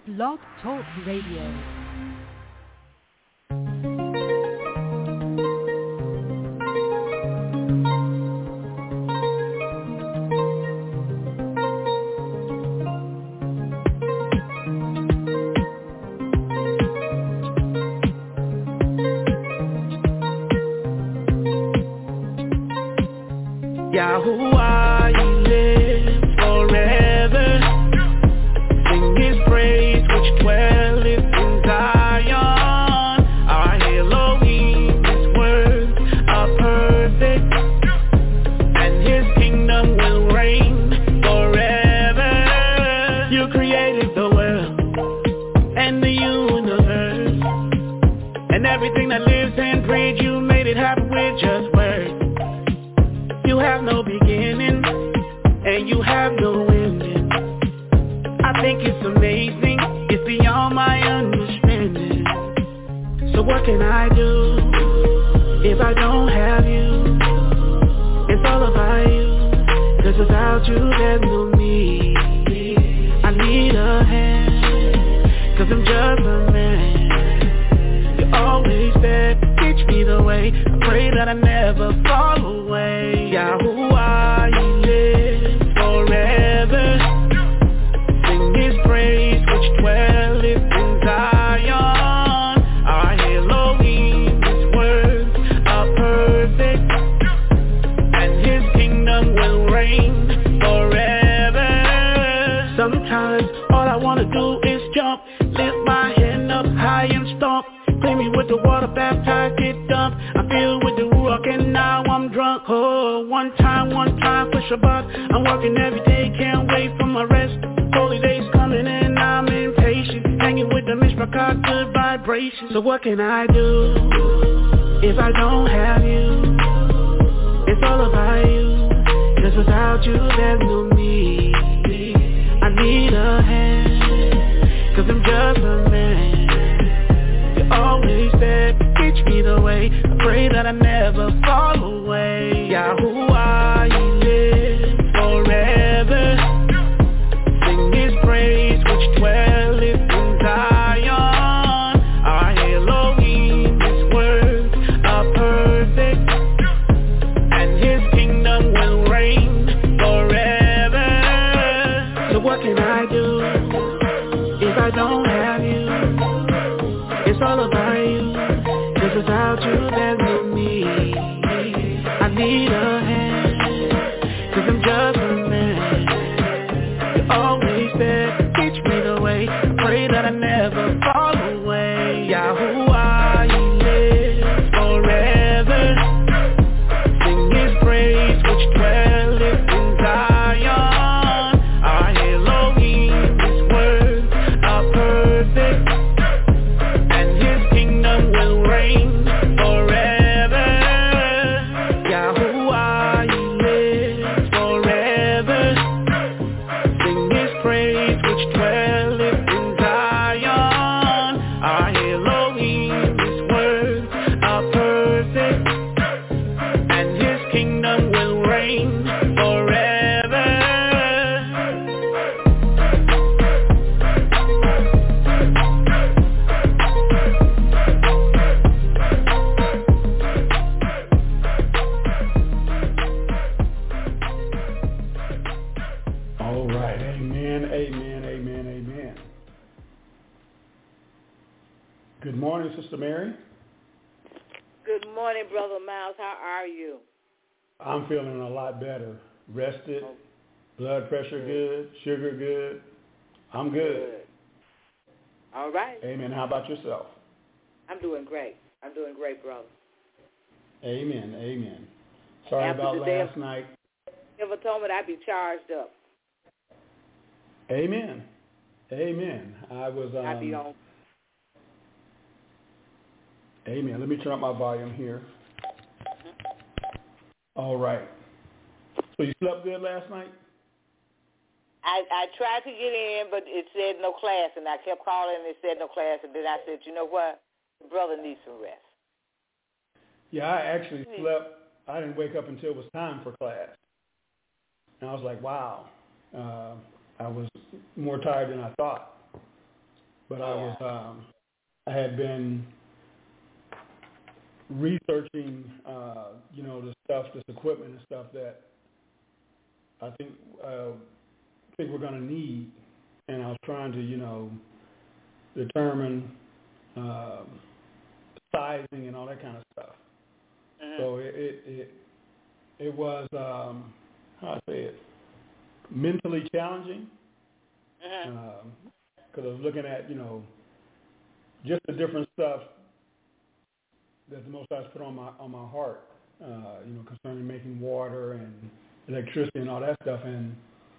Blog Talk Radio. Yahuwah, you live forever. Sing his praise which dwelleth in Zion. Our Elohim, his words are perfect, and his kingdom will reign forever. You created the world and the universe, and everything that lives and breathes. You made it happen with just words. You have no beginning, and you have no ending. I think it's amazing, it's beyond my understanding. So what can I do if I don't have you? It's all about you, 'cause without you there's no me. I need a hand, 'cause I'm just a man. You're always there, teach me the way. I pray that I never fall away. Yahuwah, you live forever. Sing his praise which dwelleth in Zion. Our Elohim, his words are perfect, and his kingdom will reign forever. Sometimes all I wanna do is jump, lift my hand up high and stomp. Clean me with the water, baptize, get dumped. I feel with the Ruach and now I'm drunk. Oh, one time for Shabbat. I'm working every day, can't wait for my rest. Holy days coming and I'm impatient. Hanging with the Mishpachah, good vibrations. So what can I do if I don't have you? It's all about you, 'cause without you there's no me. I need a hand, 'cause I'm just a man. Always there, teach me the way. I pray that I never fall away. Yahuwah, you live forever. Sing his praise which dwelleth in Zion. Our Elohim, his words are perfect, and his kingdom will reign forever. So what can I do if I don't have you? It's all about you, 'cause without you there's no me. I need a hand, 'cause I'm just a man. You're always there, teach me the way. I pray that I never fall away. Yahuwah, you live forever. Sing his praise which dwelleth in Zion. Our Elohim, his words are perfect, will reign forever. Yahuwah, you live forever. Sing his praise which dwelleth in Zion. Our Elohim, his words are perfect, and his kingdom will reign forever. Good morning, Sister Mary. Good morning, Brother Miles. How are you? I'm feeling a lot better. Rested, blood pressure good, sugar good. I'm good. All right. Amen. How about yourself? I'm doing great. Brother. Amen. Sorry After about last night. Never told me I'd be charged up. Amen. I was I'd be on. Amen. Let me turn up my volume here. All right. So you slept good last night? I tried to get in, but it said no class, and I kept calling, and it said no class, and then I said, you know what? The brother needs some rest. Yeah, I actually slept. I didn't wake up until it was time for class. And I was like, wow. I was more tired than I thought. but I had been researching, this equipment and stuff that I think we're going to need, and I was trying to, determine sizing and all that kind of stuff. Mm-hmm. So it was how I say it, mentally challenging, because I was looking at just the different stuff that the Most High put on my heart, concerning making water and electricity and all that stuff, and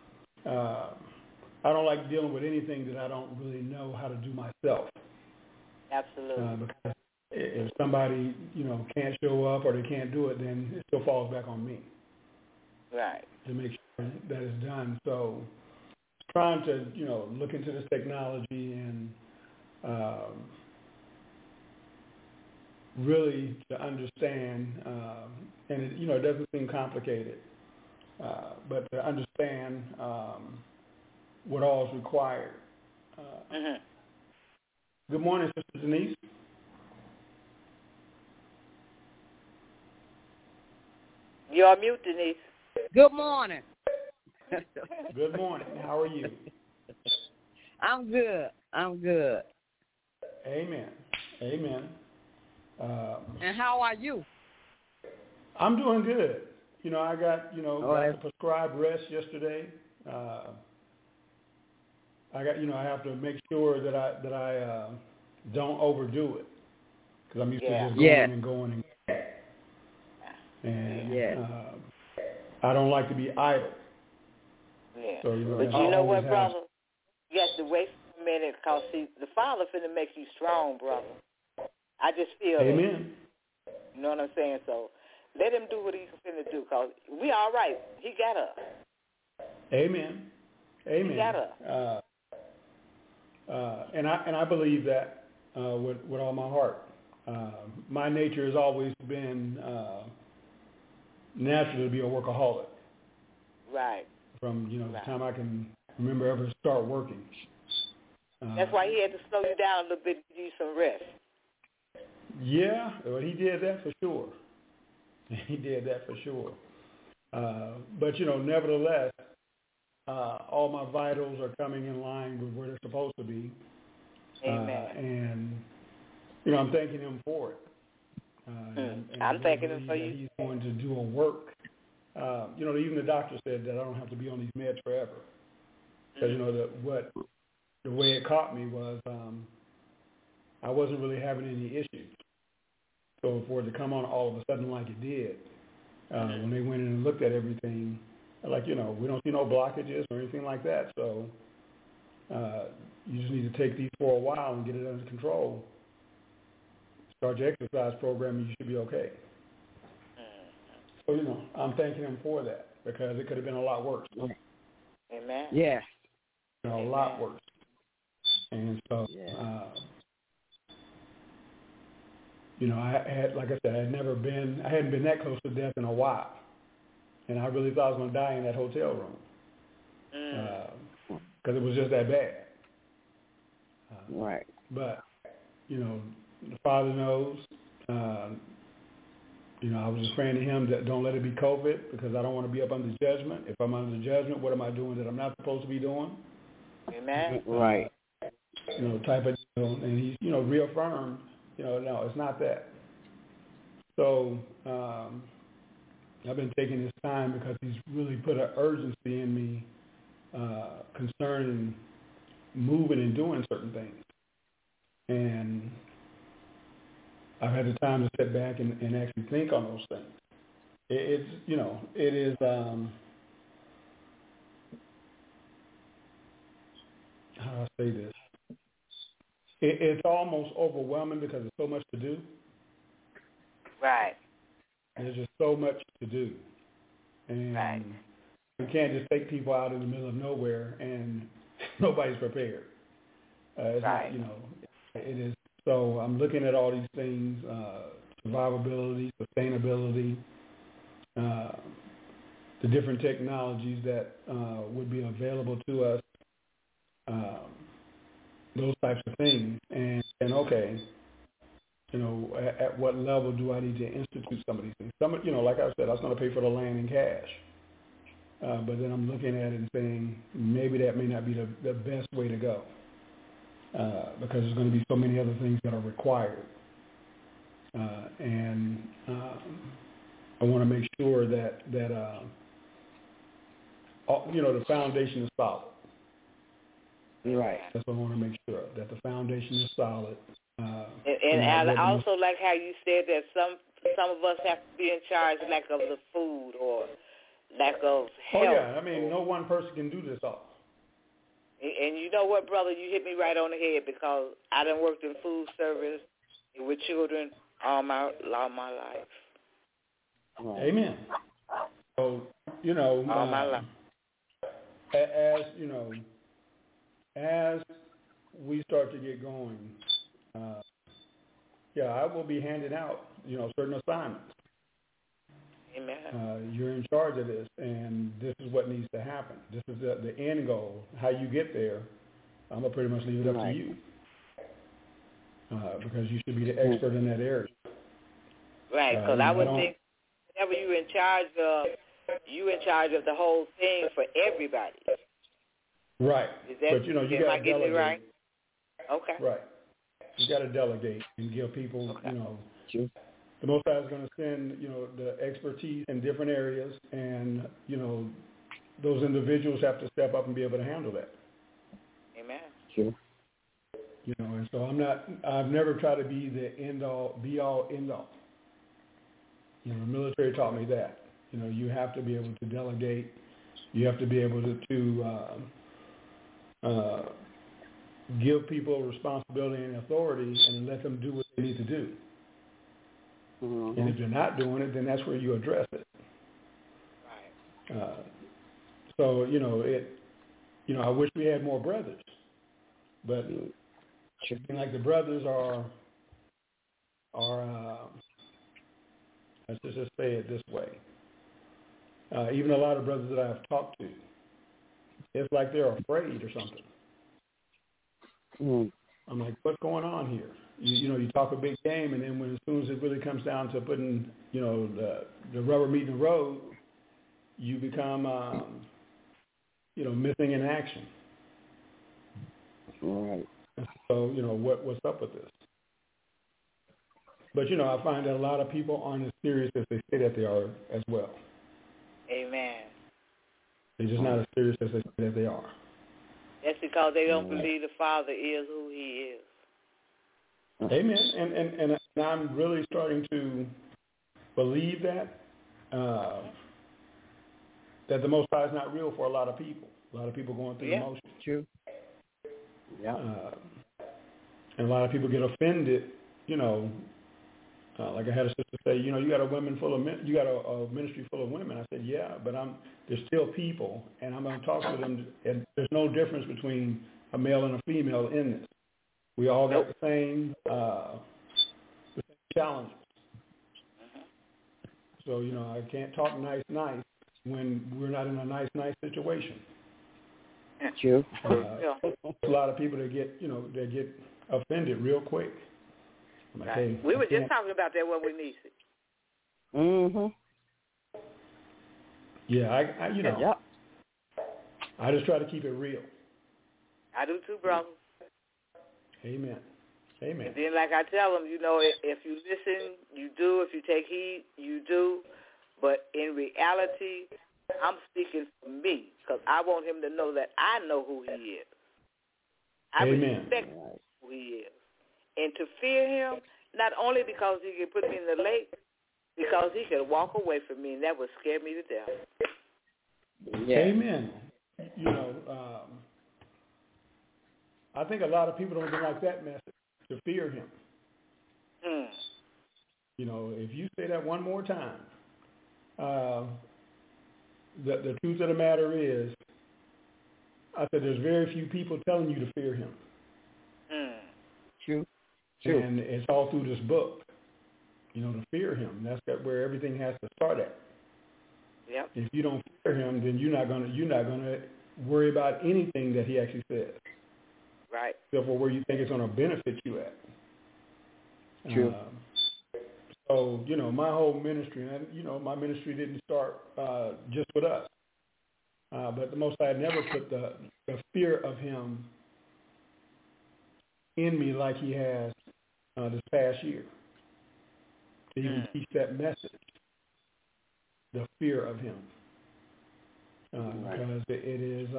I don't like dealing with anything that I don't really know how to do myself. Absolutely. Because if somebody, can't show up or they can't do it, then it still falls back on me. Right. To make sure that it's done. So trying to, look into this technology and really to understand, and it doesn't seem complicated, but to understand what all is required. Good morning, Sister Denise. You're on mute, Denise. Good morning. Good morning. How are you? I'm good. Amen. And how are you? I'm doing good. I got got the prescribed rest yesterday. I have to make sure that I don't overdo it, because I'm used to just going and going. And I don't like to be idle. Yeah. So, but you know what, brother? You have to wait for a minute, because, see, the Father finna make you strong, brother. I just feel Amen. It. You know what I'm saying? So let him do what he's finna do, because we all right. He got us. Amen. He got us. And I believe that with all my heart. My nature has always been natural to be a workaholic. Right. From the time I can remember ever start working. That's why he had to slow you down a little bit to give you some rest. Yeah, well, he did that for sure. But nevertheless, all my vitals are coming in line with where they're supposed to be. Amen. And I'm thanking him for it. And I'm thanking him for you. He's going to do a work. Even the doctor said that I don't have to be on these meds forever. Because the way it caught me was I wasn't really having any issues. So for it to come on all of a sudden like it did, when they went in and looked at everything, we don't see no blockages or anything like that. So you just need to take these for a while and get it under control. Start your exercise program and you should be okay. So, I'm thanking him for that, because it could have been a lot worse. Amen. Yeah. A lot worse. And so, I had, like I said, I hadn't been that close to death in a while. And I really thought I was going to die in that hotel room. Because it was just that bad. Right. But, the Father knows. I was just praying to him that don't let it be COVID, because I don't want to be up under judgment. If I'm under judgment, what am I doing that I'm not supposed to be doing? Amen. Right. Type of deal. And he's, reaffirmed, no, it's not that. So I've been taking this time because he's really put an urgency in me concerning moving and doing certain things. And I've had the time to sit back and actually think on those things. It is, how do I say this? It's almost overwhelming because there's so much to do. Right. There's just so much to do. And you can't just take people out in the middle of nowhere and nobody's prepared. It's not, it is. So I'm looking at all these things, survivability, sustainability, the different technologies that would be available to us those types of things, and okay, at what level do I need to institute some of these things? Like I said, I was going to pay for the land in cash, but then I'm looking at it and saying maybe that may not be the best way to go, because there's going to be so many other things that are required, and I want to make sure that the foundation is solid. Right. That's what I want to make sure, that the foundation is solid. And I also like how you said that some of us have to be in charge, like of the food or lack of health. Oh yeah, I mean, no one person can do this all. And you know what, brother, you hit me right on the head, because I done worked in food service with children all my life. Amen. So all my life. As we start to get going, I will be handing out, certain assignments. Amen. You're in charge of this, and this is what needs to happen. This is the end goal. How you get there, I'm going to pretty much leave it up to you, because you should be the expert in that area. Right, because I would think whenever you're in charge of the whole thing for everybody. Right. But you got to delegate. Right? Okay. Right. You got to delegate and give people, the Most High is going to send, the expertise in different areas, and those individuals have to step up and be able to handle that. Amen. Sure. And so I've never tried to be the end all, be all, end all. The military taught me that. You have to be able to delegate. You have to be able to give people responsibility and authority and let them do what they need to do. Mm-hmm. And if they're not doing it, then that's where you address it. Right. So I wish we had more brothers, but it seems like the brothers are let's just say it this way. Even a lot of brothers that I've talked to, it's like they're afraid or something. Mm. I'm like, what's going on here? You talk a big game, and then as soon as it really comes down to putting, the rubber meeting the road, you become, missing in action. Right. So, what's up with this? But, I find that a lot of people aren't as serious as they say that they are as well. Amen. They're just not as serious as they say that they are. That's because they don't believe the Father is who He is. Amen. And I'm really starting to believe that the Most High is not real for a lot of people. A lot of people going through the motions. True. Yeah. And a lot of people get offended. Like I had a sister say, you got a ministry full of women. I said, yeah, but there's still people, and I'm going to talk to them. And there's no difference between a male and a female in this. We all got the same challenges. So I can't talk nice when we're not in a nice situation. True. A lot of people that get offended real quick. Like, hey, we were just talking about that when we need it. Mhm. Yeah, I just try to keep it real. I do too, brother. Amen. And then, like I tell them, if you listen, you do. If you take heed, you do. But in reality, I'm speaking for me, because I want him to know that I know who he is. I respect who he is. And to fear him, not only because he can put me in the lake, because he can walk away from me, and that would scare me to death. Yeah. Amen. I think a lot of people don't even like that message, to fear him. If you say that one more time, the truth of the matter is, I said there's very few people telling you to fear him. True. And it's all through this book, to fear him. That's where everything has to start at. Yep. If you don't fear him, then you're not gonna worry about anything that he actually says. Right. Except for where you think it's going to benefit you at. True. So, my whole ministry, and, my ministry didn't start just with us. But the Most High never put the fear of him in me like he has this past year. To even teach that message, the fear of him. Because it is,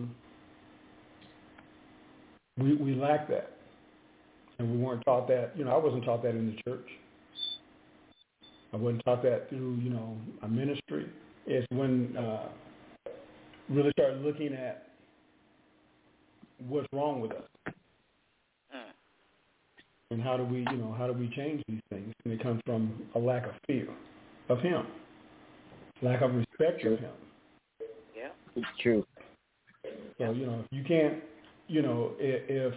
we lack that. And we weren't taught that, I wasn't taught that in the church. I wasn't taught that through, a ministry. It's when really started looking at what's wrong with us. And how do we change these things? And it comes from a lack of fear of him, lack of respect of him. Yeah. It's true. So, if you can't, if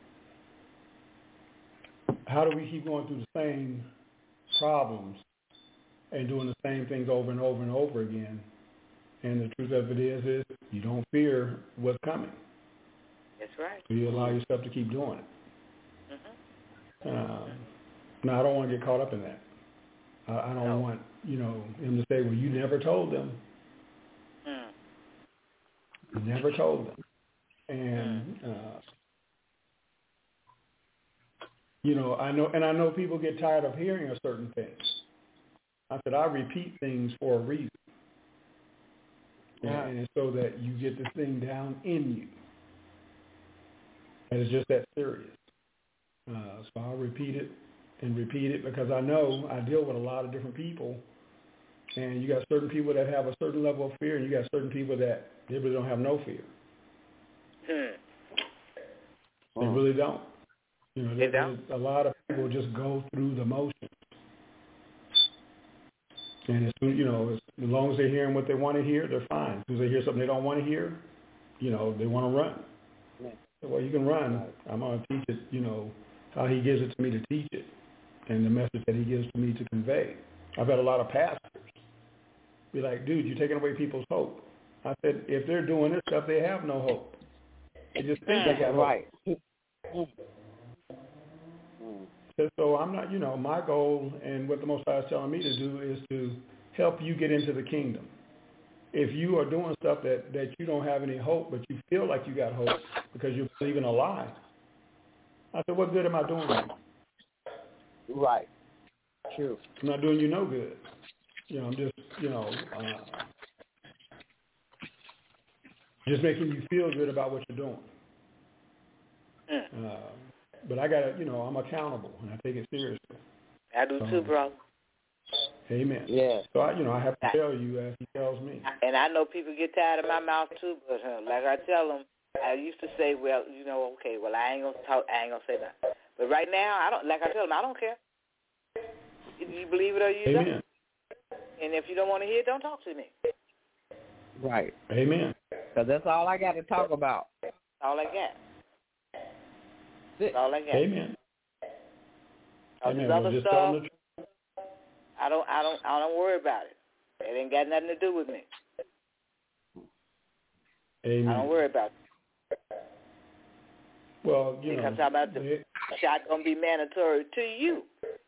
how do we keep going through the same problems and doing the same things over and over and over again? And the truth of it is you don't fear what's coming. That's right. So you allow yourself to keep doing it. Now, I don't want to get caught up in that. I don't want, him to say, well, you never told them. You never told them. And, I know people get tired of hearing a certain thing. I said, I repeat things for a reason. Yeah. And it's so that you get this thing down in you. And it's just that serious. So I'll repeat it because I know I deal with a lot of different people. And you got certain people that have a certain level of fear, and you got certain people that they really don't have no fear. They really don't. A lot of people just go through the motions. And as long as they're hearing what they want to hear, they're fine. As soon as they hear something they don't want to hear, they want to run. So, well, you can run. I'm going to teach it, how he gives it to me to teach it and the message that he gives to me to convey. I've had a lot of pastors be like, dude, you're taking away people's hope. I said, if they're doing this stuff, they have no hope. They just think they got hope. So I'm not, my goal and what the Most High is telling me to do is to help you get into the kingdom. If you are doing stuff that you don't have any hope, but you feel like you got hope because you believe in a lie, I said, what good am I doing you? Right. True. I'm not doing you no good. I'm just, just making you feel good about what you're doing. But I got to, I'm accountable, and I take it seriously. I do too, brother. Amen. Yeah. So, I have to tell you as he tells me. And I know people get tired of my mouth too, but like I tell them, I used to say, well, okay, well, I ain't gonna talk, I ain't gonna say nothing. But right now, I don't. Like I tell them, I don't care. If you believe it or you Amen. don't. And if you don't want to hear it, don't talk to me. Right. Amen. Because that's all I got to talk about. That's all I got. That's all I got. Amen. All this other stuff, I don't worry about it. It ain't got nothing to do with me. Amen. I don't worry about it. Well, I'm talking about the shot gonna be mandatory to you,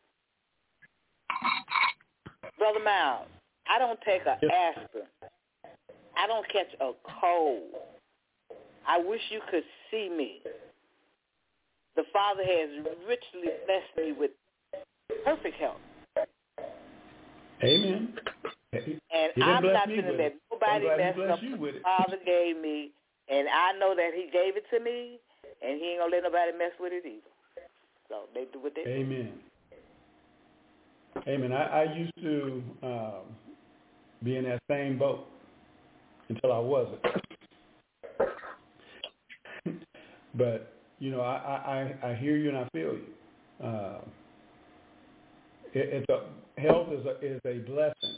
Brother Miles. I don't take an aspirin. I don't catch a cold. I wish you could see me. The Father has richly blessed me with perfect health. Amen. And I'm not going to let nobody mess up what the Father gave me. And I know that he gave it to me, and he ain't going to let nobody mess with it either. So they do what they do. Amen. Amen. I used to be in that same boat until I wasn't. But, I hear you and I feel you. Health is a blessing.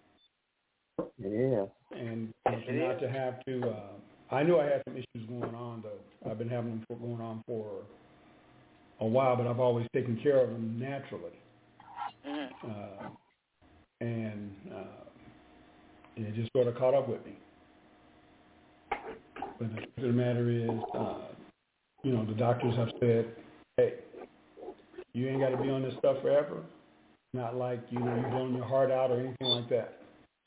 Yeah. And not to have to, I knew I had some issues going on, though. I've been having them going on for a while, but I've always taken care of them naturally. And it just sort of caught up with me. But the truth of the matter is, the doctors have said, hey, you ain't got to be on this stuff forever. Not like, you're blowing your heart out or anything like that.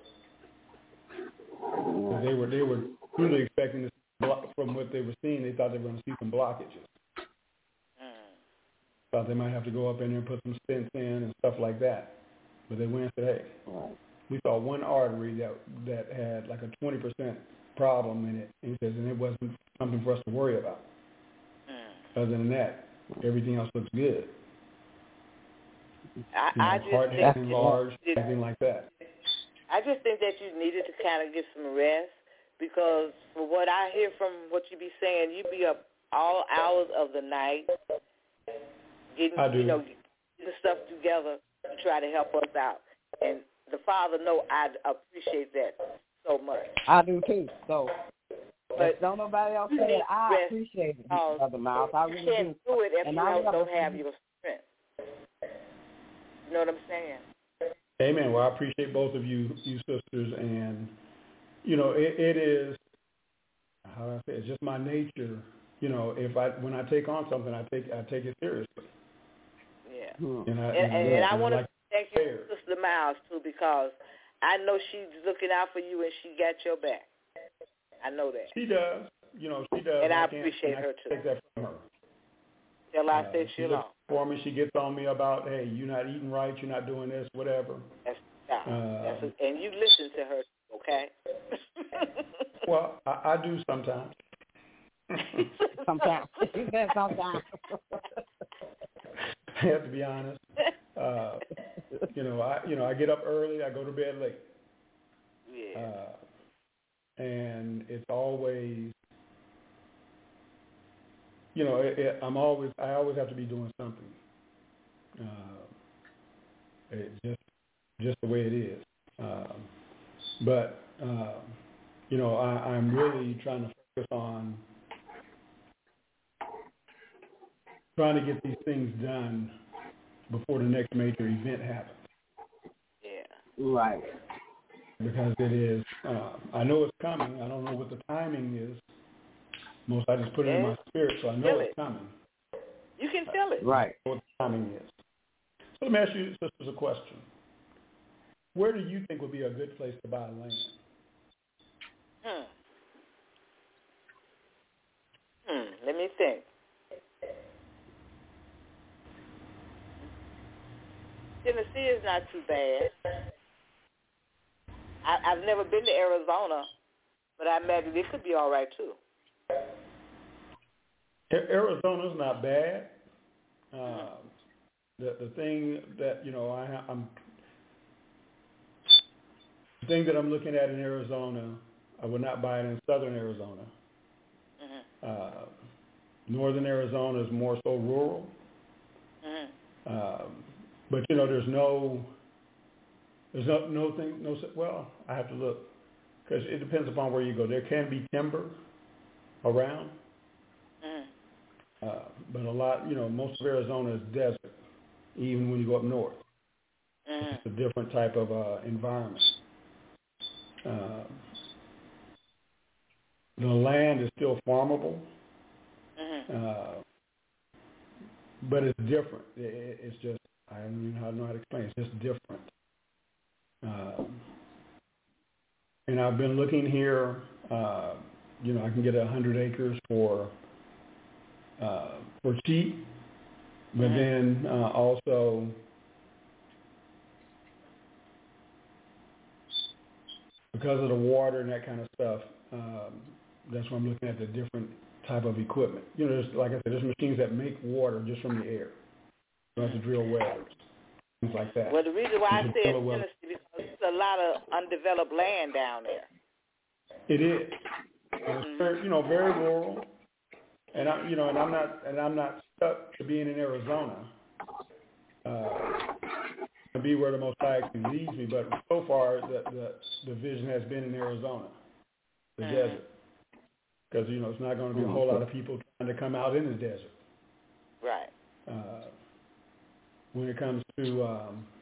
They were truly expecting to see, from what they were seeing, they thought they were going to see some blockages. Thought they might have to go up in there and put some stents in and stuff like that. But they went and said, hey, we saw one artery that had like a 20% problem in it. And he says, and it wasn't something for us to worry about. Other than that, everything else looks good. I just heart think enlarged, anything like that. I just think that you needed to kind of get some rest, because from what I hear from what you be saying, you be up all hours of the night getting the stuff together to try to help us out. And the Father know I appreciate that so much. I do too. So, but don't nobody else say it. I appreciate it, Brother Miles. I really you can't do it if and you don't have your strength. You know what I'm saying? Amen. Well, I appreciate both of you sisters, and it is, how do I say it? It's just my nature. When I take on something, I take it seriously. Yeah. And I want to thank you, Sister Miles, too, because I know she's looking out for you and she got your back. I know that. She does. She does. And I appreciate her, too. Take that from her. Till I say she shalom. For me, she gets on me about, hey, you're not eating right, you're not doing this, whatever. And you listen to her, okay? Well, I do sometimes. Sometimes. Sometimes. I have to be honest. I get up early, I go to bed late. Yeah. And it's always, I always have to be doing something. It's just the way it is. But I'm really trying to focus on trying to get these things done before the next major event happens. Yeah. Right. Because it is, I know it's coming. I don't know what the timing is. I just put it in my spirit, so I know it's coming. You can feel it. Right. I know what the timing is. So let me ask you, sisters, a question. Where do you think would be a good place to buy land? Let me think. Tennessee is not too bad. I've never been to Arizona, but I imagine it could be all right too. Arizona's not bad. The thing that the thing that I'm looking at in Arizona, I would not buy it in southern Arizona. Northern Arizona is more so rural. But there's no thing. Well, I have to look because it depends upon where you go. There can be timber around, but a lot. Most of Arizona is desert. Even when you go up north, it's a different type of environment. The land is still farmable, but it's different. It's just, I don't even know how to explain it. It's just different. And I've been looking here, I can get 100 acres for cheap, but then also because of the water and that kind of stuff, that's why I'm looking at the different type of equipment. There's, like I said, there's machines that make water just from the air. You have to drill wells, things like that. Well, the reason why I said Tennessee because there's a lot of undeveloped land down there. It is. It's very, very rural, and I'm not stuck to being in Arizona. To be where the Most High actually leads me, but so far the vision has been in Arizona, the desert, because it's not going to be a whole lot of people trying to come out in the desert. Right. When it comes to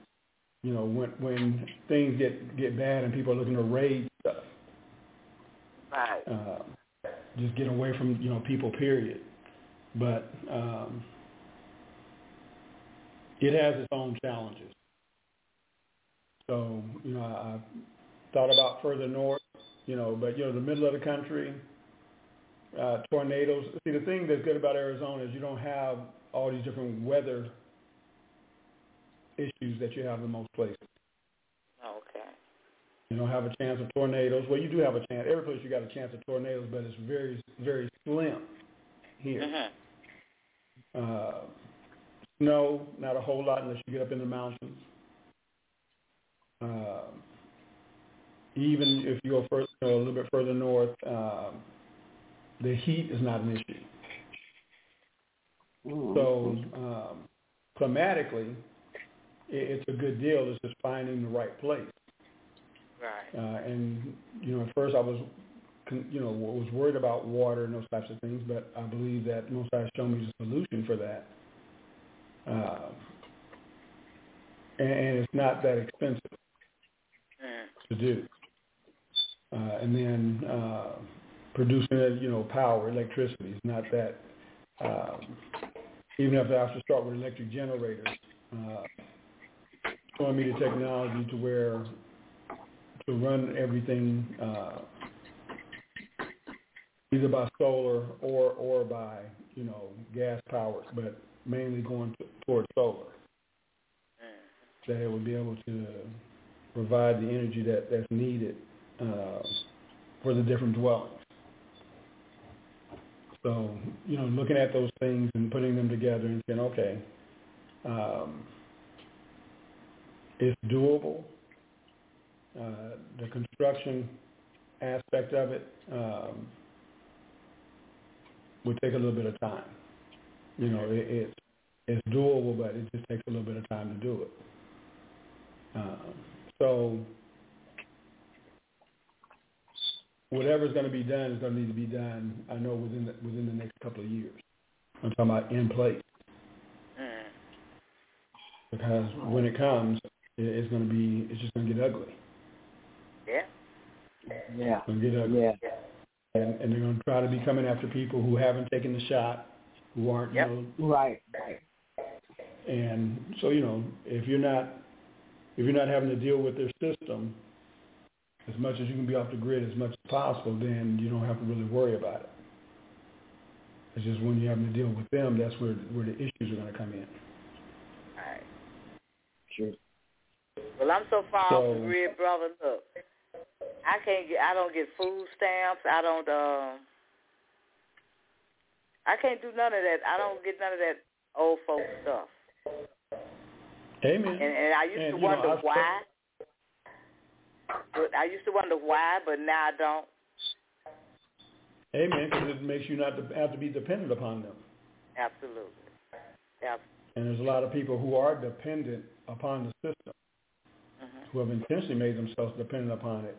when things get bad and people are looking to raid stuff, right? Just get away from people. Period. but it has its own challenges. So, I thought about further north, but, the middle of the country, tornadoes. See, the thing that's good about Arizona is you don't have all these different weather issues that you have in most places. Okay. You don't have a chance of tornadoes. Well, you do have a chance. Every place you got a chance of tornadoes, but it's very, very slim here. Mm-hmm. Snow, not a whole lot unless you get up in the mountains. Even if you go further, a little bit further north, the heat is not an issue. So climatically, it's a good deal. It's just finding the right place. Right. And at first I was, was worried about water and those types of things, but I believe that Most High has shown me the solution for that. And it's not that expensive to do. And then producing, power, electricity is not that. Even if I have to start with electric generators, showing me the technology to where to run everything either by solar or by gas powered, but mainly going towards solar. That it would be able to provide the energy that's needed for the different dwellings. So, looking at those things and putting them together and saying, okay, it's doable. The construction aspect of it would take a little bit of time. It's doable, but it just takes a little bit of time to do it. So whatever's going to be done is going to need to be done, I know, within the next couple of years. I'm talking about in place. Because when it comes, it's just going to get ugly. Yeah. Yeah. It's going to get ugly. Yeah. And they're going to try to be coming after people who haven't taken the shot, who aren't, Right. And so, if you're not having to deal with their system as much as you can be off the grid as much as possible, then you don't have to really worry about it. It's just when you're having to deal with them, that's where the issues are going to come in. All right. Sure. Well, I'm so far off the grid, brother. Look, I don't get food stamps. I can't do none of that. I don't get none of that old folk stuff. Amen. And I used to wonder why. I used to wonder why, but now I don't. Amen, because it makes you not have to be dependent upon them. Absolutely. And there's a lot of people who are dependent upon the system, who have intentionally made themselves dependent upon it.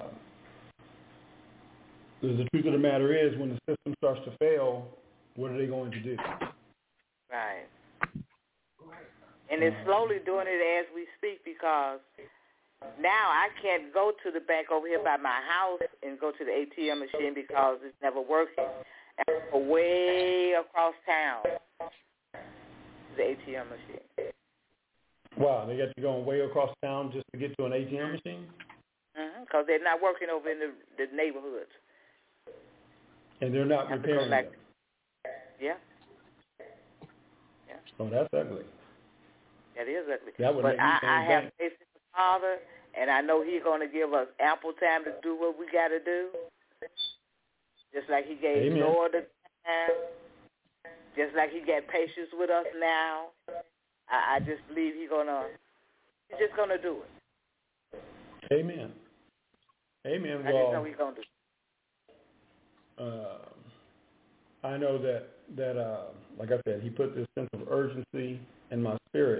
The truth of the matter is, when the system starts to fail, what are they going to do? Right. And it's slowly doing it as we speak, because now I can't go to the bank over here by my house and go to the ATM machine because it's never working. I go way across town to the ATM machine. Wow, they got you going way across town just to get to an ATM machine? Because they're not working over in the neighborhoods. And they're not repairing them? Yeah. Oh, that's ugly. That is ugly. But I have faith in the Father, and I know He's going to give us ample time to do what we got to do. Just like He gave Noah the time. Just like He got patience with us now. I just believe He's just going to do it. Amen. Amen. I just know He's going to do it. I know that like I said, He put this sense of urgency in my spirit,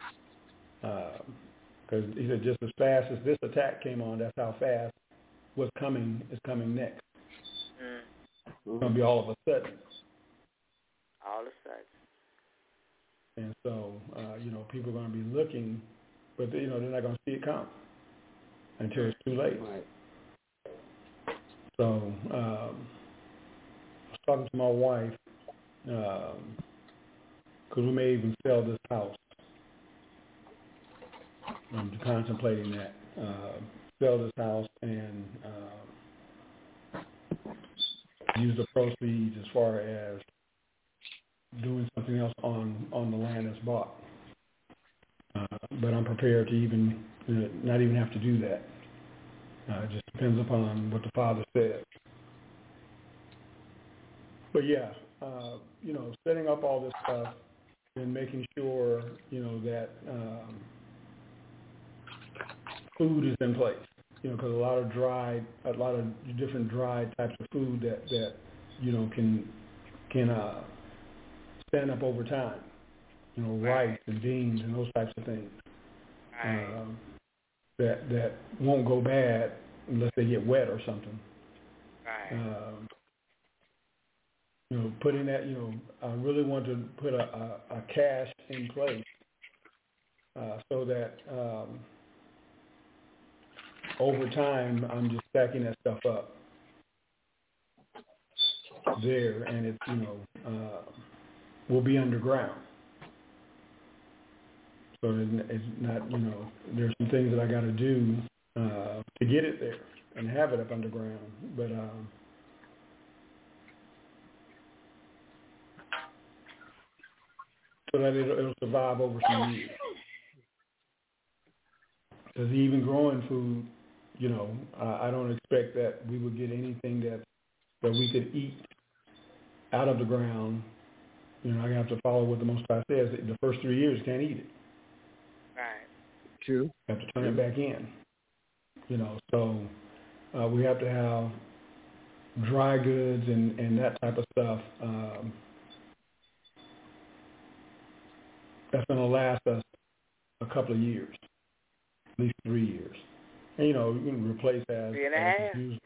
because He said just as fast as this attack came on, that's how fast what's coming is coming next. It's going to be all of a sudden. All of a sudden. And so, people are going to be looking, but they're not going to see it come until it's too late. Right. So, I was talking to my wife because we may even sell this house. I'm contemplating that. Sell this house and use the proceeds as far as doing something else on the land that's bought. But I'm prepared to even not even have to do that. It just depends upon what the Father says. But yeah, setting up all this stuff and making sure, that food is in place. Because a lot of different dried types of food that can stand up over time. Rice and beans and those types of things. That won't go bad unless they get wet or something. Putting that, I really want to put a cache in place so that over time I'm just stacking that stuff up there, and it's will be underground. So it's not, there's some things that I got to do to get it there and have it up underground. But so that it'll survive over some years. Because even growing food, I don't expect that we would get anything that we could eat out of the ground. I have to follow what the Most High says. The first 3 years, you can't eat it. Right. True. You have to turn it back in. So we have to have dry goods and that type of stuff. That's going to last us a couple of years, at least 3 years. And, you can replace as 3.5.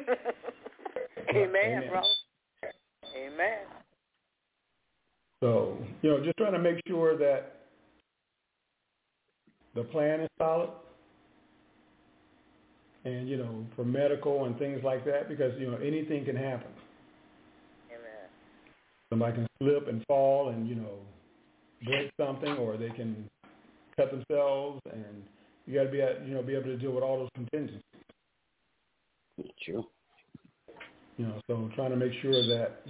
Amen, bro. Amen. So, just trying to make sure that the plan is solid. And, for medical and things like that, because, anything can happen. Amen. Somebody can slip and fall and, break something, or they can cut themselves, and you got to be able to deal with all those contingencies. True. So trying to make sure that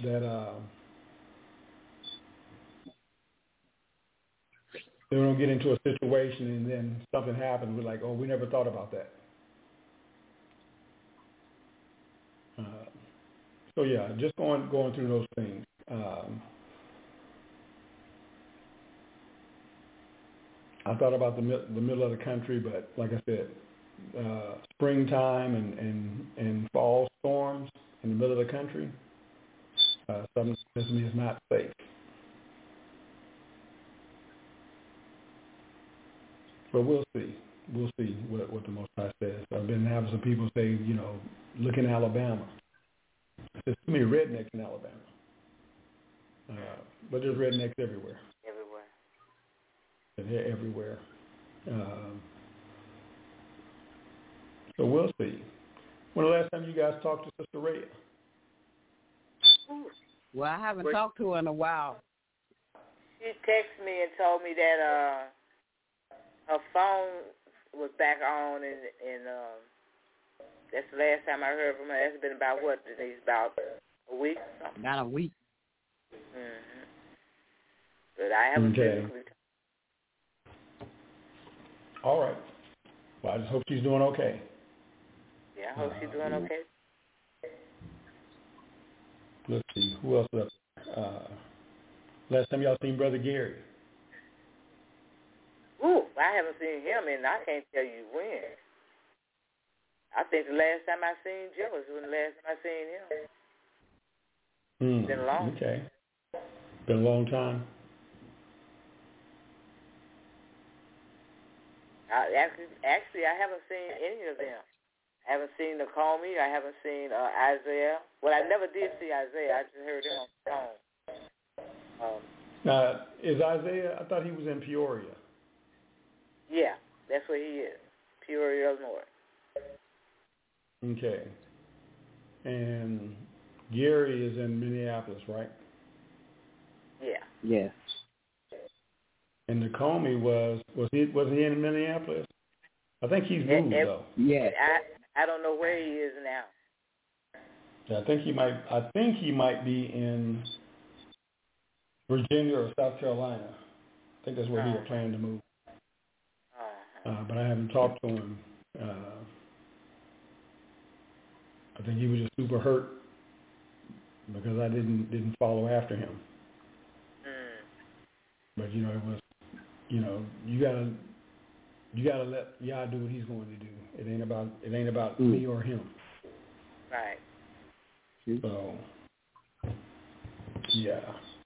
they don't get into a situation and then something happens. We're like, oh, we never thought about that. So yeah, just going through those things. I thought about the middle of the country, but like I said, springtime and fall storms in the middle of the country, something says to me is not safe. But we'll see. We'll see what the Most High says. I've been having some people say, look in Alabama. There's too many rednecks in Alabama. But there's rednecks everywhere. They're everywhere. So we'll see. When the last time you guys talked to Sister Rhea? Well, I haven't talked to her in a while. She texted me and told me that her phone was back on, and that's the last time I heard from her. That's been about what? About a week or something? About a week. Mm-hmm. But I haven't physically. All right. Well, I just hope she's doing okay. Yeah, I hope she's doing okay. Let's see. Who else is up? Last time y'all seen Brother Gary? Ooh, I haven't seen him, and I can't tell you when. I think the last time I seen Joe was when the last time I seen him. It's been a long time. Okay. Been a long time. Actually, I haven't seen any of them. I haven't seen Nakomi. I haven't seen Isaiah. Well, I never did see Isaiah. I just heard him on the phone. Is Isaiah? I thought he was in Peoria. Yeah, that's where he is, Peoria, Illinois. Okay. And Gary is in Minneapolis, right? Yeah. Yes. And Nakomi was he in Minneapolis? I think he's moved though. Yeah. I don't know where he is now. Yeah, I think he might be in Virginia or South Carolina. I think that's where he was planning to move. But I haven't talked to him. I think he was just super hurt because I didn't follow after him. But it was, you gotta let Yah do what he's going to do. It ain't about me or him. Right. So, yeah.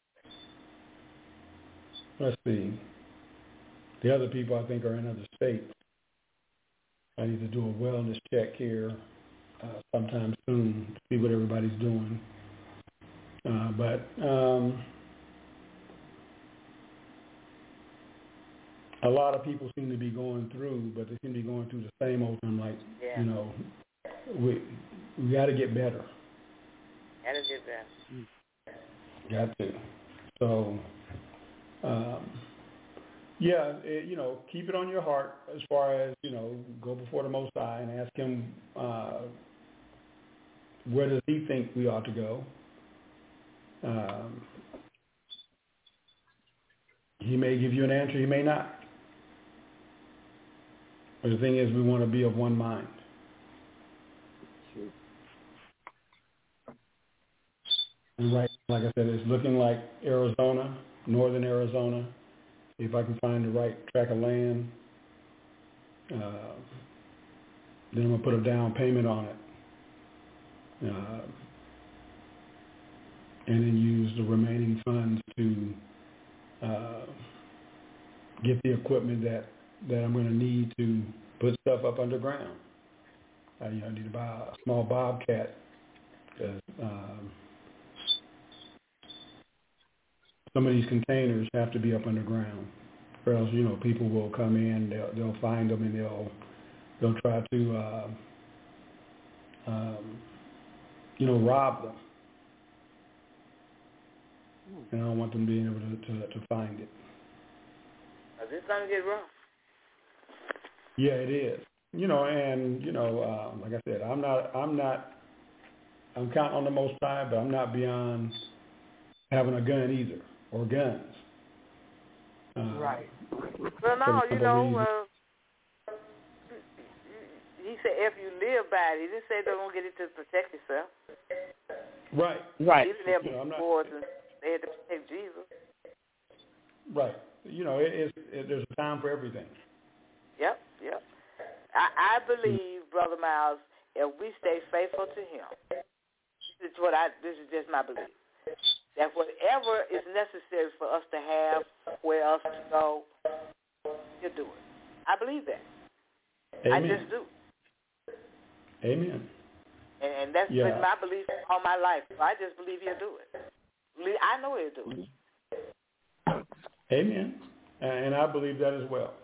Let's see. The other people I think are in other states. I need to do a wellness check here sometime soon to see what everybody's doing. But a lot of people seem to be going through, but they seem to be going through the same old thing. Like, we got to get better. Got to get better. Got to. So, keep it on your heart as far as, go before the Most High and ask him where does he think we ought to go. He may give you an answer, he may not. But the thing is, we want to be of one mind. And right, like I said, it's looking like Arizona, northern Arizona. If I can find the right tract of land, then I'm going to put a down payment on it. And then use the remaining funds to get the equipment that I'm going to need to put stuff up underground. I need to buy a small bobcat because some of these containers have to be up underground, or else people will come in, they'll find them, and they'll try to rob them. And I don't want them being able to find it. Is this going to get rough? Yeah, it is. Like I said, I'm counting on the Most High, but I'm not beyond having a gun either, or guns. Right. Well, no, he said if you live by it, he didn't say don't get it to protect yourself. Right. Even if wars and they had to protect Jesus. Right. There's a time for everything. Yep. I believe, Brother Miles, if we stay faithful to him, this is just my belief, that whatever is necessary for us to have, where else to go, he'll do it. I believe that. Amen. I just do. Amen. And that's been my belief all my life. So I just believe he'll do it. I know he'll do it. Amen. And I believe that as well.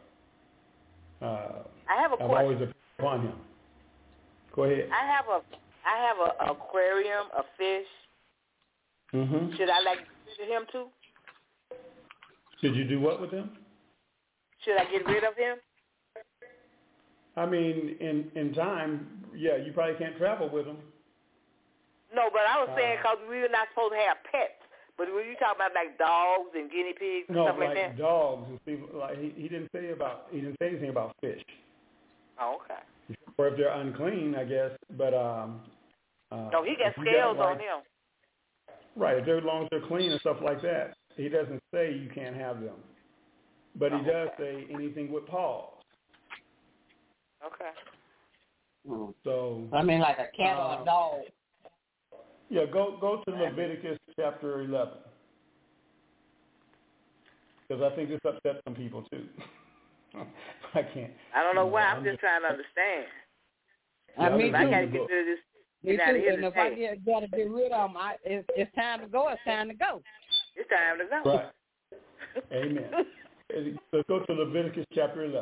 I have a question. I've always depended upon him. Go ahead. I have an aquarium, a fish. Mm-hmm. Should I get rid of him too? Should you do what with him? Should I get rid of him? I mean, in time, you probably can't travel with him. No, but I was saying because we were not supposed to have pets. But when you talk about like dogs and guinea pigs and stuff like that? No, like dogs and people. Like he didn't say anything about fish. Oh, okay. Or if they're unclean, I guess. But no, he got scales on him. Right, as long as they're clean and stuff like that. He doesn't say you can't have them, but he does say anything with paws. Okay. So I mean, like a cat or a dog. Yeah, go to Leviticus chapter 11, because I think this upsets some people too. I can't. I don't know why. I'm just trying to understand. I mean, I got to get rid of this. Me too. And if I got to get rid of them, it's time to go. It's time to go. It's time to go. Right. Amen. So go to Leviticus chapter 11.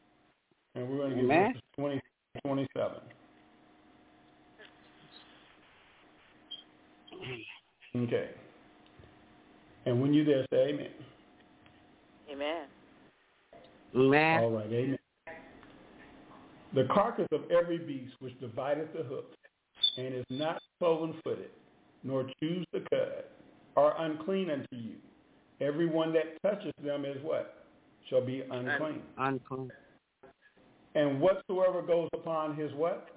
And we're going to get verses 20 to 27. Okay. And when you're there, say amen. Amen. Amen. All right, amen. The carcass of every beast which divideth the hoof, and is not cloven-footed, nor chews the cud, are unclean unto you. Every one that touches them is what? Shall be unclean. Unclean. And whatsoever goes upon his what?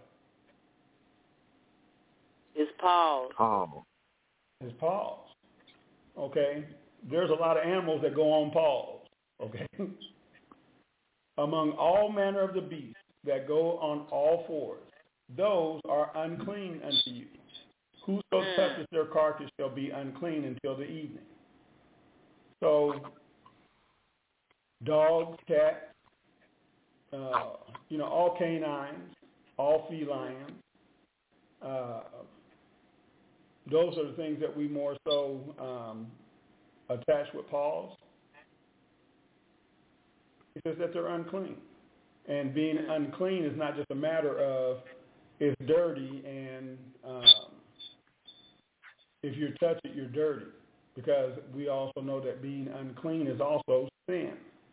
His paws. Oh. His paws. Okay? There's a lot of animals that go on paws. Okay? Among all manner of the beasts that go on all fours, those are unclean unto you. Whoso touches their carcass shall be unclean until the evening. So, dogs, cats, all canines, all felines, those are the things that we more so attach with paws. It says that they're unclean. And being unclean is not just a matter of it's dirty and if you touch it, you're dirty. Because we also know that being unclean is also sin.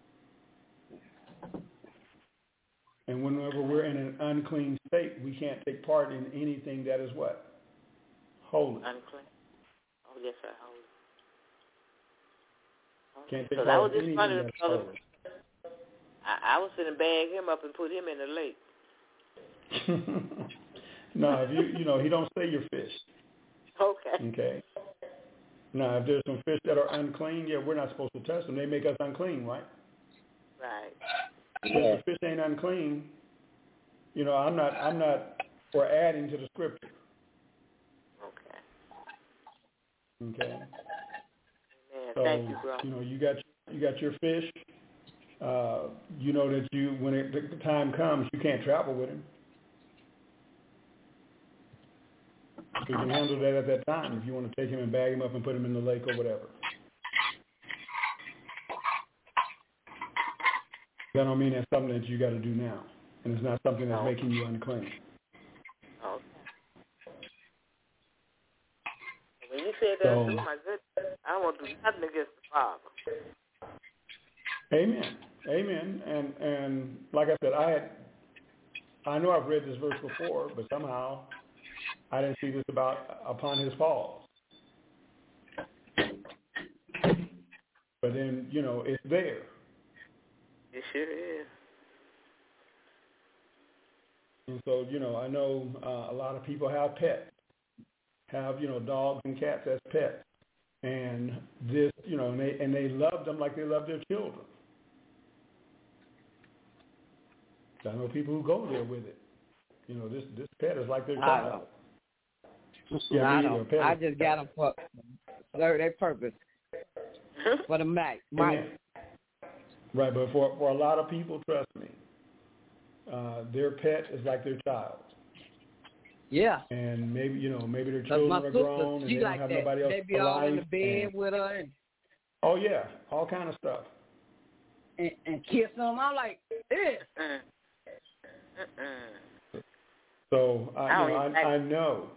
And whenever we're in an unclean state, we can't take part in anything that is what? Holy. Unclean. Oh, yes, sir. Holy. Can't take part in anything that's holy. I was going to bag him up and put him in the lake. No, if he don't say your fish. Okay. Okay. Now, if there's some fish that are unclean, we're not supposed to touch them. They make us unclean, right? Right. If the fish ain't unclean, I'm not for adding to the scripture. Okay. Okay. Amen. So, thank you, bro. You got your fish. You know that when the time comes, you can't travel with him. So you can handle that at that time if you want to take him and bag him up and put him in the lake or whatever. That don't mean that's something that you got to do now, and it's not something that's making you unclean. Okay. When you said that, oh my goodness, I don't want to do nothing against the Father. Amen. Amen. And like I said, I know I've read this verse before, but somehow I didn't see this upon his paws. But then, it's there. It sure is. And so, I know a lot of people have pets, have, dogs and cats as pets. And this, and they love them like they love their children. I know people who go there with it. This pet is like their child. I don't. I just got them for their purpose. For the mic. Right, but for a lot of people, trust me, their pet is like their child. Yeah. And maybe their children are grown and they don't have nobody else to be all in the bed with her. Oh, yeah, all kind of stuff. And kiss them. I'm like, ew. So, I know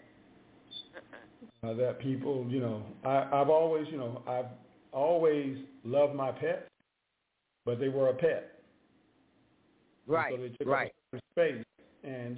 that people, I've always loved my pets, but they were a pet. Right, and so they took right. up space, and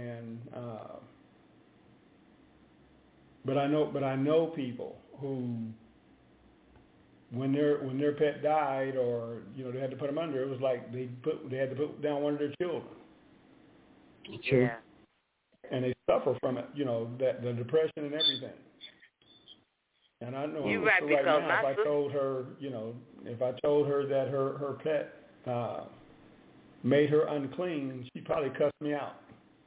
but I know people who, when their pet died, or they had to put them under, it was like they had to put down one of their children. True. Yeah. And they suffer from it, that the depression and everything. And I know you're right, right because now, if I told her that her pet made her unclean, she'd probably cuss me out.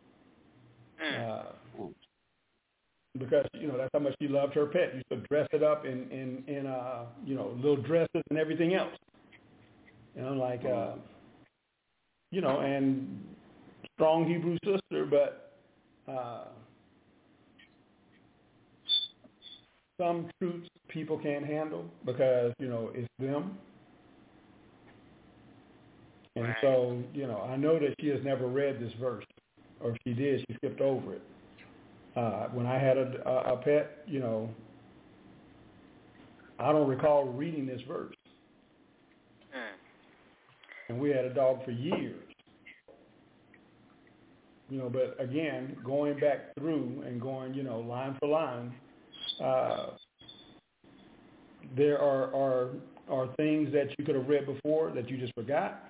Because that's how much she loved her pet. Used to dress it up in little dresses and everything else. And I'm like, and strong Hebrew sister, but some truths people can't handle because it's them. And right. So I know that she has never read this verse, or if she did, she skipped over it. When I had a pet, I don't recall reading this verse. And we had a dog for years. But again, going back through and going, line for line, there are things that you could have read before that you just forgot,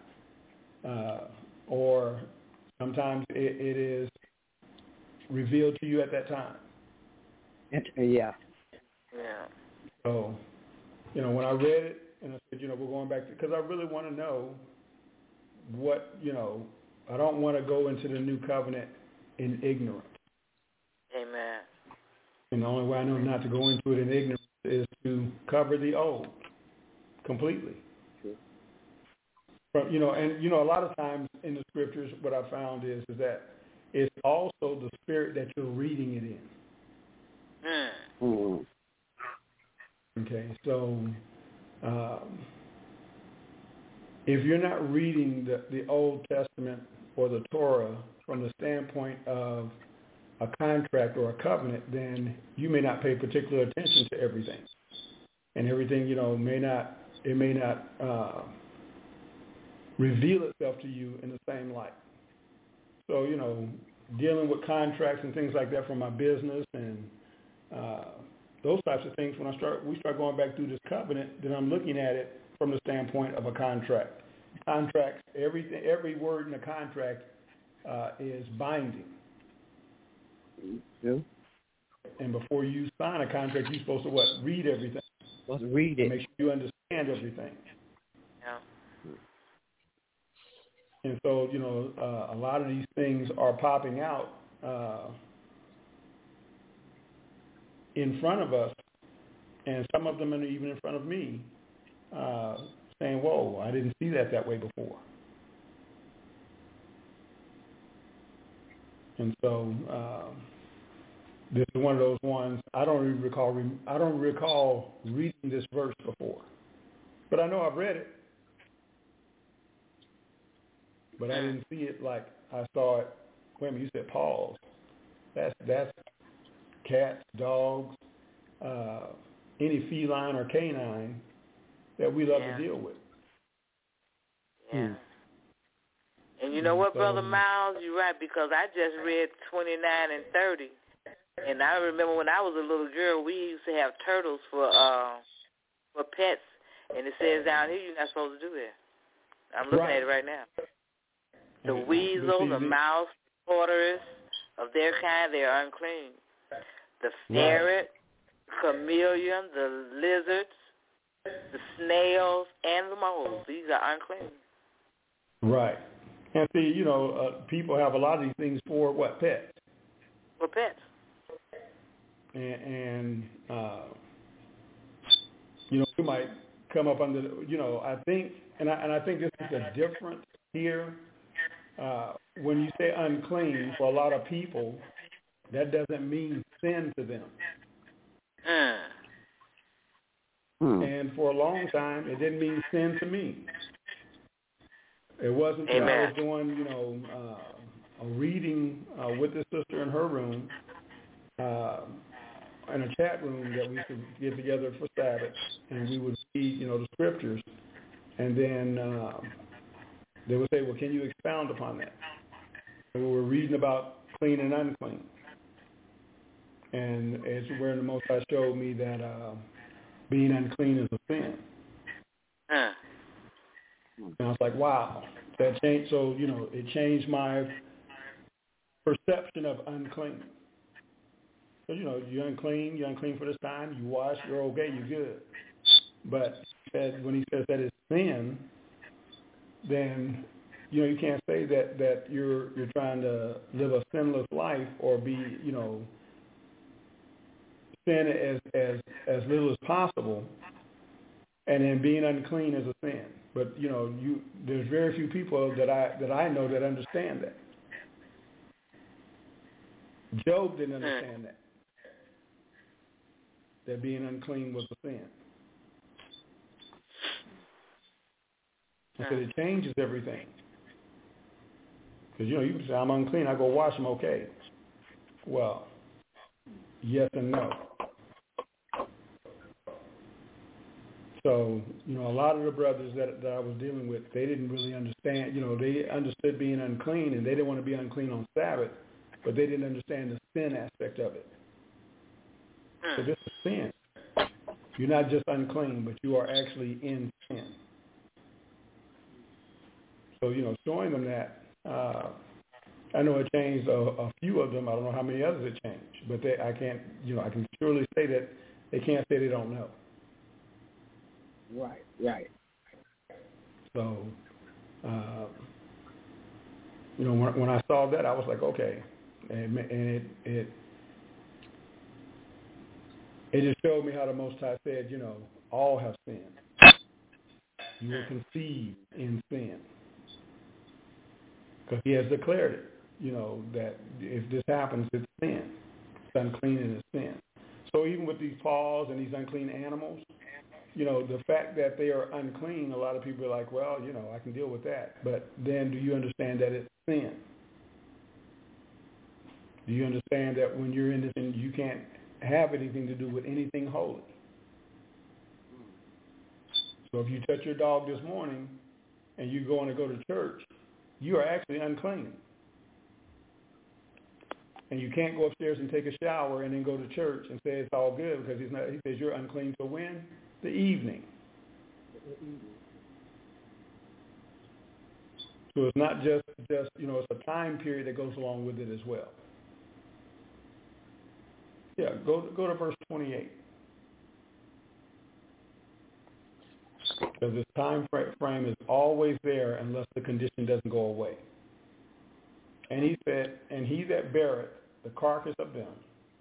or sometimes it is revealed to you at that time. Yeah. So, when I read it, and I said, we're going back to, because I really want to know what, I don't want to go into the new covenant in ignorance. Amen. And the only way I know not to go into it in ignorance is to cover the old completely. Sure. But, and a lot of times in the scriptures, what I found is that it's also the spirit that you're reading it in. Mm. Okay, so if you're not reading the Old Testament or the Torah from the standpoint of a contract or a covenant, then you may not pay particular attention to everything, and everything may not reveal itself to you in the same light. So dealing with contracts and things like that for my business and those types of things, when we start going back through this covenant, then I'm looking at it from the standpoint of a contract. Contracts, every word in a contract is binding. Yeah. And before you sign a contract, you're supposed to read everything. Supposed to read it. Make sure you understand everything. Yeah. And so, a lot of these things are popping out in front of us, and some of them are even in front of me, saying, whoa, I didn't see that way before. And so this is one of those ones, I don't recall reading this verse before. But I know I've read it. But I didn't see it like I saw it. Wait a minute, you said pause. That's cats, dogs, any feline or canine that we love to deal with. Yeah. And you know what, Brother Miles, you're right, because I just read 29 and 30. And I remember when I was a little girl, we used to have turtles for pets. And it says down here you're not supposed to do that. I'm looking at it right now. The weasel, the mouse, the tortoise, of their kind, they are unclean. The ferret, chameleon, the lizards, the snails, and the moles, these are unclean. Right. And see, people have a lot of these things for what? Pets. For pets. And we might come up under, I think, and I think this is the difference here. When you say unclean, for a lot of people, that doesn't mean sin to them. And for a long time, it didn't mean sin to me. It wasn't that I was doing, a reading with this sister in her room, in a chat room that we used to get together for Sabbath, and we would read, the scriptures, and then they would say, well, can you expound upon that? And we were reading about clean and unclean. And it's where the Most High showed me that being unclean is a sin. And I was like, wow, that changed. So, it changed my perception of unclean. So, you're unclean for this time, you wash, you're okay, you're good. But when he says that it's sin, then, you can't say that you're trying to live a sinless life or be, sin as little as possible, and then being unclean is a sin. But there's very few people that I know that understand that. Job didn't understand that being unclean was a sin. He said it changes everything. Because you can say I'm unclean, I go wash them, okay. Well, yes and no. So, you know, a lot of the brothers that I was dealing with, they didn't really understand. You know, they understood being unclean, and they didn't want to be unclean on Sabbath, but they didn't understand the sin aspect of it. So this is sin. You're not just unclean, but you are actually in sin. So, you know, showing them that, I know it changed a few of them. I don't know how many others it changed, but I can surely say that they can't say they don't know. Right. So, you know, when I saw that, I was like, okay, and it just showed me how the Most High said, you know, all have sinned. You were conceived in sin, because He has declared it. You know that if this happens, it's sin. It's unclean and it's sin. So even with these paws and these unclean animals, you know, the fact that they are unclean, a lot of people are like, well, you know, I can deal with that. But then do you understand that it's sin? Do you understand that when you're in this, you can't have anything to do with anything holy? So if you touch your dog this morning and you're going to go to church, you are actually unclean. And you can't go upstairs and take a shower and then go to church and say it's all good, because he says you're unclean till when? The evening. So it's not just you know, it's a time period that goes along with it as well. Yeah, go to verse 28. Because this time frame is always there unless the condition doesn't go away. And he said, and he that beareth the carcass of them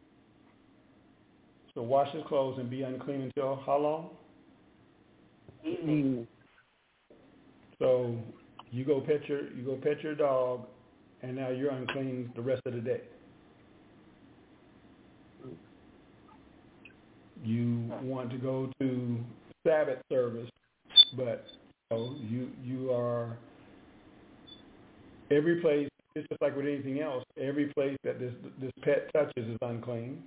shall wash his clothes and be unclean until how long? Evening. So you go pet your dog, and now you're unclean the rest of the day. You want to go to Sabbath service, but you are every place. It's just like with anything else. Every place that this pet touches is unclean,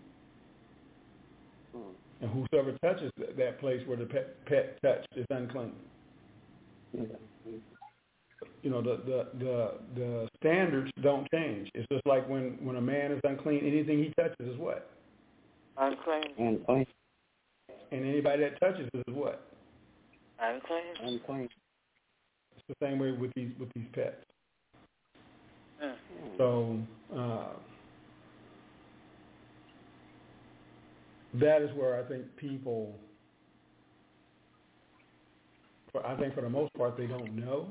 and whosoever touches that place where the pet touched is unclean. You know, the standards don't change. It's just like when a man is unclean, anything he touches is what? Unclean. And anybody that touches is what? Unclean. It's the same way with these pets. So that is where I think people, for the most part, they don't know.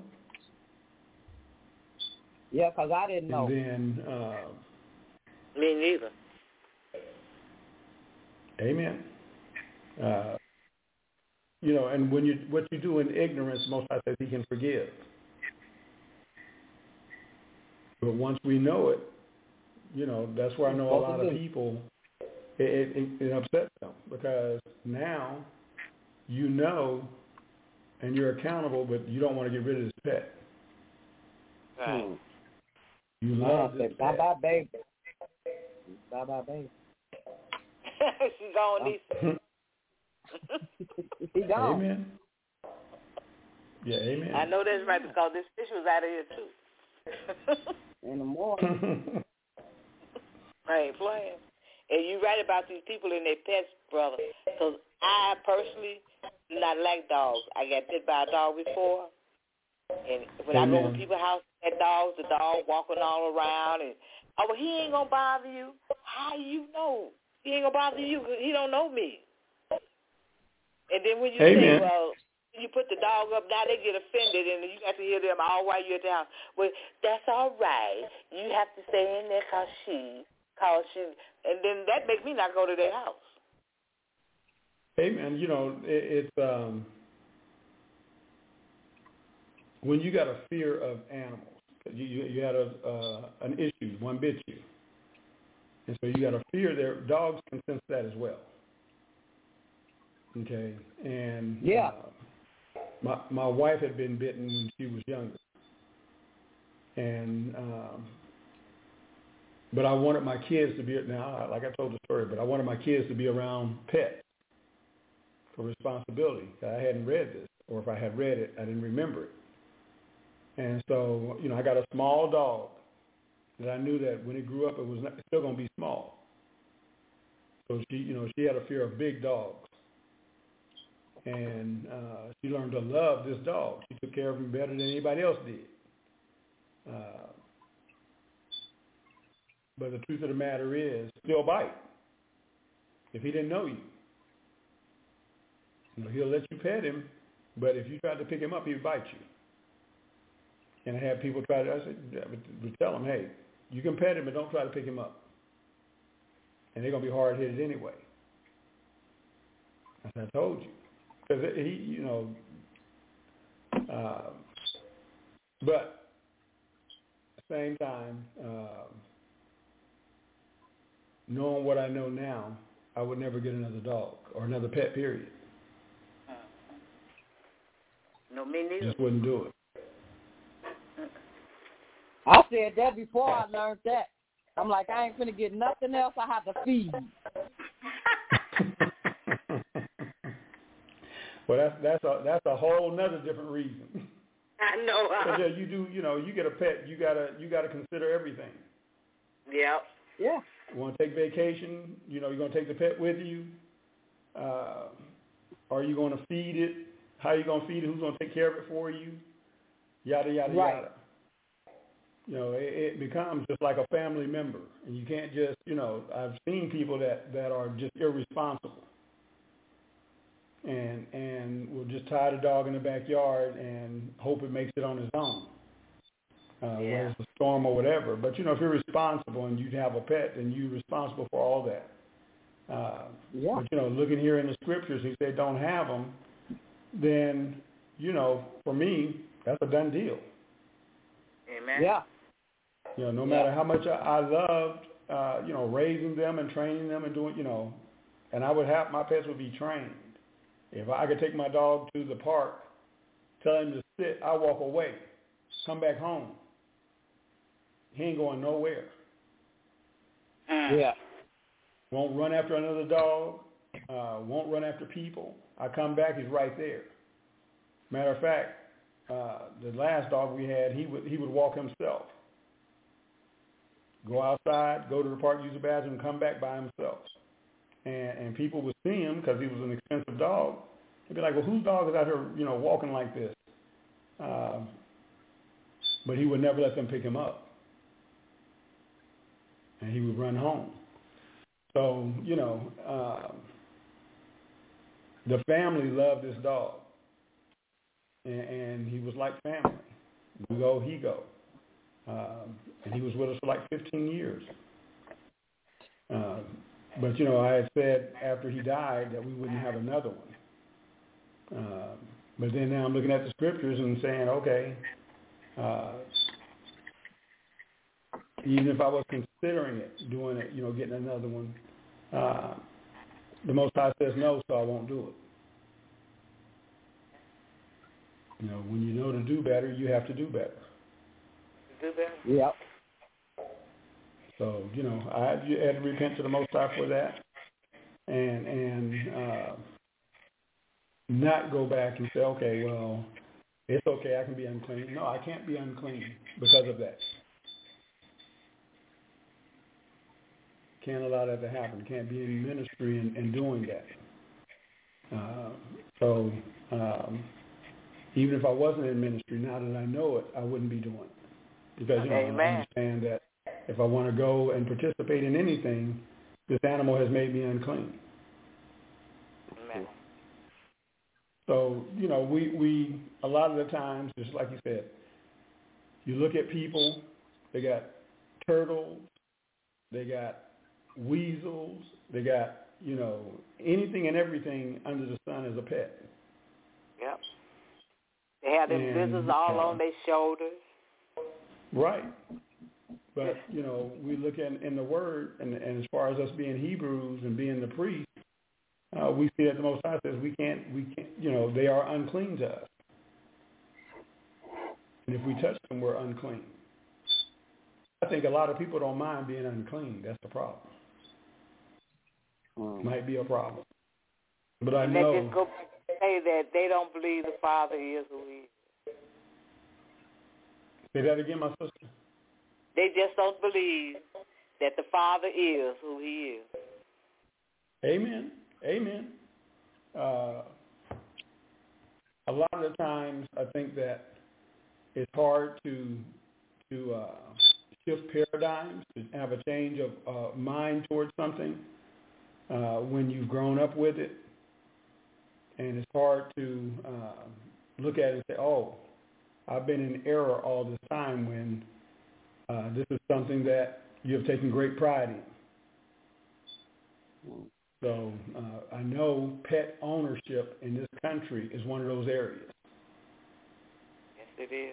Yeah, because I didn't know. And then, Me neither. Amen. You know, and what you do in ignorance, Most High says He can forgive. But once we know it, you know, that's where I know a lot of people, it upsets them, because now you know and you're accountable, but you don't want to get rid of this pet. Right. You love this pet. Bye-bye, baby. Bye-bye, baby. She's gone, Lisa. She gone. Amen. Yeah, amen. I know that's right, because this fish was out of here, too. In the morning. I ain't playing. And you're right about these people and their pets, brother. Because I personally do not like dogs. I got bit by a dog before. And when I go to people's house, the dog walking all around. And, oh, well, he ain't going to bother you. How you know? He ain't going to bother you because he don't know me. And then when you say, well, you put the dog up, now they get offended, and you got to hear them all while you're at the house. Well, that's all right. You have to stay in there because she, and then that makes me not go to their house. Amen. You know, it's when you got a fear of animals, you had an issue, one bit you, and so you got a fear there. Dogs can sense that as well. Okay, and yeah. My wife had been bitten when she was younger, and but I wanted my kids to be, now, like I told the story, but I wanted my kids to be around pets for responsibility. I hadn't read this, or if I had read it, I didn't remember it. And so, I got a small dog that I knew that when it grew up, it was still going to be small. So she had a fear of big dogs. And she learned to love this dog. She took care of him better than anybody else did. But the truth of the matter is, he'll bite if he didn't know you. He'll let you pet him, but if you try to pick him up, he'll bite you. And I had people try to, we tell them, hey, you can pet him, but don't try to pick him up. And they're going to be hard-headed anyway. As I told you. Because he, but at the same time, knowing what I know now, I would never get another dog or another pet, period. No, me neither. Just wouldn't do it. I said that before I learned that. I'm like, I ain't finna get nothing else. I have to feed. Well, that's a whole nother different reason. I know. Yeah, you get a pet, you gotta consider everything. Yep. Yeah. You want to take vacation? You're going to take the pet with you. Are you going to feed it? How are you going to feed it? Who's going to take care of it for you? Yada yada right. yada. It becomes just like a family member, and you can't just I've seen people that are just irresponsible. And will just tie the dog in the backyard and hope it makes it on its own. Whether it's a storm or whatever. But, if you're responsible and you have a pet, then you're responsible for all that. But, looking here in the scriptures, he said don't have them, then, for me, that's a done deal. Amen. Yeah. No matter how much I loved, raising them and training them and doing, and I would have, my pets would be trained. If I could take my dog to the park, tell him to sit, I walk away, come back home. He ain't going nowhere. Yeah. Won't run after another dog. Won't run after people. I come back, he's right there. Matter of fact, the last dog we had, he would walk himself. Go outside, go to the park, use the bathroom, come back by himself. And people would see him because he was an expensive dog. They'd be like, well, whose dog is out here, walking like this? But he would never let them pick him up. And he would run home. So, the family loved this dog. And he was like family. We go, he go. And he was with us for like 15 years. But, I had said after he died that we wouldn't have another one. But then now I'm looking at the scriptures and saying, okay, even if I was considering it, doing it, getting another one, the Most High says no, so I won't do it. When you know to do better, you have to do better. Do better? Yep. So, I had to repent to the Most High for that and not go back and say, okay, well, it's okay, I can be unclean. No, I can't be unclean because of that. Can't allow that to happen. Can't be in ministry and doing that. So even if I wasn't in ministry, now that I know it, I wouldn't be doing it. Because, I understand that if I want to go and participate in anything, this animal has made me unclean. Amen. So, we a lot of the times, just like you said, you look at people, they got turtles, they got weasels, they got, anything and everything under the sun as a pet. Yep. They have them business all on their shoulders. Right. But, we look in the Word, and as far as us being Hebrews and being the priests, we see that the Most High says we can't, they are unclean to us. And if we touch them, we're unclean. I think a lot of people don't mind being unclean. That's the problem. Might be a problem. But I know. They just go say that they don't believe the Father is who He is. Say that again, my sister. They just don't believe that the Father is who He is. Amen. Amen. A lot of the times, I think that it's hard to shift paradigms, to have a change of mind towards something when you've grown up with it, and it's hard to look at it and say, "Oh, I've been in error all this time," when this is something that you have taken great pride in. So I know pet ownership in this country is one of those areas. Yes, it is.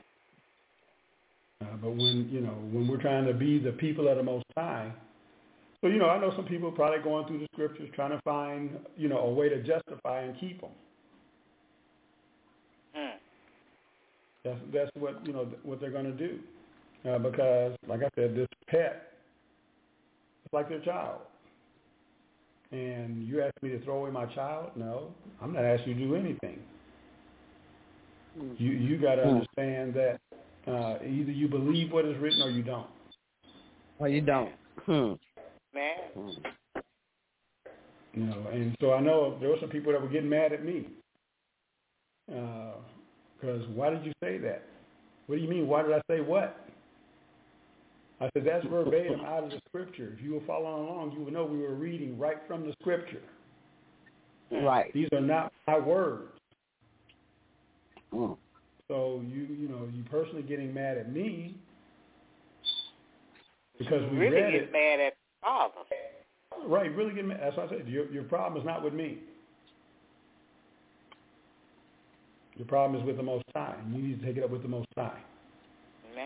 But when we're trying to be the people of the Most High, so I know some people probably going through the scriptures trying to find a way to justify and keep them. That's what what they're going to do, because like I said, this pet, it's like their child. And you ask me to throw away my child? No, I'm not asking you to do anything. You got to understand that either you believe what is written or you don't. Or you don't. Man. And so I know there were some people that were getting mad at me. Because why did you say that? What do you mean? Why did I say what? I said, that's verbatim out of the scripture. If you were following along, you would know we were reading right from the scripture. Right. These are not my words. So you personally getting mad at me because we really read get it. Mad at the Father. Right, really get mad. That's what I said. Your problem is not with me. Your problem is with the Most High. You need to take it up with the Most High. Amen.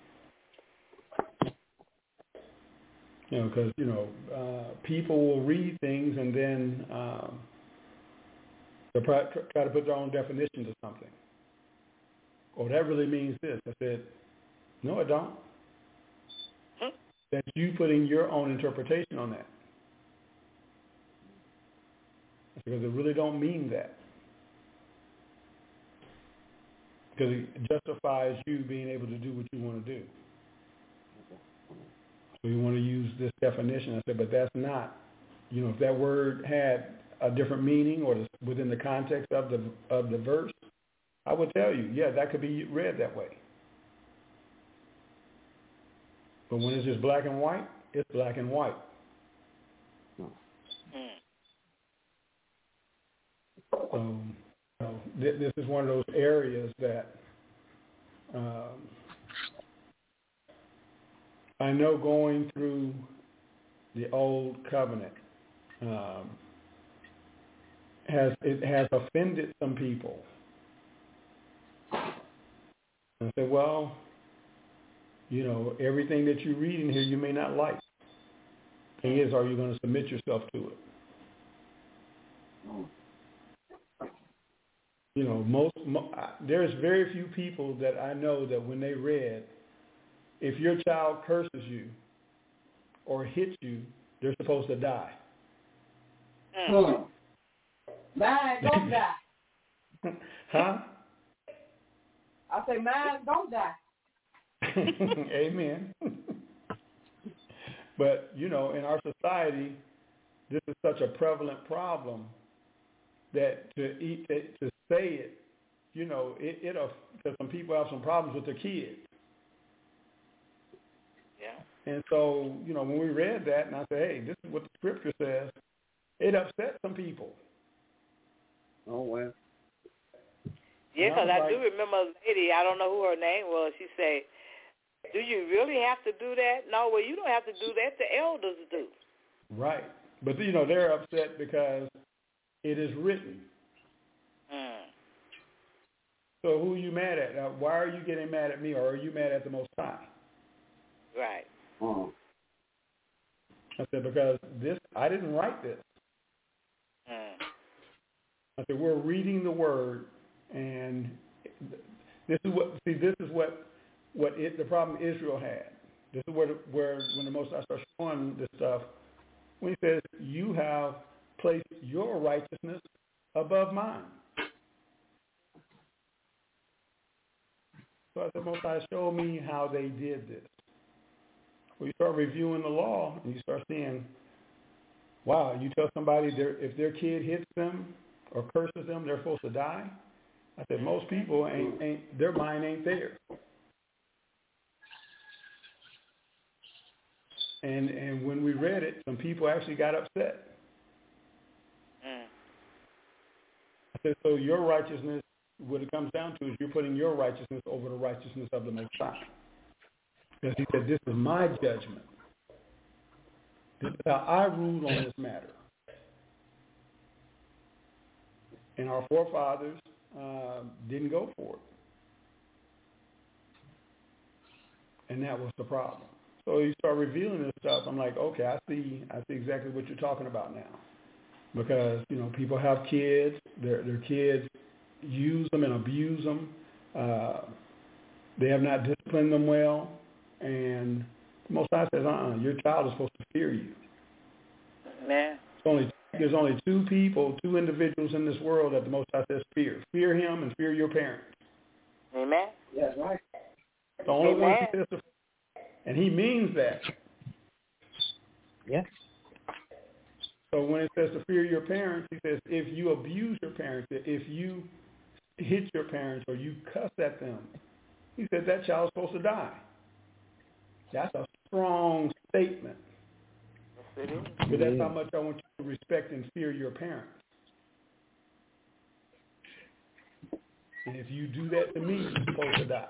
Because people will read things and then they'll try to put their own definition to something. Oh, that really means this. I said, no, it don't. That's you putting your own interpretation on that. Because it really don't mean that. Because it justifies you being able to do what you want to do. So you want to use this definition. I said, but that's not, if that word had a different meaning or within the context of the verse, I would tell you, yeah, that could be read that way. But when it's just black and white, it's black and white. So this is one of those areas that I know going through the old covenant has offended some people. And I said, well, everything that you read in here you may not like. The thing is, are you going to submit yourself to it? There's very few people that I know that when they read, if your child curses you or hits you, they're supposed to die. Mine don't die. Huh? I say mine don't die. Amen. But, in our society, this is such a prevalent problem that to say it, because some people have some problems with their kids. Yeah. And so, when we read that, and I said, hey, this is what the scripture says, it upset some people. Oh, well. Yeah, because I do remember a lady, I don't know who her name was, she said, do you really have to do that? No, well, you don't have to do that. The elders do. Right. But, they're upset because it is written. So who are you mad at? Now, why are you getting mad at me, or are you mad at the Most High? Right. I said, because I didn't write this. I said, we're reading the Word, and this is what the problem Israel had. This is where when the Most High starts showing this stuff, when he says, you have place your righteousness above mine. So I said, Most High, show me how they did this. Well, you start reviewing the law, and you start seeing, wow, you tell somebody if their kid hits them or curses them, they're supposed to die? I said, most people ain't their mind ain't there. And when we read it, some people actually got upset. I said, so your righteousness, what it comes down to is you're putting your righteousness over the righteousness of the Most High. Because he said, this is my judgment. This is how I rule on this matter. And our forefathers didn't go for it. And that was the problem. So you start revealing this stuff. I'm like, okay, I see exactly what you're talking about now. Because, people have kids. Their kids use them and abuse them. They have not disciplined them well. And the Most High says, your child is supposed to fear you. Man. There's only two individuals in this world that the Most High says fear. Fear him and fear your parents. Amen. Yes, right. The only one he says to fear. And he means that. Yeah. So when it says to fear your parents, he says if you abuse your parents, if you hit your parents or you cuss at them, he said that child's supposed to die. That's a strong statement. Yes, it is. But that's how much I want you to respect and fear your parents. And if you do that to me, you're supposed to die.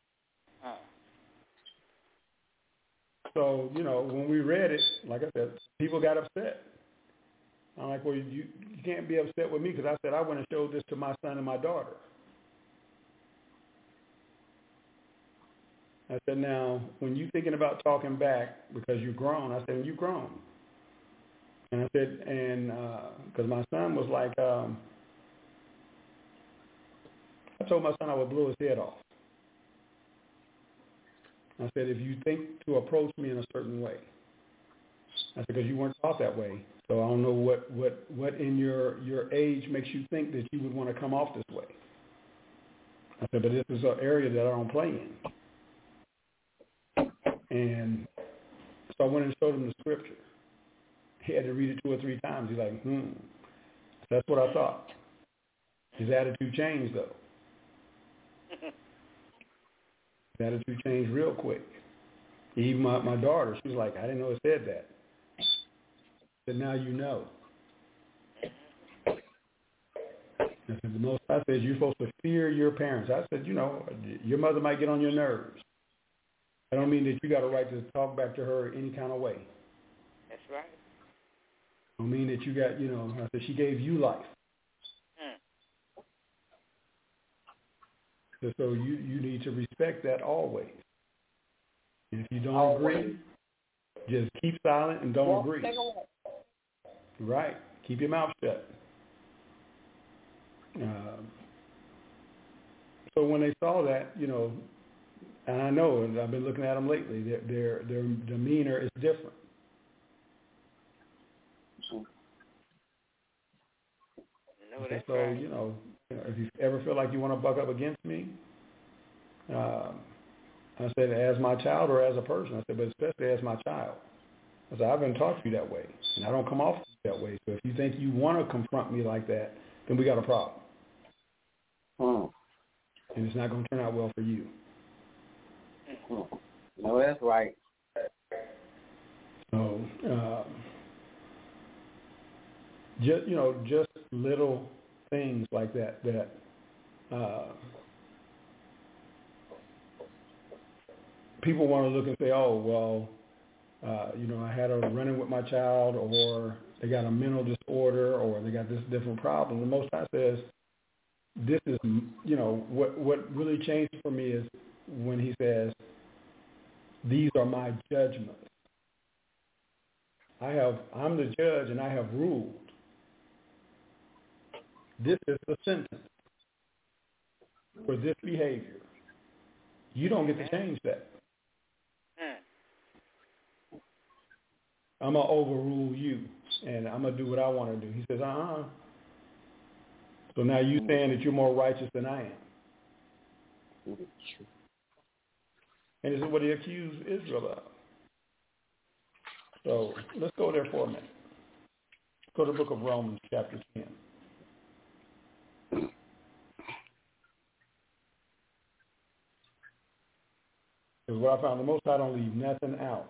So, when we read it, like I said, people got upset. I'm like, well, you can't be upset with me because I said I went and showed this to my son and my daughter. I said, now, when you're thinking about talking back because you're grown, I said, you're grown. And I said, because my son was like, I told my son I would blow his head off. I said, if you think to approach me in a certain way. I said, because you weren't taught that way. So I don't know what in your age makes you think that you would want to come off this way. I said, but this is an area that I don't play in. And so I went and showed him the scripture. He had to read it 2 or 3 times. He's like, That's what I thought. His attitude changed, though. His attitude changed real quick. Even my daughter, she was like, I didn't know it said that. But now you know. I said, the Most High says you're supposed to fear your parents. I said, your mother might get on your nerves. I don't mean that you got a right to talk back to her any kind of way. That's right. I don't mean that you got, I said she gave you life. So you need to respect that always. And if you don't agree, just keep silent and don't agree. Right. Keep your mouth shut. So when they saw that, and I know, and I've been looking at them lately, their demeanor is different. That's so, right. if you ever feel like you want to buck up against me, I said, as my child or as a person, I said, but especially as my child. I said, I've been taught you that way, and I don't come off that way. So if you think you want to confront me like that, then we got a problem. And it's not going to turn out well for you. No, that's right. So, just little things like that people want to look and say, oh, well, I had a run-in with my child, or they got a mental disorder, or they got this different problem. The Most High says, this is, what really changed for me is when he says, these are my judgments. I'm the judge and I have ruled. This is the sentence for this behavior. You don't get to change that. I'm going to overrule you, and I'm going to do what I want to do. He says, So now you're saying that you're more righteous than I am. And this is what he accused Israel of. So let's go there for a minute. Go to the book of Romans, chapter 10. Because what I found, the Most High don't leave nothing out.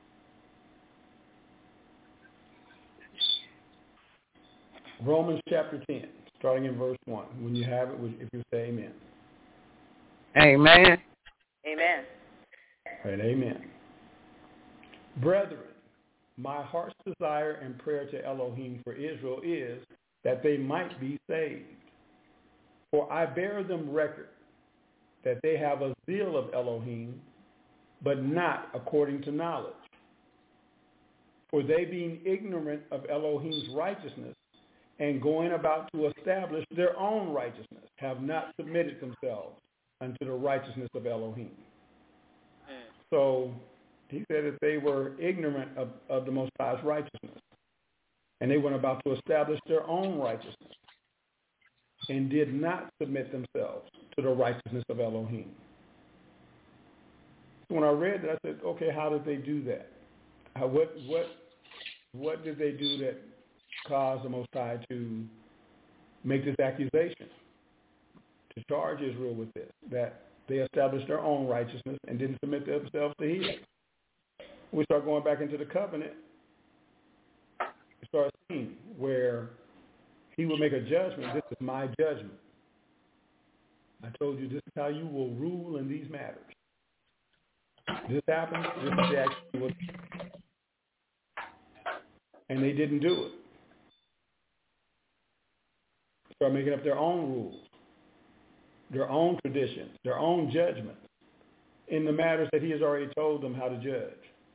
Romans chapter 10, starting in verse 1. When you have it, if you say amen. Amen. Amen. All right, amen. Brethren, my heart's desire and prayer to Elohim for Israel is that they might be saved. For I bear them record that they have a zeal of Elohim, but not according to knowledge. For they, being ignorant of Elohim's righteousness and going about to establish their own righteousness, have not submitted themselves unto the righteousness of Elohim. So he said that they were ignorant of the Most High's righteousness, and they went about to establish their own righteousness and did not submit themselves to the righteousness of Elohim. When I read that, I said, okay, how did they do that? What did they do that caused the Most High to make this accusation, to charge Israel with this, that they established their own righteousness and didn't submit themselves to His? We start going back into the covenant. We start seeing where He will make a judgment. This is my judgment. I told you this is how you will rule in these matters. This happened. This is the action was, and they didn't do it. Start making up their own rules, their own traditions, their own judgments in the matters that He has already told them how to judge.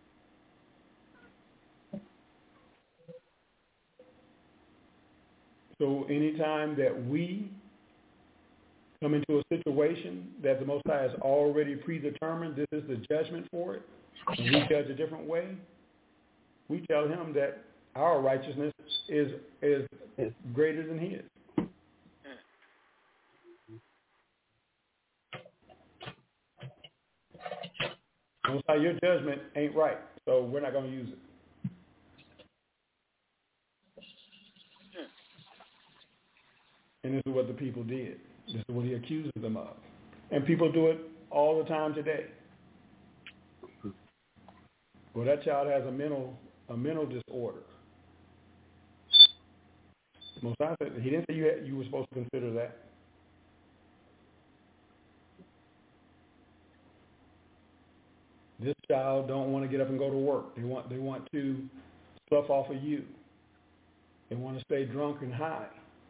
So anytime that we come into a situation that the Most High has already predetermined, this is the judgment for it, and we judge a different way, we tell Him that our righteousness is greater than His. Most High, your judgment ain't right, so we're not going to use it. And this is what the people did. This is what He accuses them of. And people do it all the time today. Well, that child has a mental disorder. Most High said, He didn't say you were supposed to consider that. This child don't want to get up and go to work. They want to slough off of you. They want to stay drunk and high.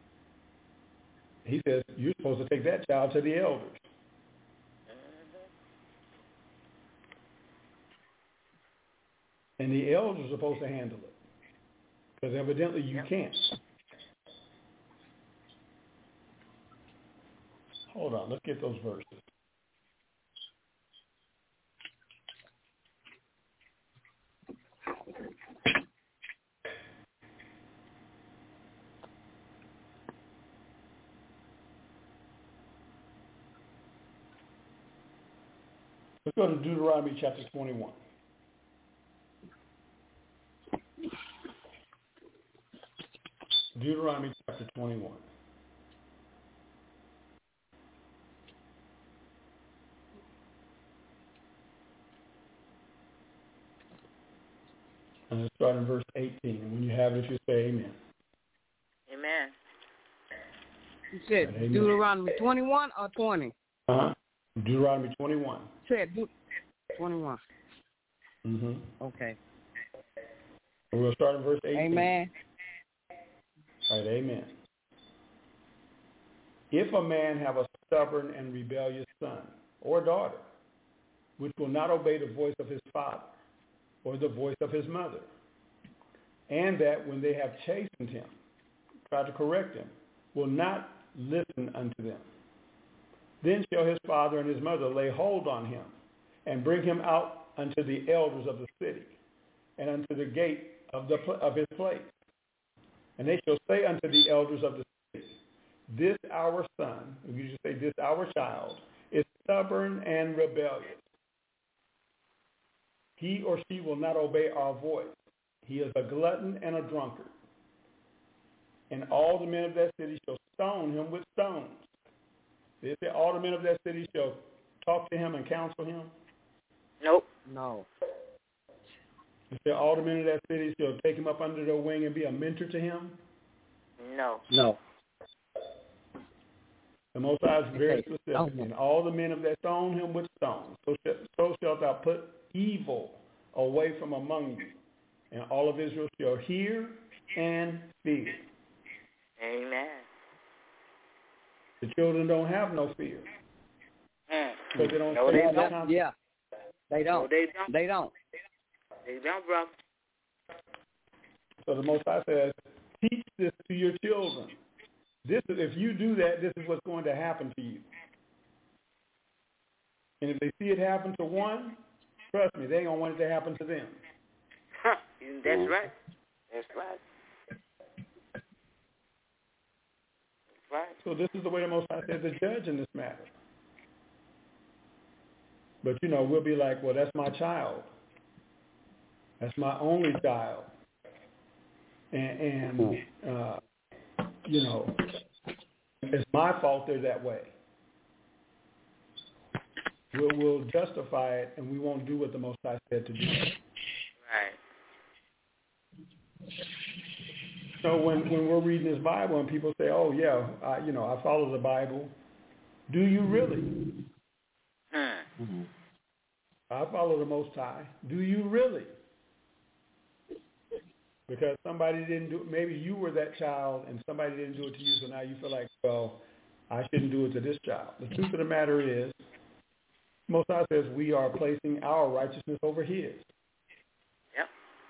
He says, you're supposed to take that child to the elders. And the elders are supposed to handle it. Because evidently you can't. Hold on, let's get those verses. Let's go to Deuteronomy chapter 21. Deuteronomy chapter 21. And let's start in verse 18. And when you have it, you say amen. Amen. You said amen. Deuteronomy 21 or 20? Deuteronomy 21. Said 21. Mm-hmm. Okay. And we'll start in verse 18. Amen. All right, amen. If a man have a stubborn and rebellious son or daughter, which will not obey the voice of his father or the voice of his mother, and that when they have chastened him, try to correct him, will not listen unto them, then shall his father and his mother lay hold on him and bring him out unto the elders of the city, and unto the gate of his place. And they shall say unto the elders of the city, this our son, you should say this our child, is stubborn and rebellious. He or she will not obey our voice. He is a glutton and a drunkard. And all the men of that city shall stone him with stones. They say all the men of that city shall talk to him and counsel him. Nope. No. They say all the men of that city shall take him up under their wing and be a mentor to him. No. No. The Most High is very specific. And all the men of that stone him with stones. So shalt thou put evil away from among you. And all of Israel shall hear and fear. Amen. The children don't have no fear. Because they don't. No, they don't. Yeah. They don't. No, they don't. They don't. They don't, bro. So the Most High says, teach this to your children. If you do that, this is what's going to happen to you. And if they see it happen to one, trust me, they ain't going to want it to happen to them. That's right. That's right. That's right. So this is the way the Most High says to judge in this matter. But, we'll be like, well, that's my child. That's my only child. And it's my fault they're that way. We'll justify it, and we won't do what the Most High said to do. Right. So when we're reading this Bible and people say, oh, yeah, I follow the Bible, do you really? Mm-hmm. I follow the Most High. Do you really? Because somebody didn't do it. Maybe you were that child and somebody didn't do it to you, so now you feel like, well, I shouldn't do it to this child. The truth of the matter is, Most High says we are placing our righteousness over his. Yep.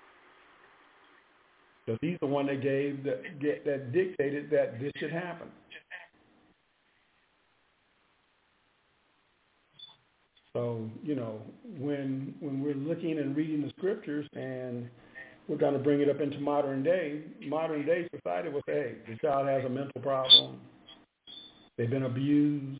So he's the one that that dictated that this should happen. So, when we're looking and reading the scriptures and we're going to bring it up into modern day society will say, hey, the child has a mental problem. They've been abused.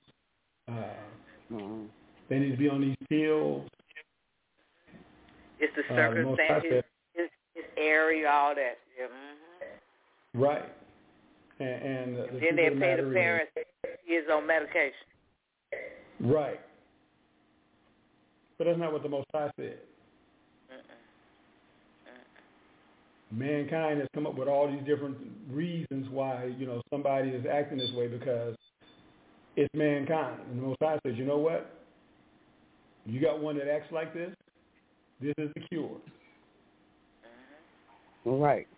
They need to be on these pills. It's the circumstances, his area, all that. Yeah. Mm-hmm. Right. And then they pay the parents he is on medication. Right. But that's not what the Most High said. Mankind has come up with all these different reasons why, somebody is acting this way because it's mankind. And the Most High says, you know what? You got one that acts like this? This is the cure. Right.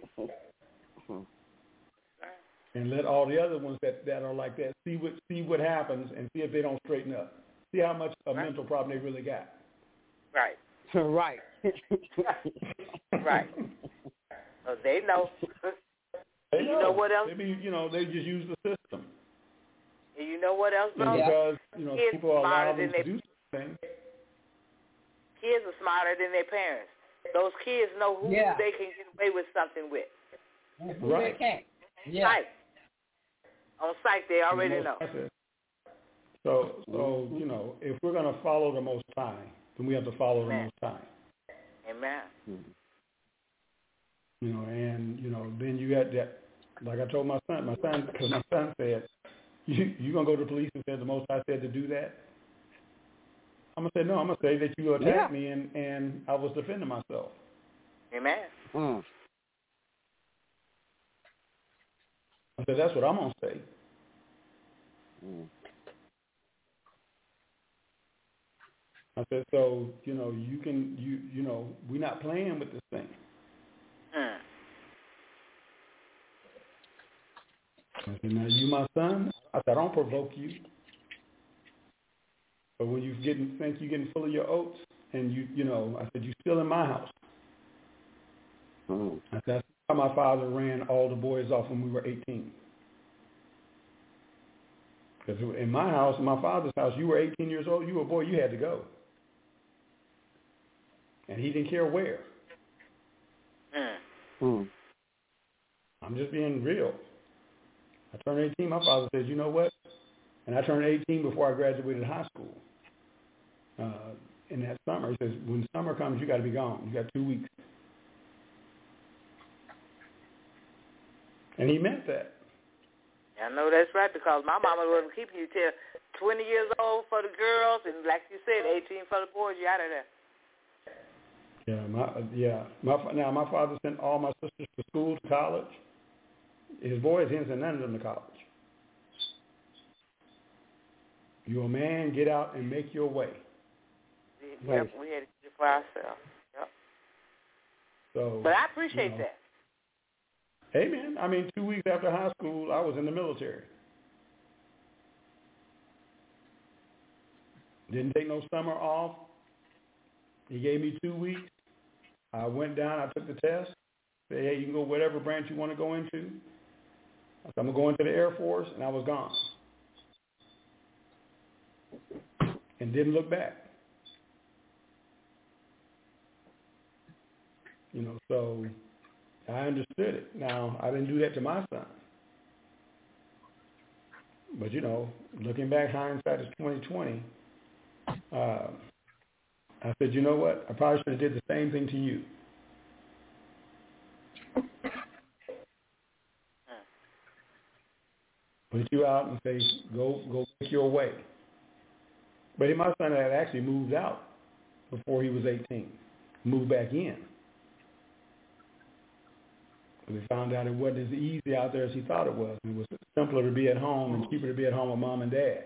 And let all the other ones that are like that see what happens and see if they don't straighten up. See how much a mental problem they really got. Right. Right. Right. So they know. They know. You know what else? They just use the system. And you know what else, bro? Because, kids people allow them to do things. Kids are smarter than their parents. Those kids know who they can get away with something with. Right. They can't. Yeah. Psych. On psych, they already know. So if we're going to follow the Most High, then we have to follow the Most High. Amen. Then you got that, like I told my son, because my son said, you going to go to the police and say the Most High said to do that? I'm going to say, no, I'm going to say that you attacked me and I was defending myself. Amen. I said, that's what I'm going to say. I said, so, we're not playing with this thing. I said, now you my son? I said, I don't provoke you. But when you think you're getting full of your oats and I said, you're still in my house. I said, that's how my father ran all the boys off when we were 18. Because in my house, in my father's house, you were 18 years old, you were a boy, you had to go. And he didn't care where. I'm just being real. I turned 18. My father said, you know what? And I turned 18 before I graduated high school. In that summer, he says, when summer comes, you got to be gone. You got 2 weeks. And he meant that. I know that's right, because my mama wasn't keeping you till 20 years old for the girls, and like you said, 18 for the boys. You out of there. Now my father sent all my sisters to school, to college. His boys didn't send none of them to college. You're a man, get out and make your way. Yep, we had to do it for ourselves. Yep. So, but I appreciate that. Hey, man, I mean, 2 weeks after high school, I was in the military. Didn't take no summer off. He gave me 2 weeks. I went down, I took the test. Said, hey, you can go whatever branch you want to go into. I said, I'm going to go into the Air Force, and I was gone. And didn't look back. So I understood it. Now, I didn't do that to my son. But, looking back, hindsight is 20/20. I said, you know what? I probably should have did the same thing to you. Put you out and say, go make your way. But my son had actually moved out before he was 18. Moved back in. We found out it wasn't as easy out there as he thought it was. It was simpler to be at home and cheaper to be at home with mom and dad.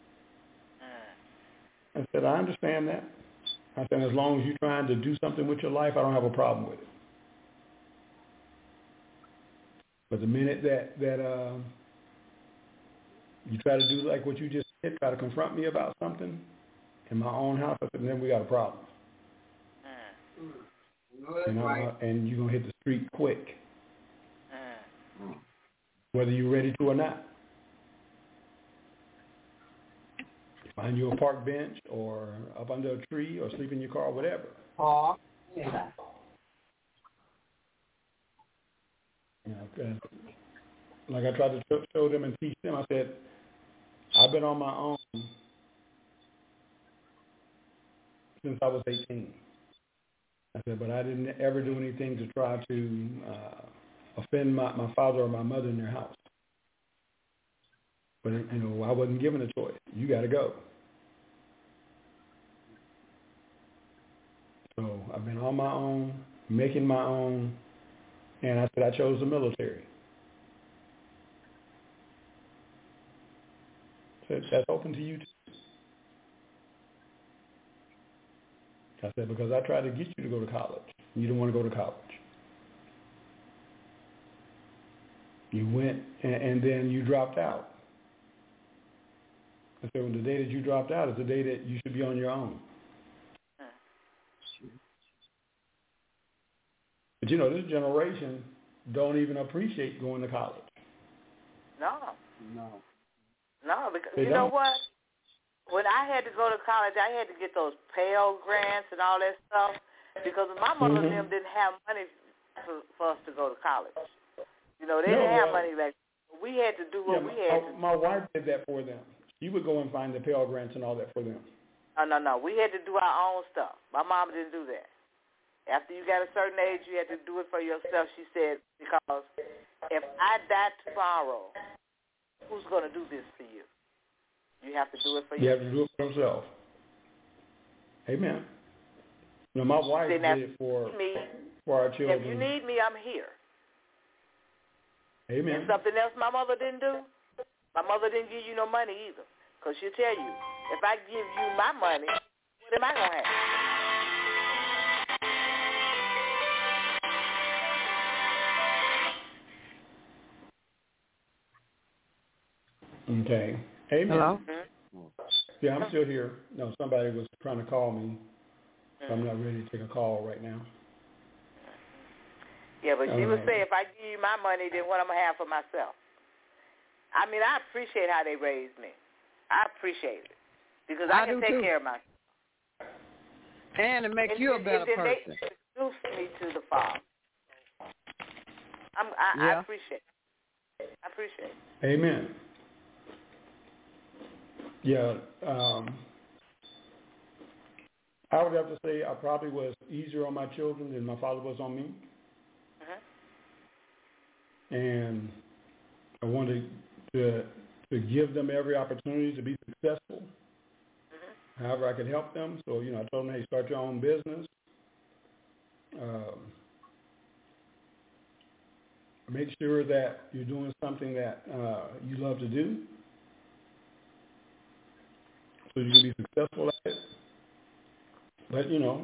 I said, I understand that. I said, as long as you're trying to do something with your life, I don't have a problem with it. But the minute that you try to do like what you just did, try to confront me about something in my own house, I said, then we got a problem. And you're going to hit the street quick. Whether you're ready to or not. Find you a park bench or up under a tree or sleep in your car, whatever. Yeah. Like I tried to show them and teach them, I said, I've been on my own since I was 18. I said, but I didn't ever do anything to try to offend my father or my mother in their house. But, I wasn't given a choice. You got to go. So I've been on my own, making my own, and I said I chose the military. I said, that's open to you too. I said, because I tried to get you to go to college. You didn't want to go to college. You went, and then you dropped out. I said, well, the day that you dropped out is the day that you should be on your own. But, this generation don't even appreciate going to college. No, because you know what? When I had to go to college, I had to get those Pell Grants and all that stuff because my mother and them didn't have money for us to go to college. They didn't have money like that. We had to do what we had to do. My wife did that for them. She would go and find the Pell Grants and all that for them. No. We had to do our own stuff. My mom didn't do that. After you got a certain age, you had to do it for yourself, she said, because if I die tomorrow, who's going to do this for you? You have to do it for yourself. You have to do it for yourself. Amen. My wife did it for our children. If you need me, I'm here. Amen. And something else my mother didn't do? My mother didn't give you no money either. Because she'll tell you, if I give you my money, what am I going to have? Okay. Amen. Hello? Yeah, I'm still here. No, somebody was trying to call me, so I'm not ready to take a call right now. Yeah, but she would say, if I give you my money, then what am I going to have for myself? I mean, I appreciate how they raised me. I appreciate it because I can take care of myself. And it makes you a better person. They introduced me to the Father. I appreciate it. I appreciate it. Amen. Yeah. I would have to say I probably was easier on my children than my father was on me. And I wanted to give them every opportunity to be successful, however I could help them. So, I told them, hey, start your own business. Make sure that you're doing something that you love to do so you can be successful at it. But,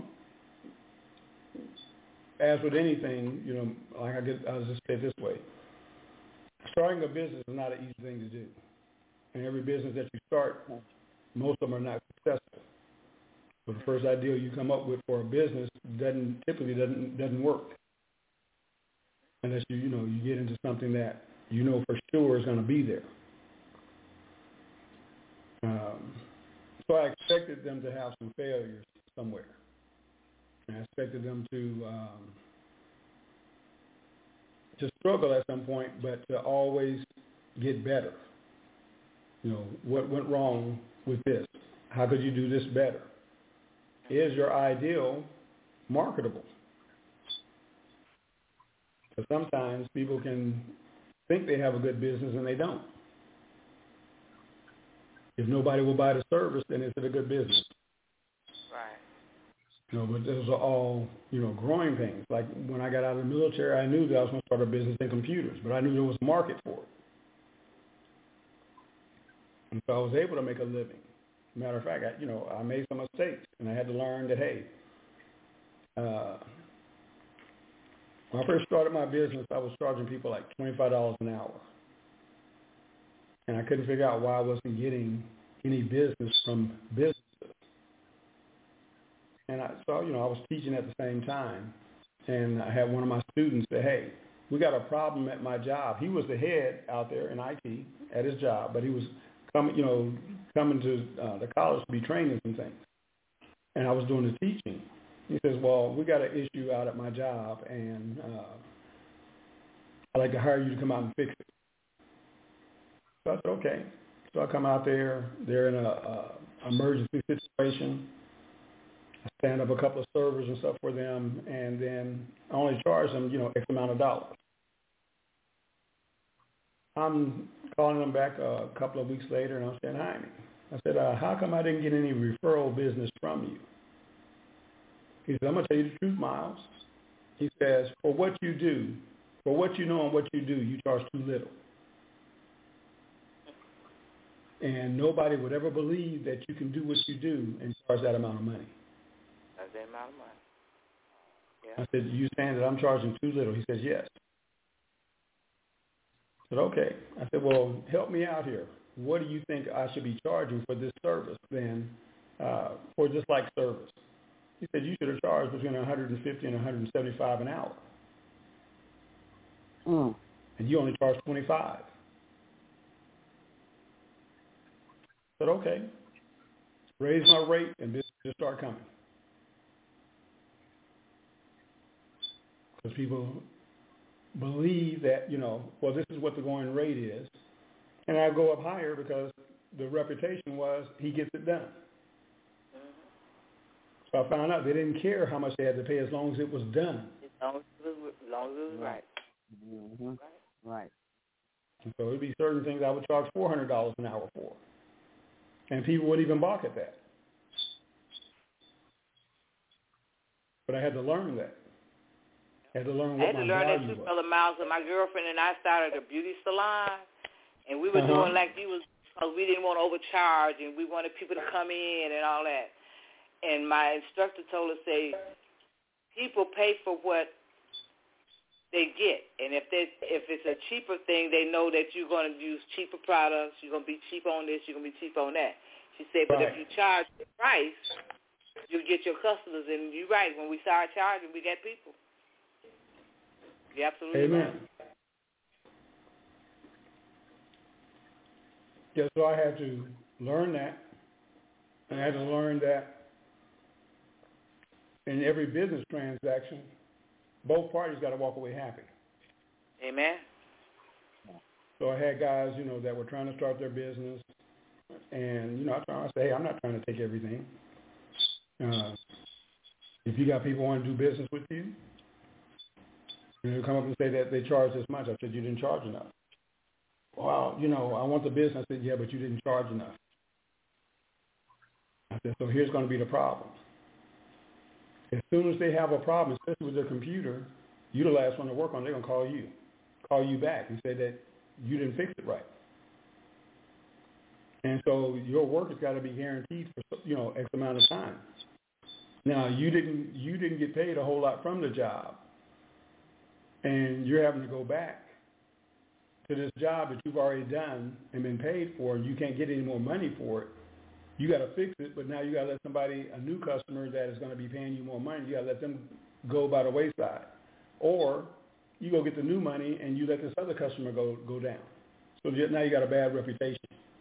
as with anything, I'll just say it this way. Starting a business is not an easy thing to do. And every business that you start, most of them are not successful. So the first idea you come up with for a business typically doesn't work. Unless you get into something that for sure is going to be there. So I expected them to have some failures somewhere. And I expected them to struggle at some point, but to always get better. What went wrong with this? How could you do this better? Is your ideal marketable? Because sometimes people can think they have a good business and they don't. If nobody will buy the service, then is it a good business? Right. But those are all, growing pains. Like when I got out of the military, I knew that I was going to start a business in computers, but I knew there was a market for it. And so I was able to make a living. Matter of fact, I made some mistakes, and I had to learn that, hey, when I first started my business, I was charging people like $25 an hour. And I couldn't figure out why I wasn't getting any business from businesses. And I was teaching at the same time. And I had one of my students say, hey, we got a problem at my job. He was the head out there in IT at his job, but he was coming to the college to be trained in some things. And I was doing the teaching. He says, well, we got an issue out at my job, and I'd like to hire you to come out and fix it. So I said, okay. So I come out there. They're in a emergency situation. I stand up a couple of servers and stuff for them, and then I only charge them, X amount of dollars. I'm calling them back a couple of weeks later, and I'm saying, hi. I said, how come I didn't get any referral business from you? He said, I'm going to tell you the truth, Miles. He says, for what you do, for what you know and what you do, you charge too little. And nobody would ever believe that you can do what you do and charge that amount of money. That's the amount of money. Yeah. I said, you saying that I'm charging too little? He says, yes. I said, okay. I said, well, help me out here. What do you think I should be charging for this service then, for this like service? He said, you should have charged between $150 and $175 an hour. And you only charge $25. I said, okay. Raise my rate and business just start coming. Because people believe that, well, this is what the going rate is. And I go up higher because the reputation was he gets it done. So I found out they didn't care how much they had to pay as long as it was done. As long as it was right. Mm-hmm. Right. And so there'd be certain things I would charge $400 an hour for. And people would even balk at that. But I had to learn that. I had to learn what my value was. I had to learn that too, Brother Miles. And my girlfriend and I started a beauty salon. And we were doing like you was, because we didn't want to overcharge and we wanted people to come in and all that. And my instructor told us, say, people pay for what they get. And if it's a cheaper thing, they know that you're going to use cheaper products. You're going to be cheap on this. You're going to be cheap on that. She said, but if you charge the price, you'll get your customers. And you're right. When we start charging, we get people. You're absolutely right. Yeah, so I had to learn that. And I had to learn that in every business transaction, both parties got to walk away happy. Amen. So I had guys, that were trying to start their business, and, I say, hey, I'm not trying to take everything. If you got people who want to do business with you, they come up and say that they charge this much. I said, you didn't charge enough. Well, I want the business. I said, yeah, but you didn't charge enough. I said, so here's going to be the problem. As soon as they have a problem, especially with their computer, you're the last one to work on it. They're going to call you back and say that you didn't fix it right. And so your work has got to be guaranteed for, X amount of time. Now, you didn't get paid a whole lot from the job, and you're having to go back to this job that you've already done and been paid for, and you can't get any more money for it. You got to fix it, but now you got to let somebody, a new customer that is going to be paying you more money, you got to let them go by the wayside. Or you go get the new money and you let this other customer go down. So now you got a bad reputation.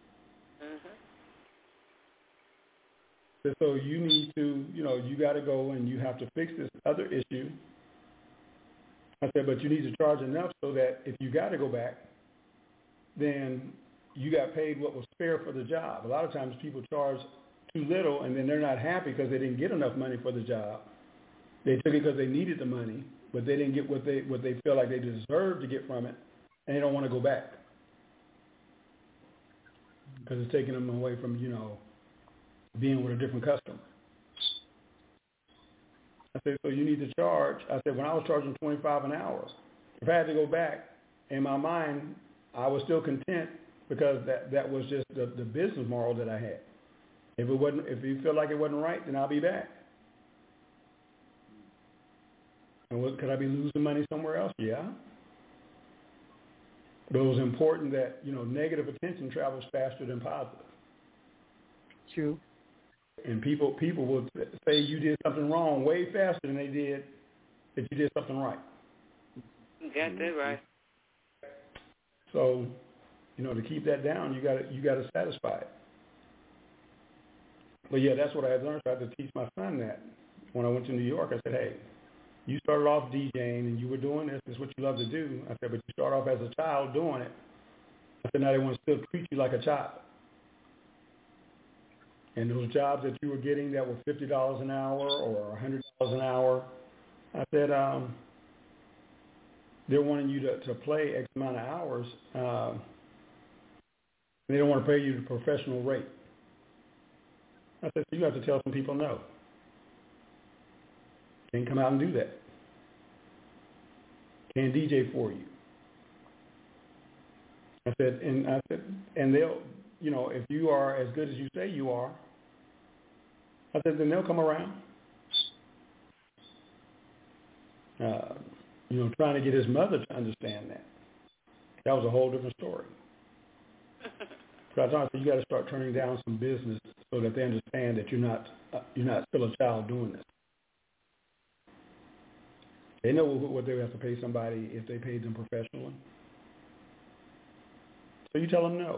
Mm-hmm. So you need to, you got to go and you have to fix this other issue. I said, but you need to charge enough so that if you got to go back, then you got paid what was fair for the job. A lot of times people charge too little and then they're not happy because they didn't get enough money for the job. They took it because they needed the money, but they didn't get what they feel like they deserve to get from it, and they don't want to go back because it's taking them away from, being with a different customer. I said, so you need to charge. I said, when I was charging $25 an hour, if I had to go back, in my mind, I was still content because that was just the business moral that I had. If you feel like it wasn't right, then I'll be back. And could I be losing money somewhere else? Yeah. But it was important that, negative attention travels faster than positive. True. And people will say you did something wrong way faster than they did that you did something right. You got that right. So, to keep that down, you got to satisfy it. But yeah, that's what I had learned. So I had to teach my son that. When I went to New York, I said, hey, you started off DJing and you were doing this. This is what you love to do. I said, but you start off as a child doing it. I said, now they want to still treat you like a child. And those jobs that you were getting that were $50 an hour or $100 an hour, I said, they're wanting you to play X amount of hours. They don't want to pay you the professional rate. I said, so you have to tell some people no. Can't come out and do that. Can't DJ for you. I said, and they'll, if you are as good as you say you are, I said, then they'll come around. Trying to get his mother to understand that. That was a whole different story. So I thought you got to start turning down some business so that they understand that you're not still a child doing this. They know what they would have to pay somebody if they paid them professionally. So you tell them no.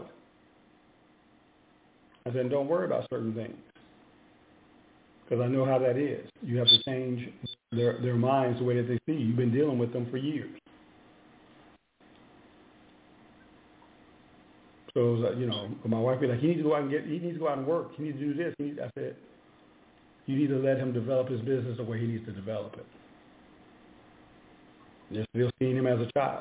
I said, don't worry about certain things. Because I know how that is. You have to change their minds the way that they see you. You've been dealing with them for years. So it was my wife would be like, he needs to go out and work. He needs to do this. I said, you need to let him develop his business the way he needs to develop it. They're still seeing him as a child.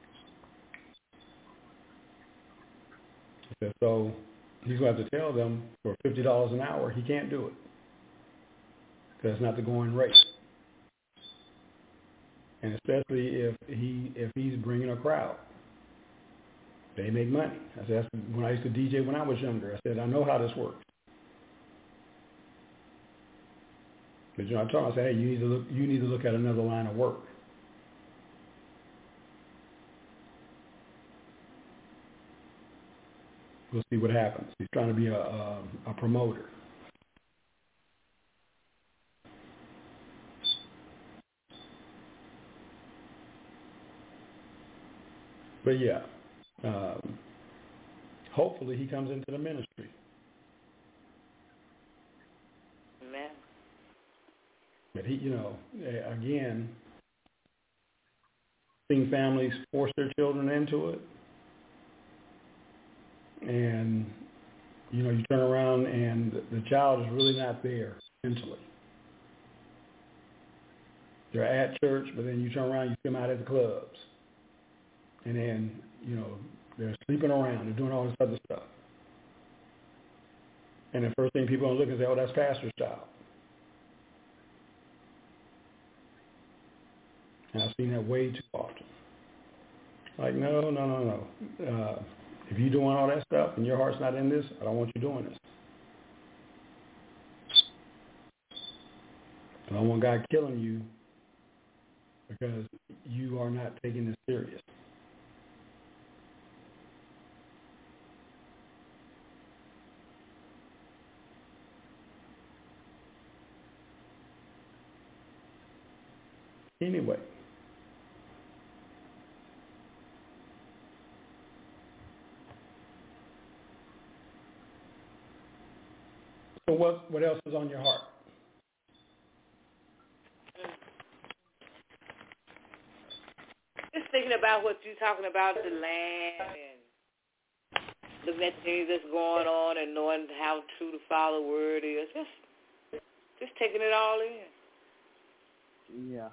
I said, so he's going to have to tell them for $50 an hour he can't do it. That's not the going rate. And especially if he's bringing a crowd. They make money. I said, that's when I used to DJ when I was younger. I said, I know how this works. But I told him, I said, hey, you need to look at another line of work. We'll see what happens. He's trying to be a promoter. But yeah, hopefully he comes into the ministry. Amen. But he, again, seen families force their children into it. And, you know, you turn around and the child is really not there mentally. They're at church, but then you turn around, you see them out at the clubs. And then, you know, they're sleeping around. They're doing all this other stuff. And the first thing people are going to look and say, oh, that's pastor's child. And I've seen that way too often. Like, no. If you're doing all that stuff and your heart's not in this, I don't want you doing this. I don't want God killing you because you are not taking this serious. Anyway. So what else is on your heart? Just thinking about what you're talking about, the land and looking at things that's going on and knowing how true the Father's word is. Just taking it all in. Yeah.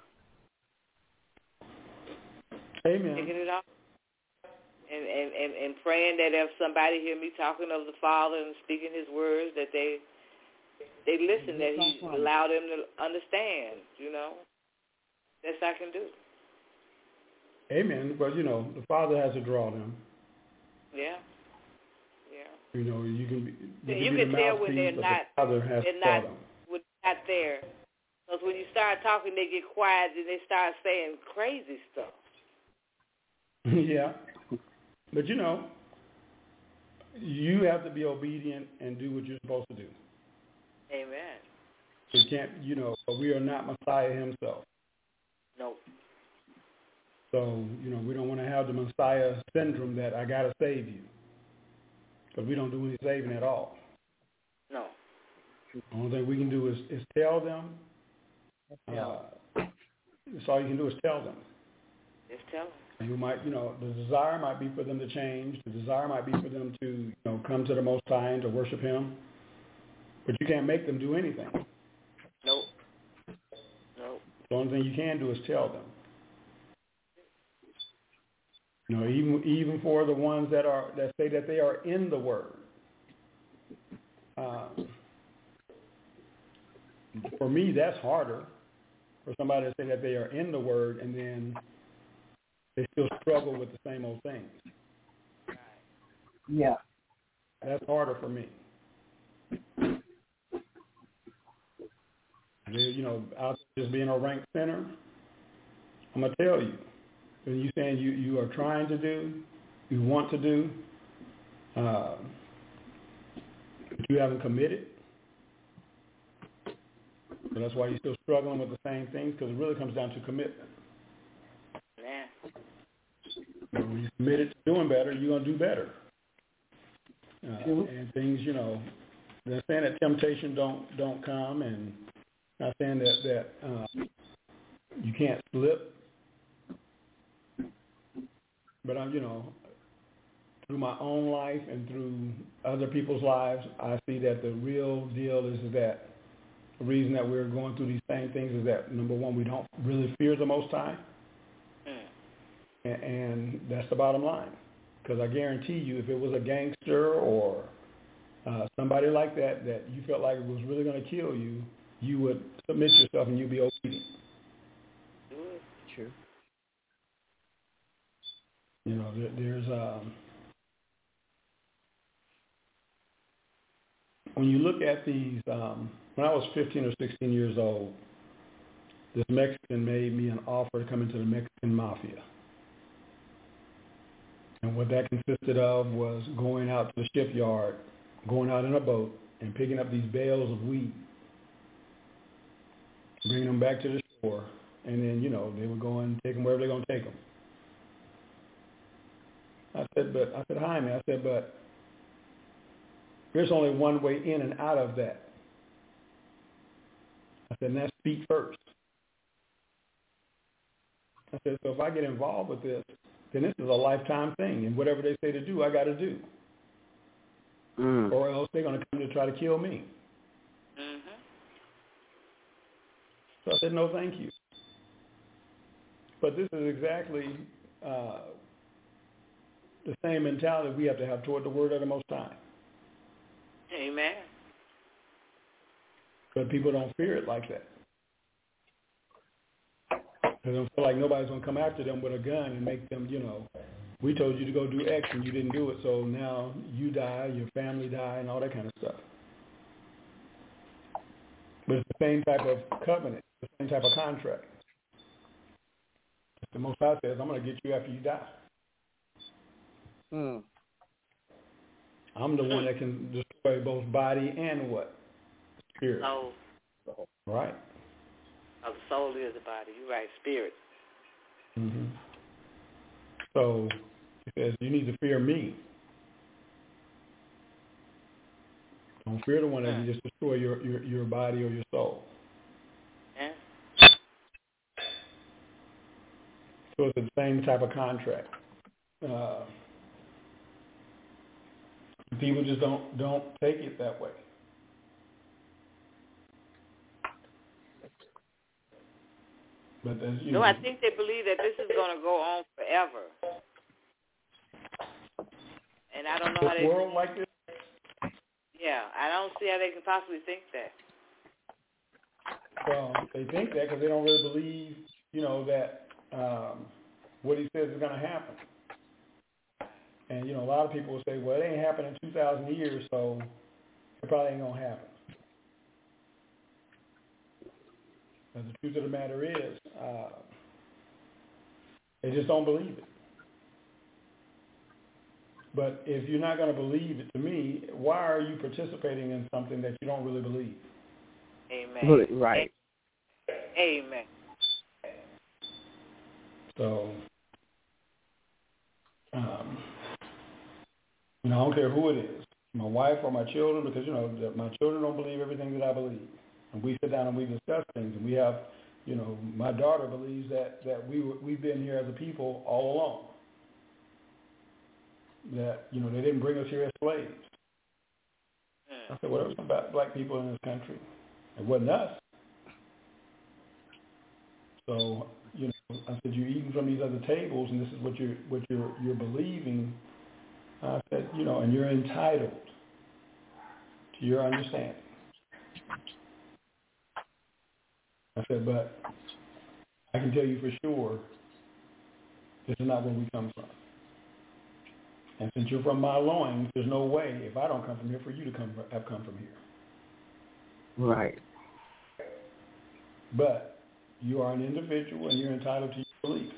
Amen. Taking it all. And praying that if somebody hear me talking of the Father and speaking his words, that they listen, that he allow them to understand, you know. Best I can do. Amen. But, you know, the Father has to draw them. Yeah. You know, you can tell when they're not, they're not there. Because when you start talking, they get quiet and they start saying crazy stuff. Yeah. But, you know, you have to be obedient and do what you're supposed to do. Amen. You can't, you know, we are not Messiah himself. Nope. So, you know, we don't want to have the Messiah syndrome that I got to save you. Because we don't do any saving at all. No. The only thing we can do is tell them. That's all you can do is tell them. Just tell them. And you might, you know, the desire might be for them to change. The desire might be for them to, you know, come to the Most High and to worship him. But you can't make them do anything. Nope. The only thing you can do is tell them. You know, even for the ones that say that they are in the Word. For me, that's harder. For somebody to say that they are in the Word and then they still struggle with the same old things. Yeah. That's harder for me. You know, out just being a ranked sinner, I'm going to tell you. When you're saying you are trying to do, you want to do, but you haven't committed. So that's why you're still struggling with the same things, because it really comes down to commitment. Yeah. When you're committed to doing better, you're going to do better. And things, you know, they're saying that temptation don't come, and not saying that you can't slip. But I'm, you know, through my own life and through other people's lives, I see that the real deal is that the reason that we're going through these same things is that, number one, we don't really fear the Most High. And that's the bottom line. Because I guarantee you, if it was a gangster or somebody like that you felt like it was really going to kill you, you would submit yourself and you'd be obedient. True. You know, there's when you look at these, when I was 15 or 16 years old, this Mexican made me an offer to come into the Mexican Mafia. And what that consisted of was going out to the shipyard, going out in a boat, and picking up these bales of weed, bringing them back to the shore, and then, you know, they would go and take them wherever they're going to take them. I said, hi, man. I said, but there's only one way in and out of that. I said, and that's feet first. I said, so if I get involved with this, then this is a lifetime thing, and whatever they say to do, I got to do. Or else they're going to come to try to kill me. So I said, no, thank you. But this is exactly the same mentality we have to have toward the word of the Most High. Amen. But people don't fear it like that. They don't feel like nobody's going to come after them with a gun and make them, we told you to go do X and you didn't do it, so now you die, your family die, and all that kind of stuff. But it's the same type of covenant, the same type of contract. The Most High says, I'm going to get you after you die. I'm the one that can destroy both body and what? Spirit. Soul. Right. Oh, the soul is the body. You're right, spirit. So he says, you need to fear me. Don't fear the one that can just destroy your body or your soul. So it's the same type of contract. People just don't take it that way. But no, I think they believe that this is going to go on forever. And I don't know how they... world like this? Yeah, I don't see how they can possibly think that. Well, they think that because they don't really believe, that what he says is going to happen. And, a lot of people will say, well, it ain't happened in 2,000 years, so it probably ain't going to happen. But the truth of the matter is, they just don't believe it. But if you're not going to believe it, to me, why are you participating in something that you don't really believe? Amen. Right. Amen. So, I don't care who it is, my wife or my children, because, my children don't believe everything that I believe. And we sit down and we discuss things, and we have, my daughter believes that we've been here as a people all along. That, they didn't bring us here as slaves. I said, well, it was about black people in this country. It wasn't us. So, I said, you're eating from these other tables, and this is what you're believing. I said, and you're entitled to your understanding. I said, but I can tell you for sure this is not where we come from. And since you're from my loins, there's no way, if I don't come from here, for you to have come from here. Right. But you are an individual, and you're entitled to your belief.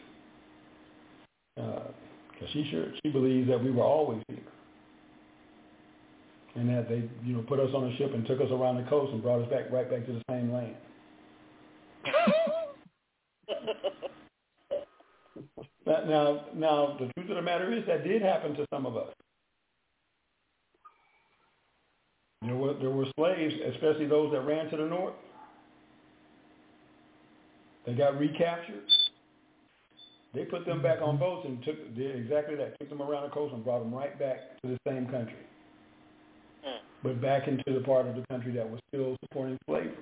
Because she believes that we were always here. And that they, put us on a ship and took us around the coast and brought us right back to the same land. Now, the truth of the matter is that did happen to some of us. There were slaves, especially those that ran to the north. They got recaptured. They put them back on boats and did exactly that. Took them around the coast and brought them right back to the same country. But back into the part of the country that was still supporting slavery.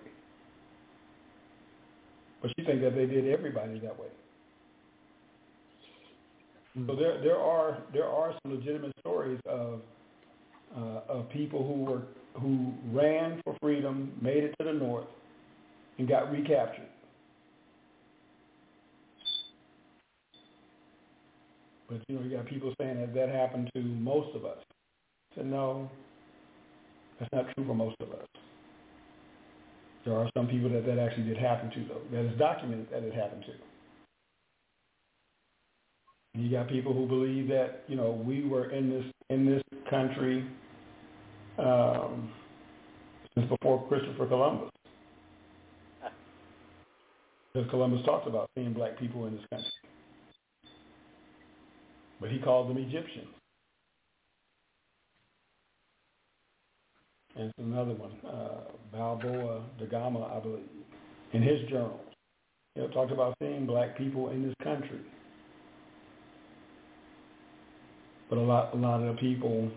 But she thinks that they did everybody that way. So there are some legitimate stories of people who ran for freedom, made it to the north, and got recaptured. But you got people saying that happened to most of us. I said, no, that's not true for most of us. There are some people that actually did happen to, though. That is documented that it happened to. And you got people who believe that we were in this country since before Christopher Columbus, because Columbus talks about seeing black people in this country, but he called them Egyptians. And it's another one, Balboa da Gama, I believe, in his journals. talked about seeing black people in this country. But a lot of the people,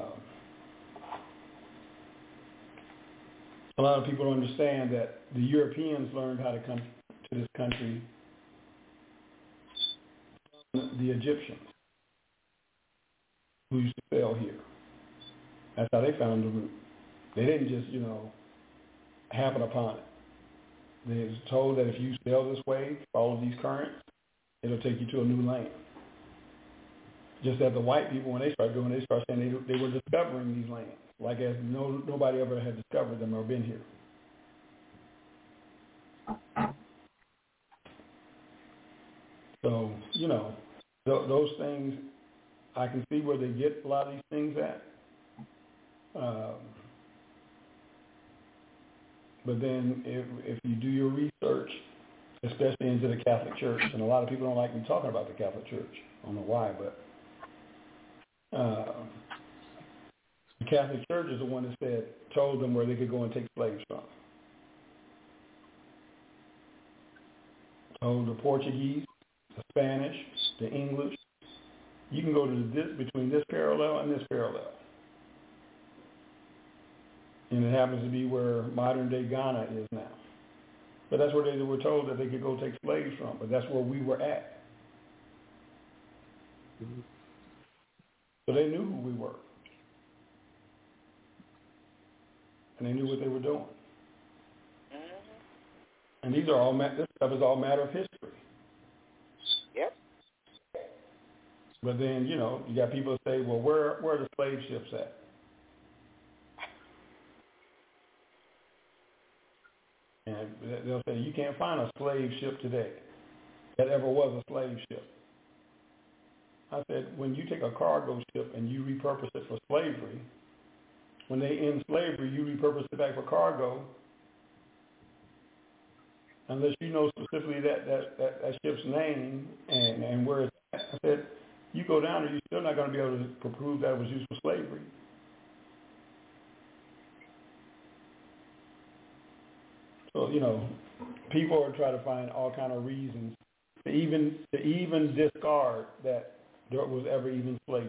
a lot of people don't understand that the Europeans learned how to come to this country from the Egyptians who used to sail here. That's how they found the route. They didn't just, happen upon it. They was told that if you sail this way, follow these currents, it'll take you to a new land. Just that the white people, when they start doing it, they start saying they were discovering these lands, like as nobody ever had discovered them or been here. So, those things, I can see where they get a lot of these things at. But then if you do your research, especially into the Catholic Church, and a lot of people don't like me talking about the Catholic Church. I don't know why, but the Catholic Church is the one that told them where they could go and take slaves from. Told the Portuguese, the Spanish, the English, you can go to between this parallel and this parallel. And it happens to be where modern-day Ghana is now. But that's where they were told that they could go take slaves from, but that's where we were at. Mm-hmm. So they knew who we were. And they knew what they were doing. And this stuff is all matter of history. Yep. But then, you got people that say, well, where are the slave ships at? And they'll say, you can't find a slave ship today that ever was a slave ship. I said, when you take a cargo ship and you repurpose it for slavery, when they end slavery, you repurpose it back for cargo, unless you know specifically that ship's name and where it's at. I said, you go down there, you're still not going to be able to prove that it was used for slavery. So, people are trying to find all kind of reasons to even discard that there was ever even slavery.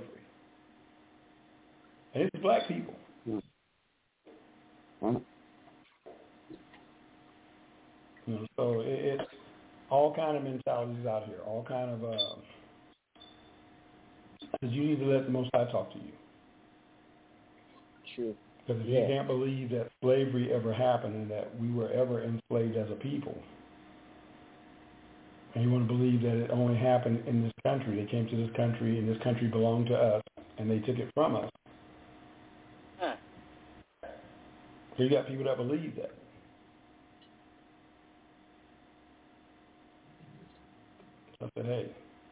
And it's black people. Mm-hmm. So it's all kind of mentalities out here, all kind of, you need to let the Most High talk to you. True. Because if you can't believe that slavery ever happened and that we were ever enslaved as a people, and you want to believe that it only happened in this country, they came to this country and this country belonged to us and they took it from us. So you got people that believe that. So I said, hey,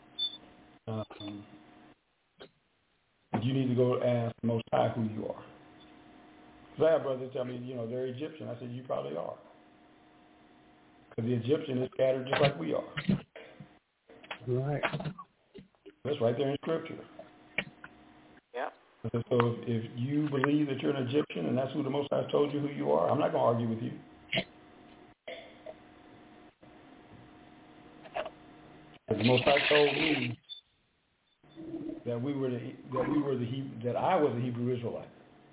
you need to go ask the Most High who you are. Because I have brothers tell me, they're Egyptian. I said, you probably are. Because the Egyptian is scattered just like we are. Right. That's right there in Scripture. Yeah. So if you believe that you're an Egyptian and that's who the Most High told you who you are, I'm not going to argue with you. But the Most High told me that I was a Hebrew Israelite.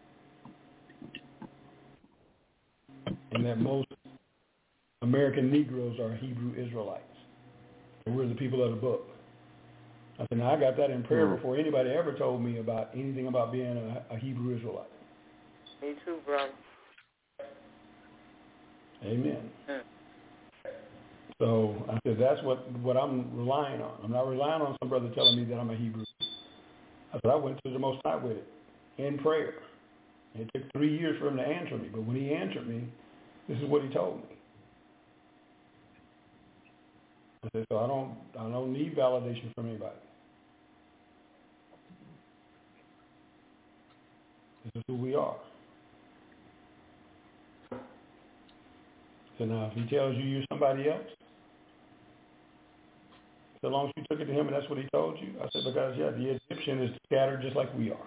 And that most American Negroes are Hebrew Israelites. And we're the people of the book. I said, now I got that in prayer before anybody ever told me about anything about being a Hebrew Israelite. Me too, brother. Amen. So I said, that's what I'm relying on. I'm not relying on some brother telling me that I'm a Hebrew. I said, I went to the Most High with it in prayer. It took 3 years for him to answer me, but when he answered me, this is what he told me. I said, so I don't need validation from anybody. This is who we are. So now if he tells you you're somebody else, so long as you took it to him and that's what he told you, I said, because the Egyptian is scattered just like we are.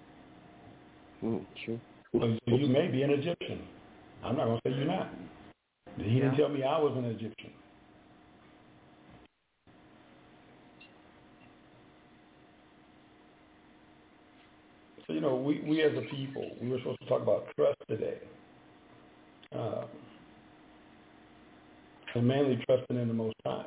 True. So you may be an Egyptian. I'm not going to say you're not. He didn't tell me I was an Egyptian. So, we as a people, we were supposed to talk about trust today. And mainly trusting in the Most High.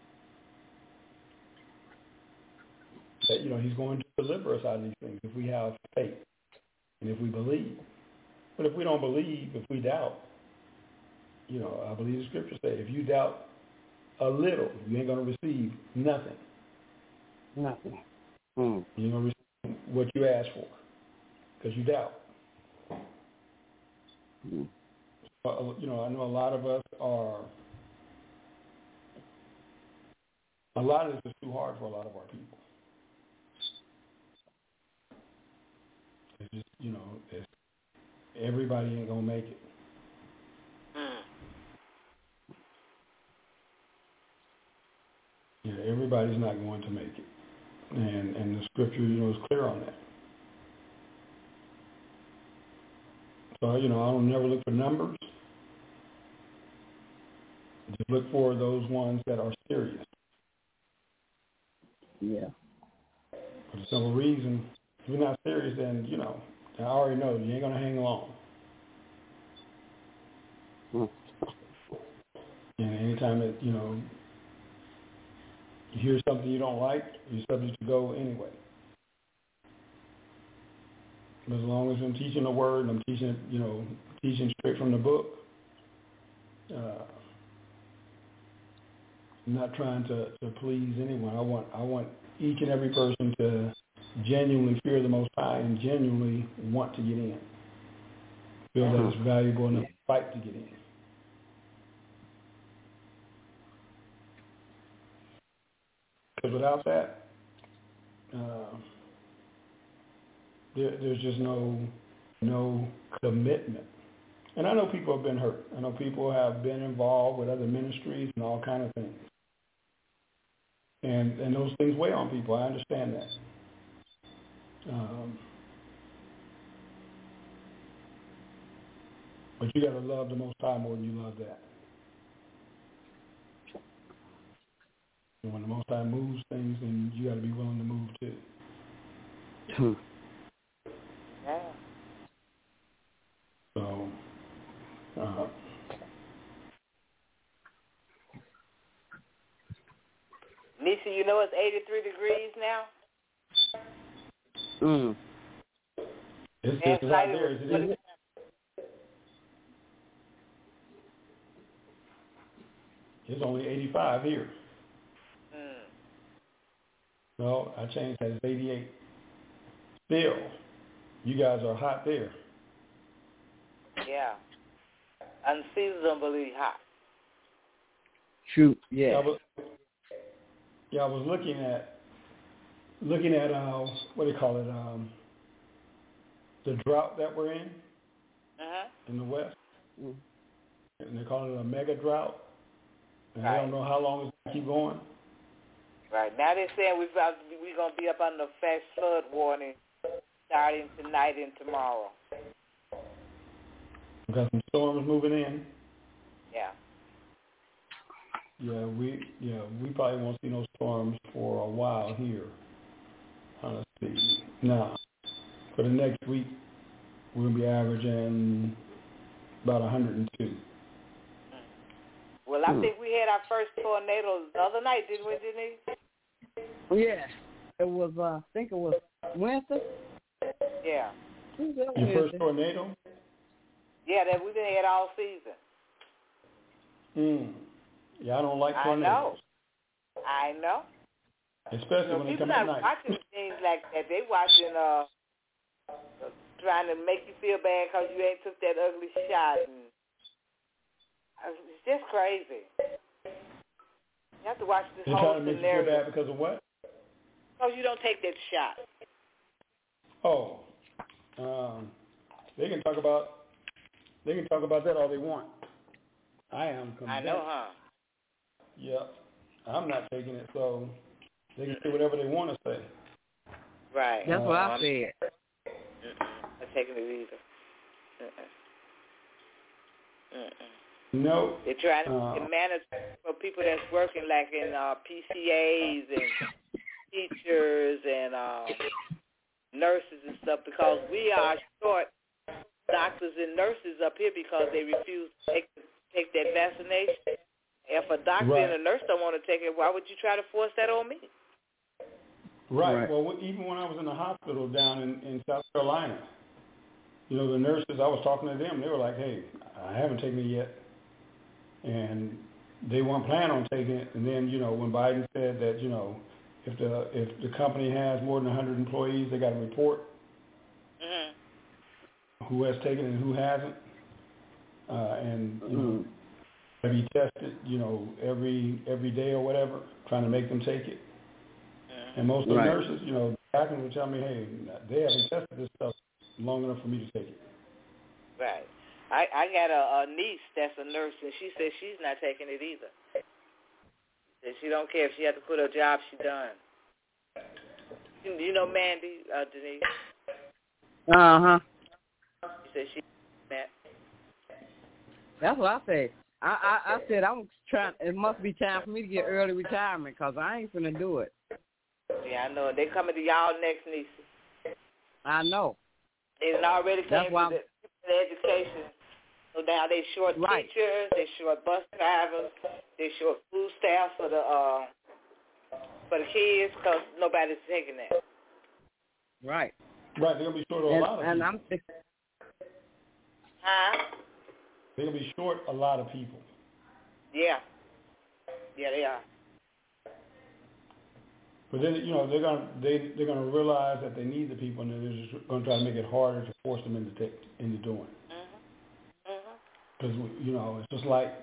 That, He's going to deliver us out of these things if we have faith and if we believe. But if we don't believe, if we doubt, I believe the scripture says, if you doubt a little, you ain't going to receive nothing. Nothing. You're going to receive what you ask for because you doubt. I know a lot of us are, a lot of this is too hard for a lot of our people. It's just, everybody ain't going to make it. Everybody's not going to make it. And the scripture, is clear on that. So, I don't never look for numbers. Just look for those ones that are serious. Yeah. For the simple reason, if you're not serious, then, I already know you ain't going to hang along. And anytime that, you hear something you don't like, you're subject to go anyway. But as long as I'm teaching the word and I'm teaching, teaching straight from the book, I'm not trying to please anyone. I want each and every person to genuinely fear the Most High and genuinely want to get in. Feel that it's valuable enough to fight to get in. Because without that, there's just no commitment. And I know people have been hurt. I know people have been involved with other ministries and all kind of things. And those things weigh on people. I understand that. But you got to love the Most High more than you love that. And when the Most High moves things, then you got to be willing to move too. Yeah. So, Nisa, it's 83 degrees now? It's just not there as it is. It's only 85 here. No, I changed that. It's 88. Still, you guys are hot there. Yeah. Unseasonably hot. Shoot, yeah. I was looking at what do you call it? The drought that we're in in the West. And they call it a mega drought. And I don't know how long it's going to keep going. Right. Now they're saying we're going to be up under flash flood warning starting tonight and tomorrow. We got some storms moving in. Yeah. Yeah, we probably won't see no storms for a while here. Let's see. Now, for the next week, we're going to be averaging about 102. Well, I think we had our first tornado the other night, didn't we, Denise? Yeah. It was, I think it was Wednesday. Yeah. Your first tornado? Yeah, that we've had all season. Yeah, I don't like tornadoes. I know. Especially when they come at night. People not watching things like that. They watching, trying to make you feel bad because you ain't took that ugly shot. And it's just crazy. You have to watch this They're whole trying to make scenario. you feel bad because of what? Because you don't take that shot. Oh. They can talk about that all they want. I am convinced. I know, huh? Yep. I'm not taking it, so they can say whatever they want to say. Right. That's what I said. I'm taking it either. No. They're trying to manage for people that's working like in PCAs and teachers and nurses and stuff, because we are short doctors and nurses up here because they refuse to take that vaccination. If a doctor and a nurse don't want to take it, why would you try to force that on me? Right. Well, even when I was in the hospital down in South Carolina, the nurses, I was talking to them, they were like, hey, I haven't taken it yet. And they weren't planning on taking it. And then, when Biden said that, if the company has more than 100 employees, they got to report who has taken it and who hasn't. And be tested, every day or whatever, trying to make them take it. And most of the nurses, back would tell me, hey, they haven't tested this stuff long enough for me to take it. Right. I got a niece that's a nurse, and she says she's not taking it either. That she don't care if she has to quit her job, she done. You know Mandy, Denise? Uh-huh. She said she met. That's what I said. I said I'm trying. It must be time for me to get early retirement because I ain't finna do it. Yeah, I know. They coming to y'all next, nieces. I know. They already came to the education. So now they short teachers, they short bus drivers, they short food staff for the kids because nobody's taking that. Right. Right. They're gonna be short a lot of people. They're gonna be short a lot of people. Yeah. Yeah, they are. But then, they're gonna realize that they need the people, and they're just gonna try to make it harder to force them into doing it. Because it's just like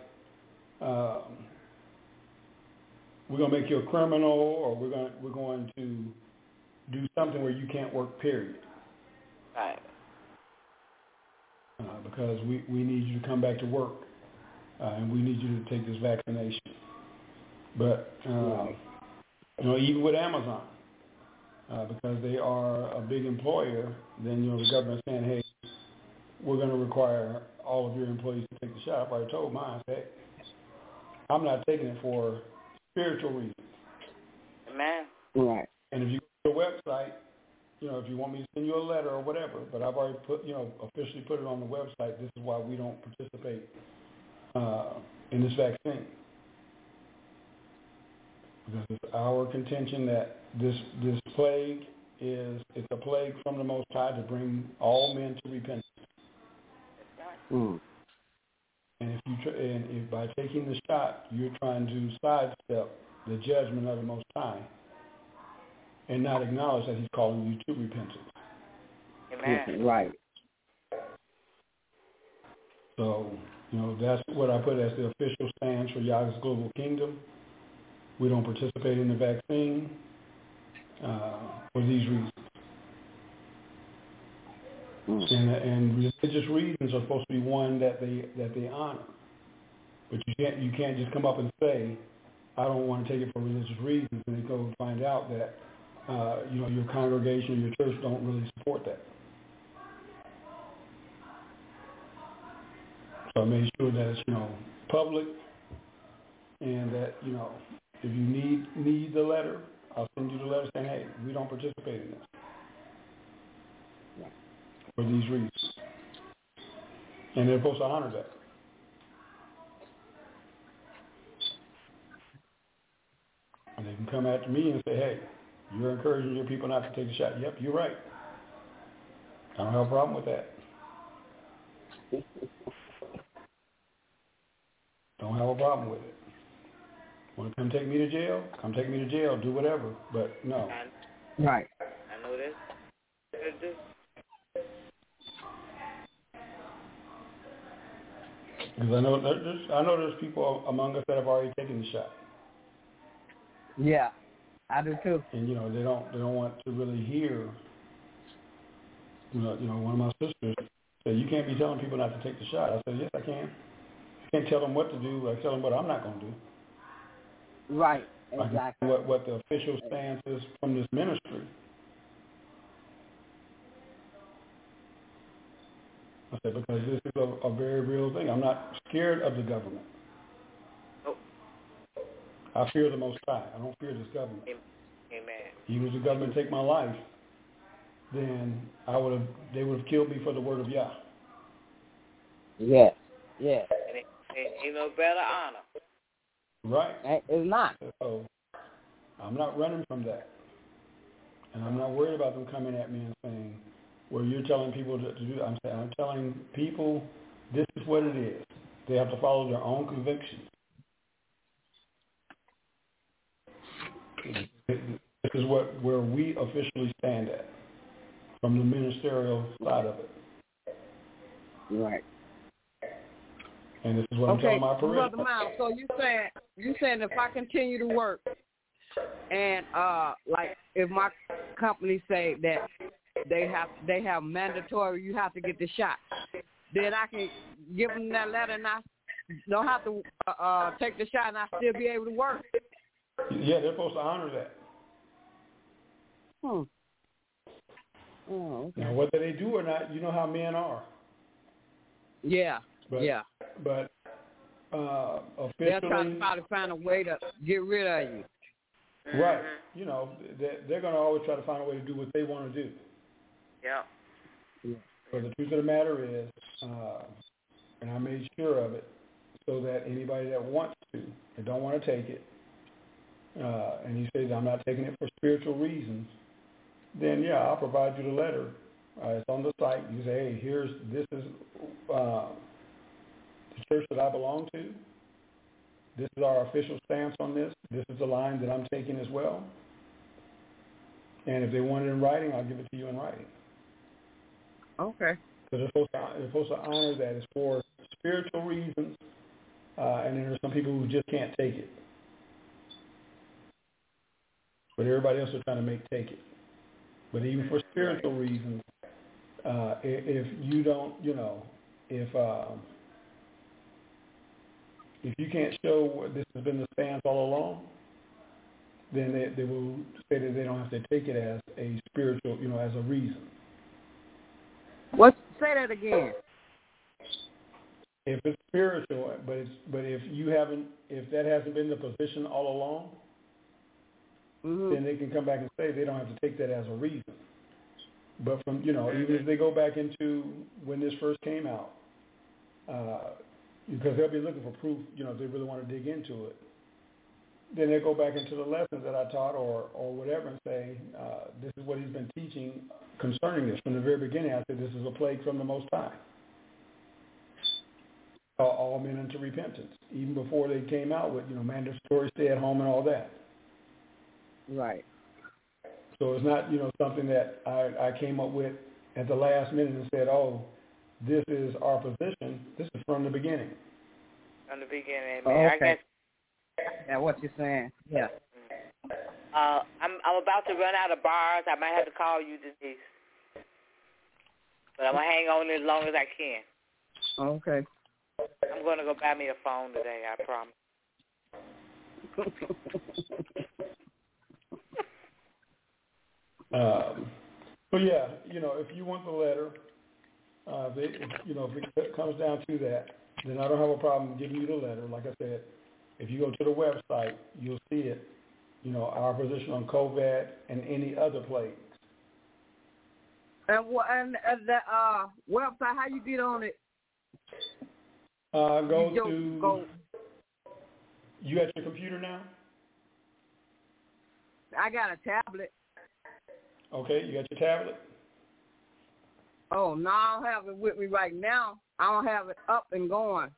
we're gonna make you a criminal, or we're going to do something where you can't work. Period. Right. Because we need you to come back to work, and we need you to take this vaccination. But even with Amazon, because they are a big employer, then the government's saying, hey, we're going to require all of your employees to take the shot. I've already told mine, hey, I'm not taking it for spiritual reasons. Amen. Right. And if you go to the website, if you want me to send you a letter or whatever, but I've already officially put it on the website. This is why we don't participate in this vaccine. Because it's our contention that this plague it's a plague from the Most High to bring all men to repentance. And if by taking the shot, you're trying to sidestep the judgment of the Most High and not acknowledge that He's calling you to repentance. Amen. Right. So, that's what I put as the official stance for Yahweh's Global Kingdom. We don't participate in the vaccine for these reasons. And religious reasons are supposed to be one that they honor. But you can't just come up and say, I don't want to take it for religious reasons, and then go and find out that your congregation, your church don't really support that. So I made sure that it's public, and that if you need the letter, I'll send you the letter saying, hey, we don't participate in this for these reasons. And they're supposed to honor that. And they can come after me and say, hey, you're encouraging your people not to take the shot. Yep, you're right. I don't have a problem with that. Don't have a problem with it. Want to come take me to jail? Come take me to jail. Do whatever. But no. Right. I know this. Because I know there's people among us that have already taken the shot. Yeah, I do too. And they don't want to really hear. One of my sisters said, "You can't be telling people not to take the shot." I said, "Yes, I can. I can't tell them what to do. I tell them what I'm not going to do." Right. Exactly. What the official stance is from this ministry. I said, because this is a very real thing. I'm not scared of the government. Oh. I fear the Most High. I don't fear this government. Amen. Even if the government take my life, then they would have killed me for the word of Yah. Yes. Yes. And ain't no better honor. Right. It's not. So I'm not running from that. And I'm not worried about them coming at me and saying, well, you're telling people to do that. I'm telling people this is what it is. They have to follow their own convictions. This is where we officially stand at from the ministerial side of it. Right. And this is what I'm telling my parishioners. Brother Miles, so you saying if I continue to work and like if my company say that they have mandatory, you have to get the shot, then I can give them that letter and I don't have to take the shot and I still be able to work. Yeah, they're supposed to honor that. Oh, okay. Now, whether they do or not, you know how men are. Yeah. But officially, they're trying to probably find a way to get rid of you. Right. You know, they're going to always try to find a way to do what they want to do. Yeah. But the truth of the matter is, and I made sure of it, so that anybody that wants to and don't want to take it, and you say that I'm not taking it for spiritual reasons, then yeah, I'll provide you the letter. It's on the site. You say, hey, this is the church that I belong to. This is our official stance on this. This is the line that I'm taking as well. And if they want it in writing, I'll give it to you in writing. Okay. So they're supposed to honor that. It's for spiritual reasons, and then there's some people who just can't take it. But everybody else is trying to take it. But even for spiritual reasons, if you don't, if you can't show this has been the stance all along, then they will say that they don't have to take it as a spiritual, as a reason. Say that again. If it's spiritual, but if that hasn't been the position all along, then they can come back and say they don't have to take that as a reason. But from, even if they go back into when this first came out, because they'll be looking for proof, if they really want to dig into it, then they go back into the lessons that I taught or whatever and say, this is what he's been teaching concerning this. From the very beginning, I said this is a plague from the Most High. All men unto repentance, even before they came out with, mandatory stay at home and all that. Right. So it's not, something that I came up with at the last minute and said, oh, this is our position. This is from the beginning. From the beginning, man. Oh, okay. Yeah, what you're saying. Yeah. I'm about to run out of bars. I might have to call you, Denise. But I'm going to hang on as long as I can. Okay. I'm going to go buy me a phone today, I promise. So yeah, if you want the letter, if it comes down to that, then I don't have a problem giving you the letter. Like I said, if you go to the website, you'll see it. Our position on COVID and any other plagues. And the website, how you get on it? Go. You at your computer now? I got a tablet. Okay, you got your tablet? Oh, no, I don't have it with me right now. I don't have it up and going.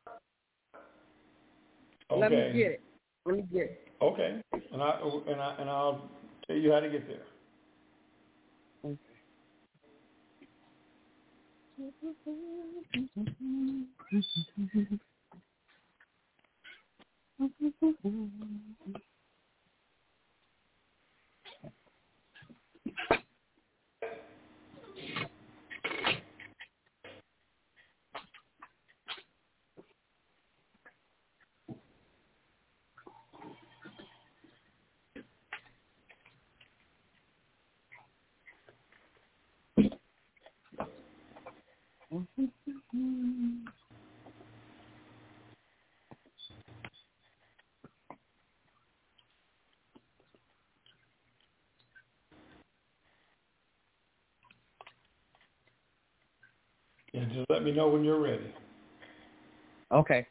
Okay. Let me get it. Okay, and I'll tell you how to get there. Yeah, just let me know when you're ready. Okay.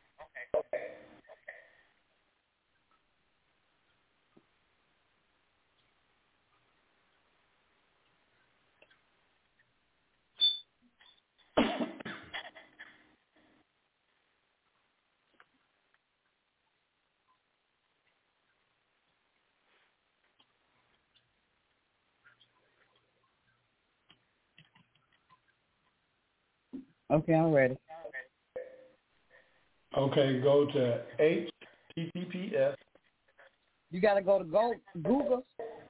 Okay, I'm ready. Okay, go to HTTPS. You got to go to Google.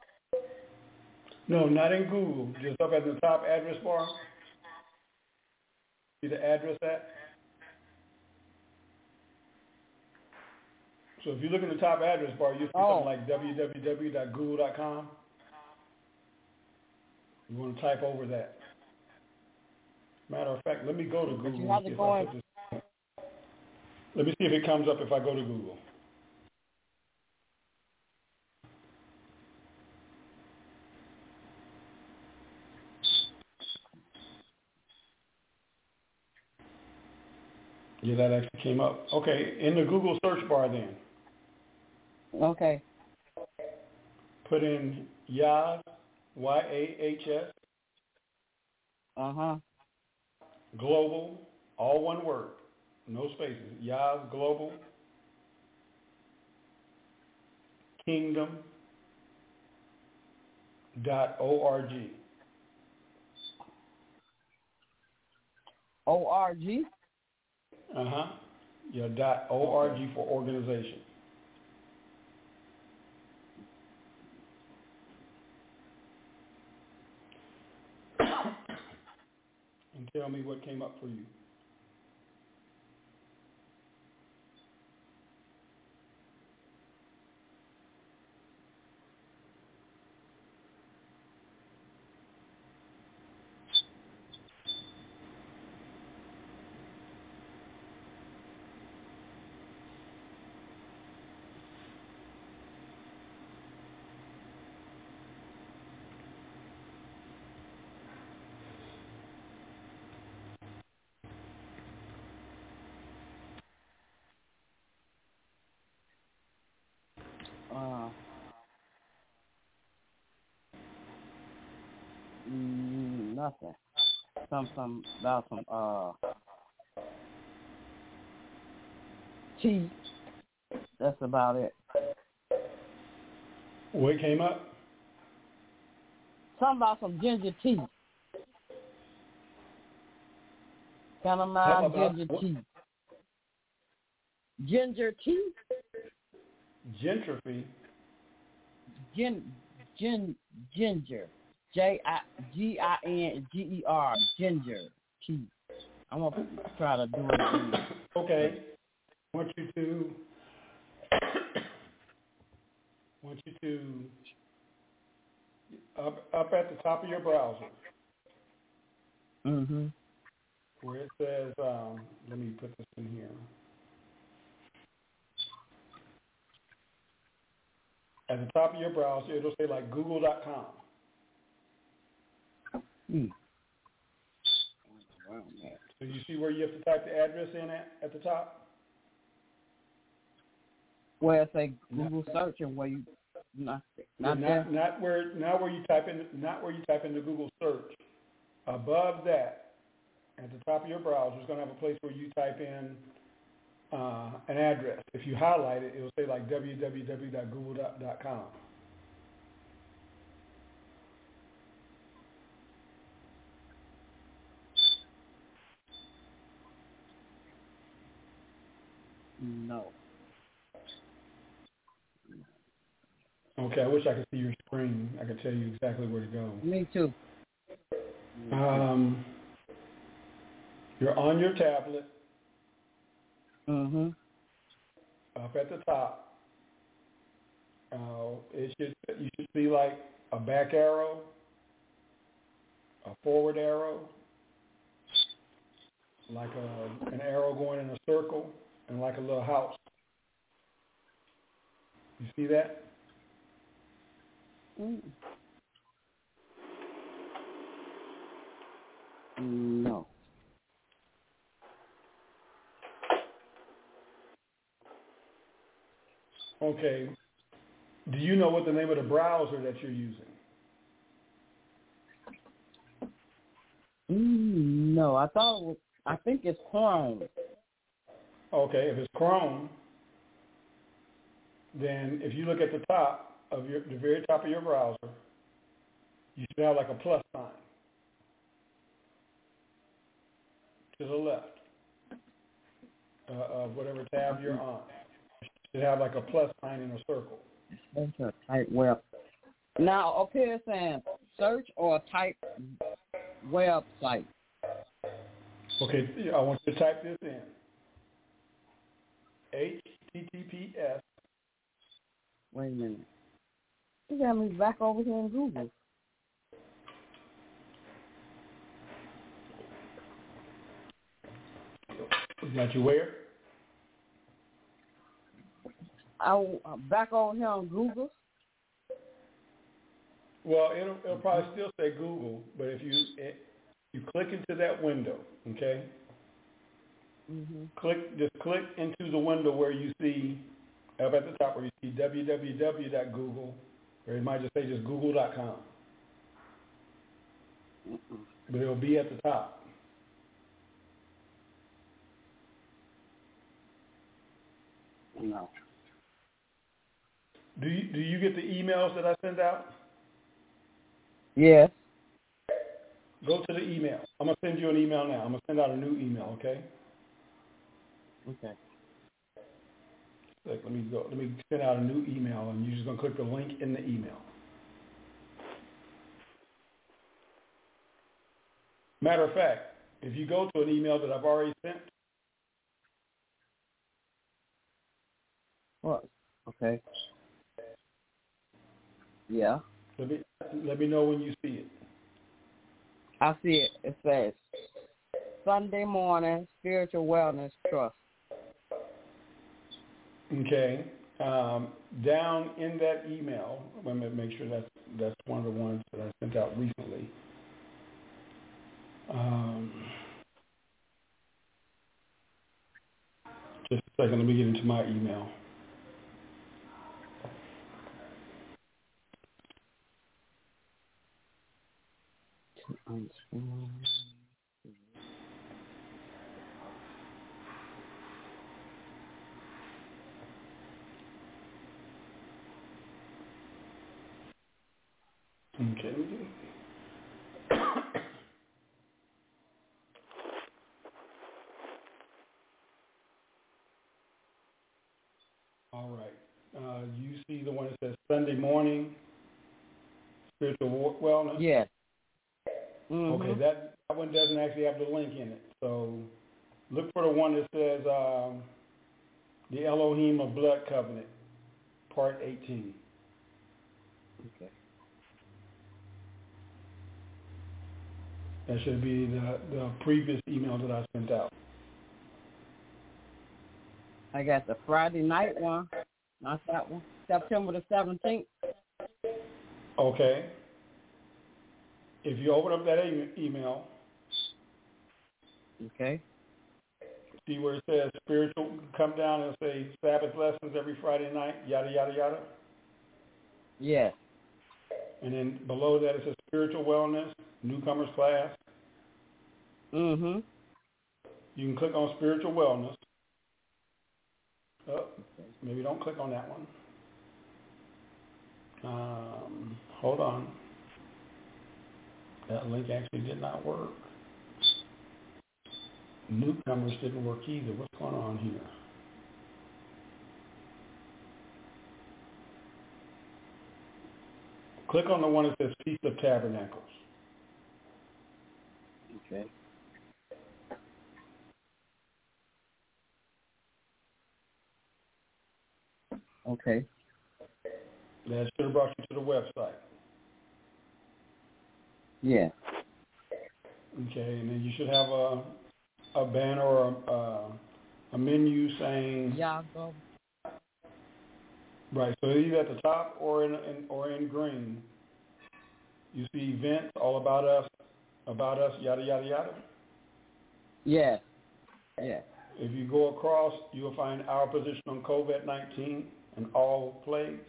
No, not in Google. Just up at the top address bar. See the address at? So if you look in the top address bar, you'll see something like www.google.com. You want to type over that. Matter of fact, let me go to Google. You have to go in. Let me see if it comes up if I go to Google. Yeah, that actually came up. Okay, in the Google search bar then. Okay. Put in Yahs, Y-A-H-S. Global, all one word, no spaces. Yahs Global Kingdom.org. O-R-G? Yeah, .org for organization. And tell me what came up for you. Nothing. Some about some tea. That's about it. What came up? Something about some ginger tea. Chamomile ginger tea. Ginger tea? Gentropy. Ginger. Ginger. Ginger tea. I'm going to try to do it again. Okay. I want you to up at the top of your browser. Where it says, let me put this in here. At the top of your browser, it'll say like google.com. So you see where you have to type the address in at the top? Where it say Google search and where you not where you type in the Google search. Above that, at the top of your browser, it's going to have a place where you type in an address. If you highlight it, it'll say like www.google.com. No. Okay, I wish I could see your screen. I could tell you exactly where to go. Me too. You're on your tablet. Up at the top. You should see like a back arrow, a forward arrow, like an arrow going in a circle, and like a little house. You see that? No. Okay. Do you know what the name of the browser that you're using? No, I think it's Chrome. Okay, if it's Chrome, then if you look at the top of the very top of your browser, you should have like a plus sign to the left of whatever tab you're on. You should have like a plus sign in a circle. Type web. Now, up here it's saying search or type website. Okay, I want you to type this in. HTTPS. Wait a minute. You got me back over here in Google. Got you where? I'm back over here on Google. Well, it'll probably still say Google, but if you click into that window, okay? Just click into the window where you see up at the top where you see www.google, or it might just say just google.com. But it'll be at the top. No. Do you get the emails that I send out? Yes. Go to the email. I'm gonna send you an email now. I'm gonna send out a new email, okay? Okay. Let me send out a new email, and you're just gonna click the link in the email. Matter of fact, if you go to an email that I've already sent. What? Okay. Yeah. Let me know when you see it. I see it. It says Sunday Morning Spiritual Wellness Trust. Okay. Down in that email, let me make sure that's one of the ones that I sent out recently. Just a second. Let me get into my email. Okay. All right. You see the one that says Sunday Morning Spiritual Wellness? Yes. Okay, that one doesn't actually have the link in it. So look for the one that says the Elohim of Blood Covenant, Part 18. Okay. That should be the previous email that I sent out. I got the Friday night one. Not that one. September the 17th. Okay. If you open up that email, okay, see where it says spiritual, come down and say Sabbath lessons every Friday night, yada, yada, yada? Yes. And then below that it says spiritual wellness, newcomers class. Mm-hmm. You can click on spiritual wellness. Oh, maybe don't click on that one. Hold on. That link actually did not work. Newcomers didn't work either. What's going on here? Click on the one that says Feast of Tabernacles. Okay. Okay. That should have brought you to the website. Yeah. Okay, and then you should have a banner or a menu saying. Yeah, go. Right. So either at the top or in green, you see events, all about us, yada yada yada. Yes. Yeah. If you go across, you will find our position on COVID-19 and all plays?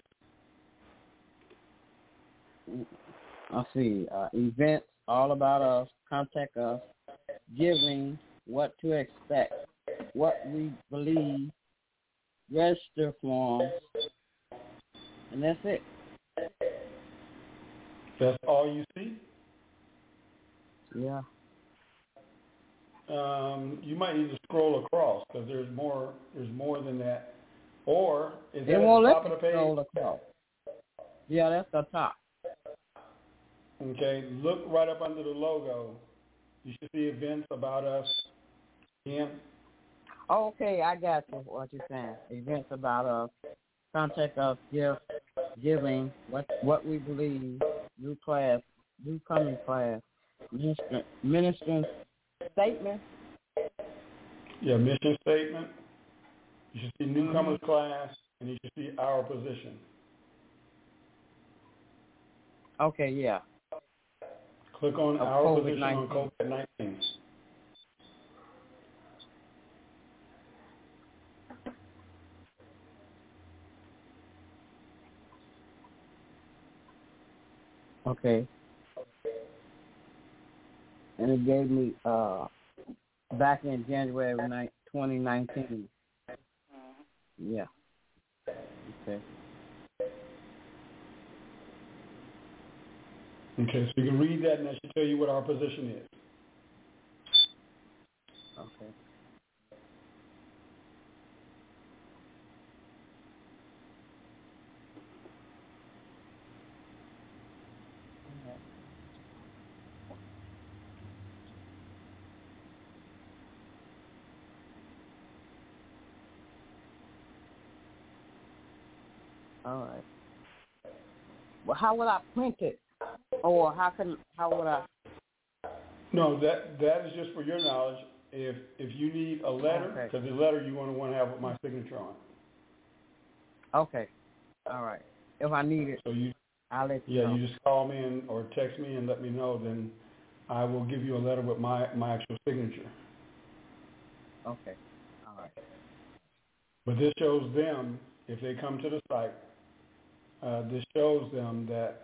I see. Events, all about us, contact us, giving, what to expect, what we believe, register forms, and that's it. That's all you see? Yeah. You might need to scroll across because there's more than that. Or is that It at won't the let top of me the page? scroll across. Yeah, that's the top. Okay, look right up under the logo. You should see events, about us, again. Okay, I got you. What you're saying? Events about us, contact us, giving, what we believe, new class, new coming class, ministering statement. Yeah, mission statement. You should see newcomers class, and you should see our position. Okay, yeah. Click on Of our COVID-19. position on COVID-19. Okay. And it gave me back in January 2019. Yeah. Okay. Okay, so you can read that, and that should tell you what our position is. Okay. All right. Well, how would I print it? Or how would I? No, that is just for your knowledge. If you need a letter, because the letter you want to have with my signature on it. Okay. All right. If I need it, so I'll let you know. You just call me or text me and let me know. Then I will give you a letter with my actual signature. Okay. All right. But this shows them, if they come to the site, this shows them that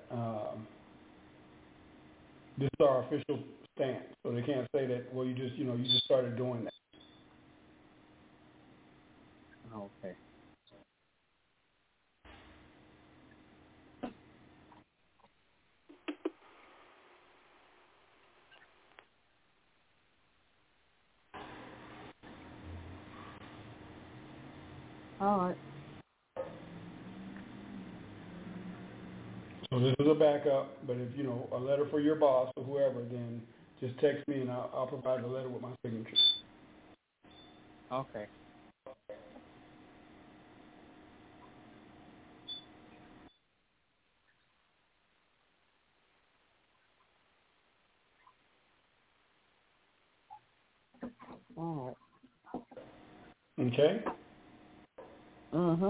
this is our official stance. So they can't say that, well, you just started doing that. Okay. All right. So this is a backup, but if, a letter for your boss or whoever, then just text me and I'll provide the letter with my signature. Okay. All right. Okay? Mm-hmm.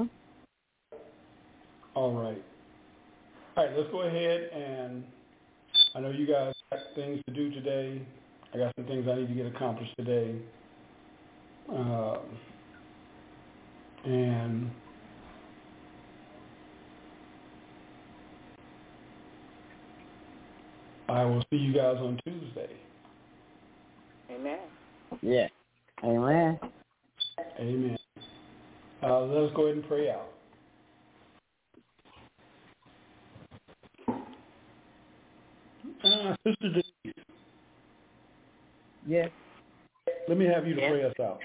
All right. All right, let's go ahead, and I know you guys got things to do today. I got some things I need to get accomplished today. And I will see you guys on Tuesday. Amen. Yeah. Amen. Amen. Let us go ahead and pray out. Sister Denise. Yes. Let me have you to pray us out.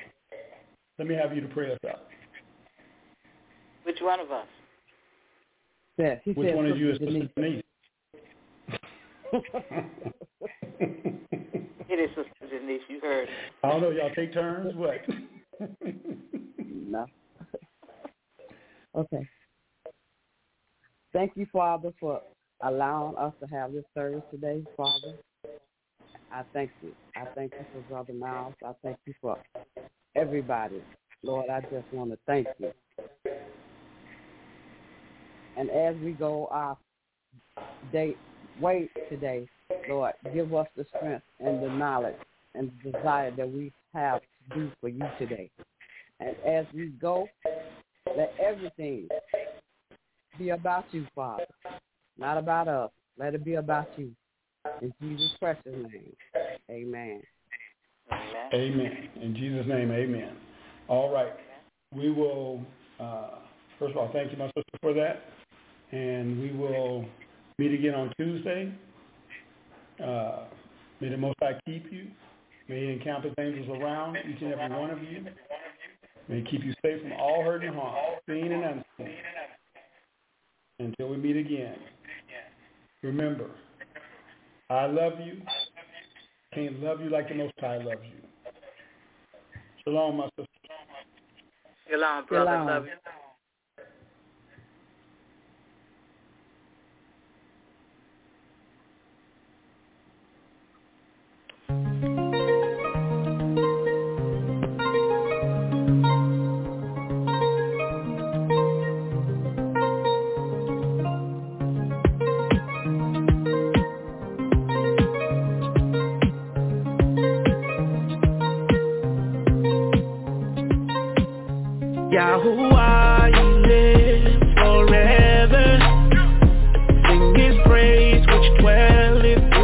Which one of us? Yeah, Which one of you is Sister Denise? It is Sister Denise. You heard it. I don't know. Y'all take turns? What? No. Okay. Thank you, Father, for allowing us to have this service today, Father. I thank you. I thank you for Brother Miles. I thank you for everybody. Lord, I just want to thank you. And as we go our way today, Lord, give us the strength and the knowledge and the desire that we have to do for you today. And as we go, let everything be about you, Father. Not about us. Let it be about you. In Jesus' precious name, amen. Amen. In Jesus' name, amen. All right. We will, first of all, thank you, my sister, for that. And we will meet again on Tuesday. May the Most High keep you. May He encamp His angels around each and every one of you. May He keep you safe from all hurt and harm, seen and unseen. Until we meet again, remember, I love you. Can't love you like the Most High loves you. Shalom, my sister. Shalom, brother. Shalom. Love you. Yahuwah, He lives forever. Sing His praise which dwelleth in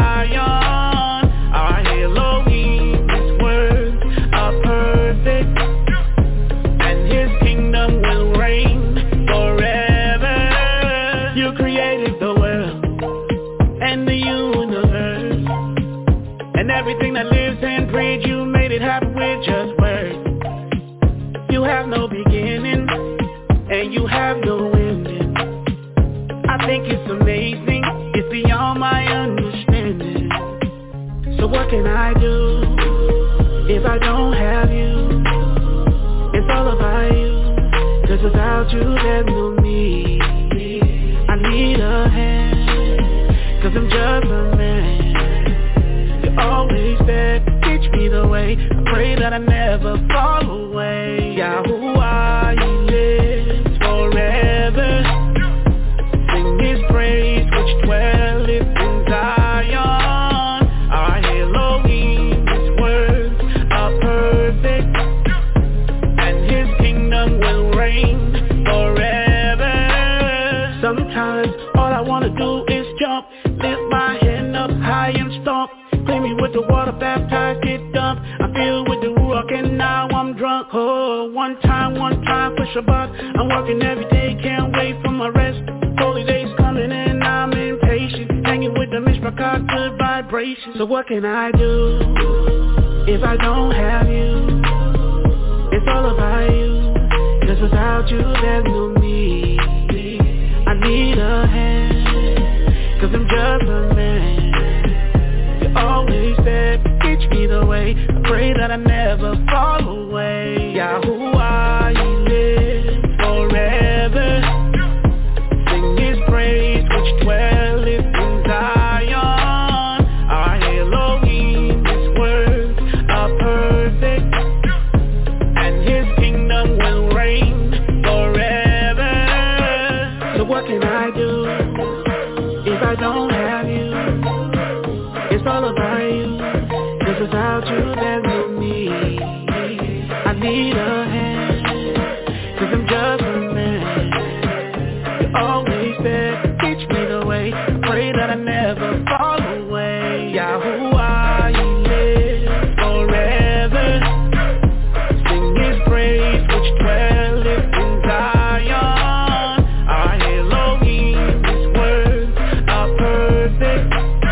Zion. Our Elohim, His words are perfect, and His kingdom will reign forever. You created the world and the universe, and everything that lives and breathes. You made it happen with just words. You have no beginning, and you have no ending. I think it's amazing, it's beyond my understanding. So what can I do if I don't have you? It's all about you, 'cause without you there's no me. I need a hand, 'cause I'm just a man. You're always there, teach me the way. I pray that I never fall away. Yahuwah, He lives forever. Sing His praise which dwelleth in Zion. Our Elohim, His words are perfect, and His kingdom will reign forever. Sometimes all I wanna do is jump, lift my hand up high and stomp. Clean me with the water, baptized, get dumped. I'm filled with the Ruach and now I'm drunk. Oh, one time for Shabbat. I'm working every day, can't wait for my rest. Holy days coming and I'm impatient. Hanging with the Mishpachah, good vibrations. So what can I do if I don't have you? It's all about you, 'cause without you there's no me. I need a hand, 'cause I'm just a man. Always there, teach me the way. I pray that I never fall away. Yahuwah, He lives forever. Sing His praise which dwelleth in Zion. Our Elohim, His words are perfect, and His kingdom will reign forever. So what can I do if I don't have you? It's all about you, 'cause without you there's no me. I need a hand, 'cause I'm just a man. You're always there, teach me the way. I pray that I never fall away. Yahuwah, He lives forever. Sing His praise which dwelleth in Zion. Our Elohim, His words are perfect,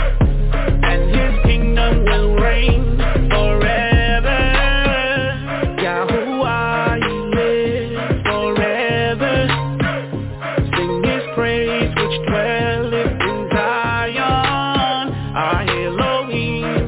will reign forever. Yahuwah, He lives forever. Sing His praise which dwelleth in Zion. Our Elohim,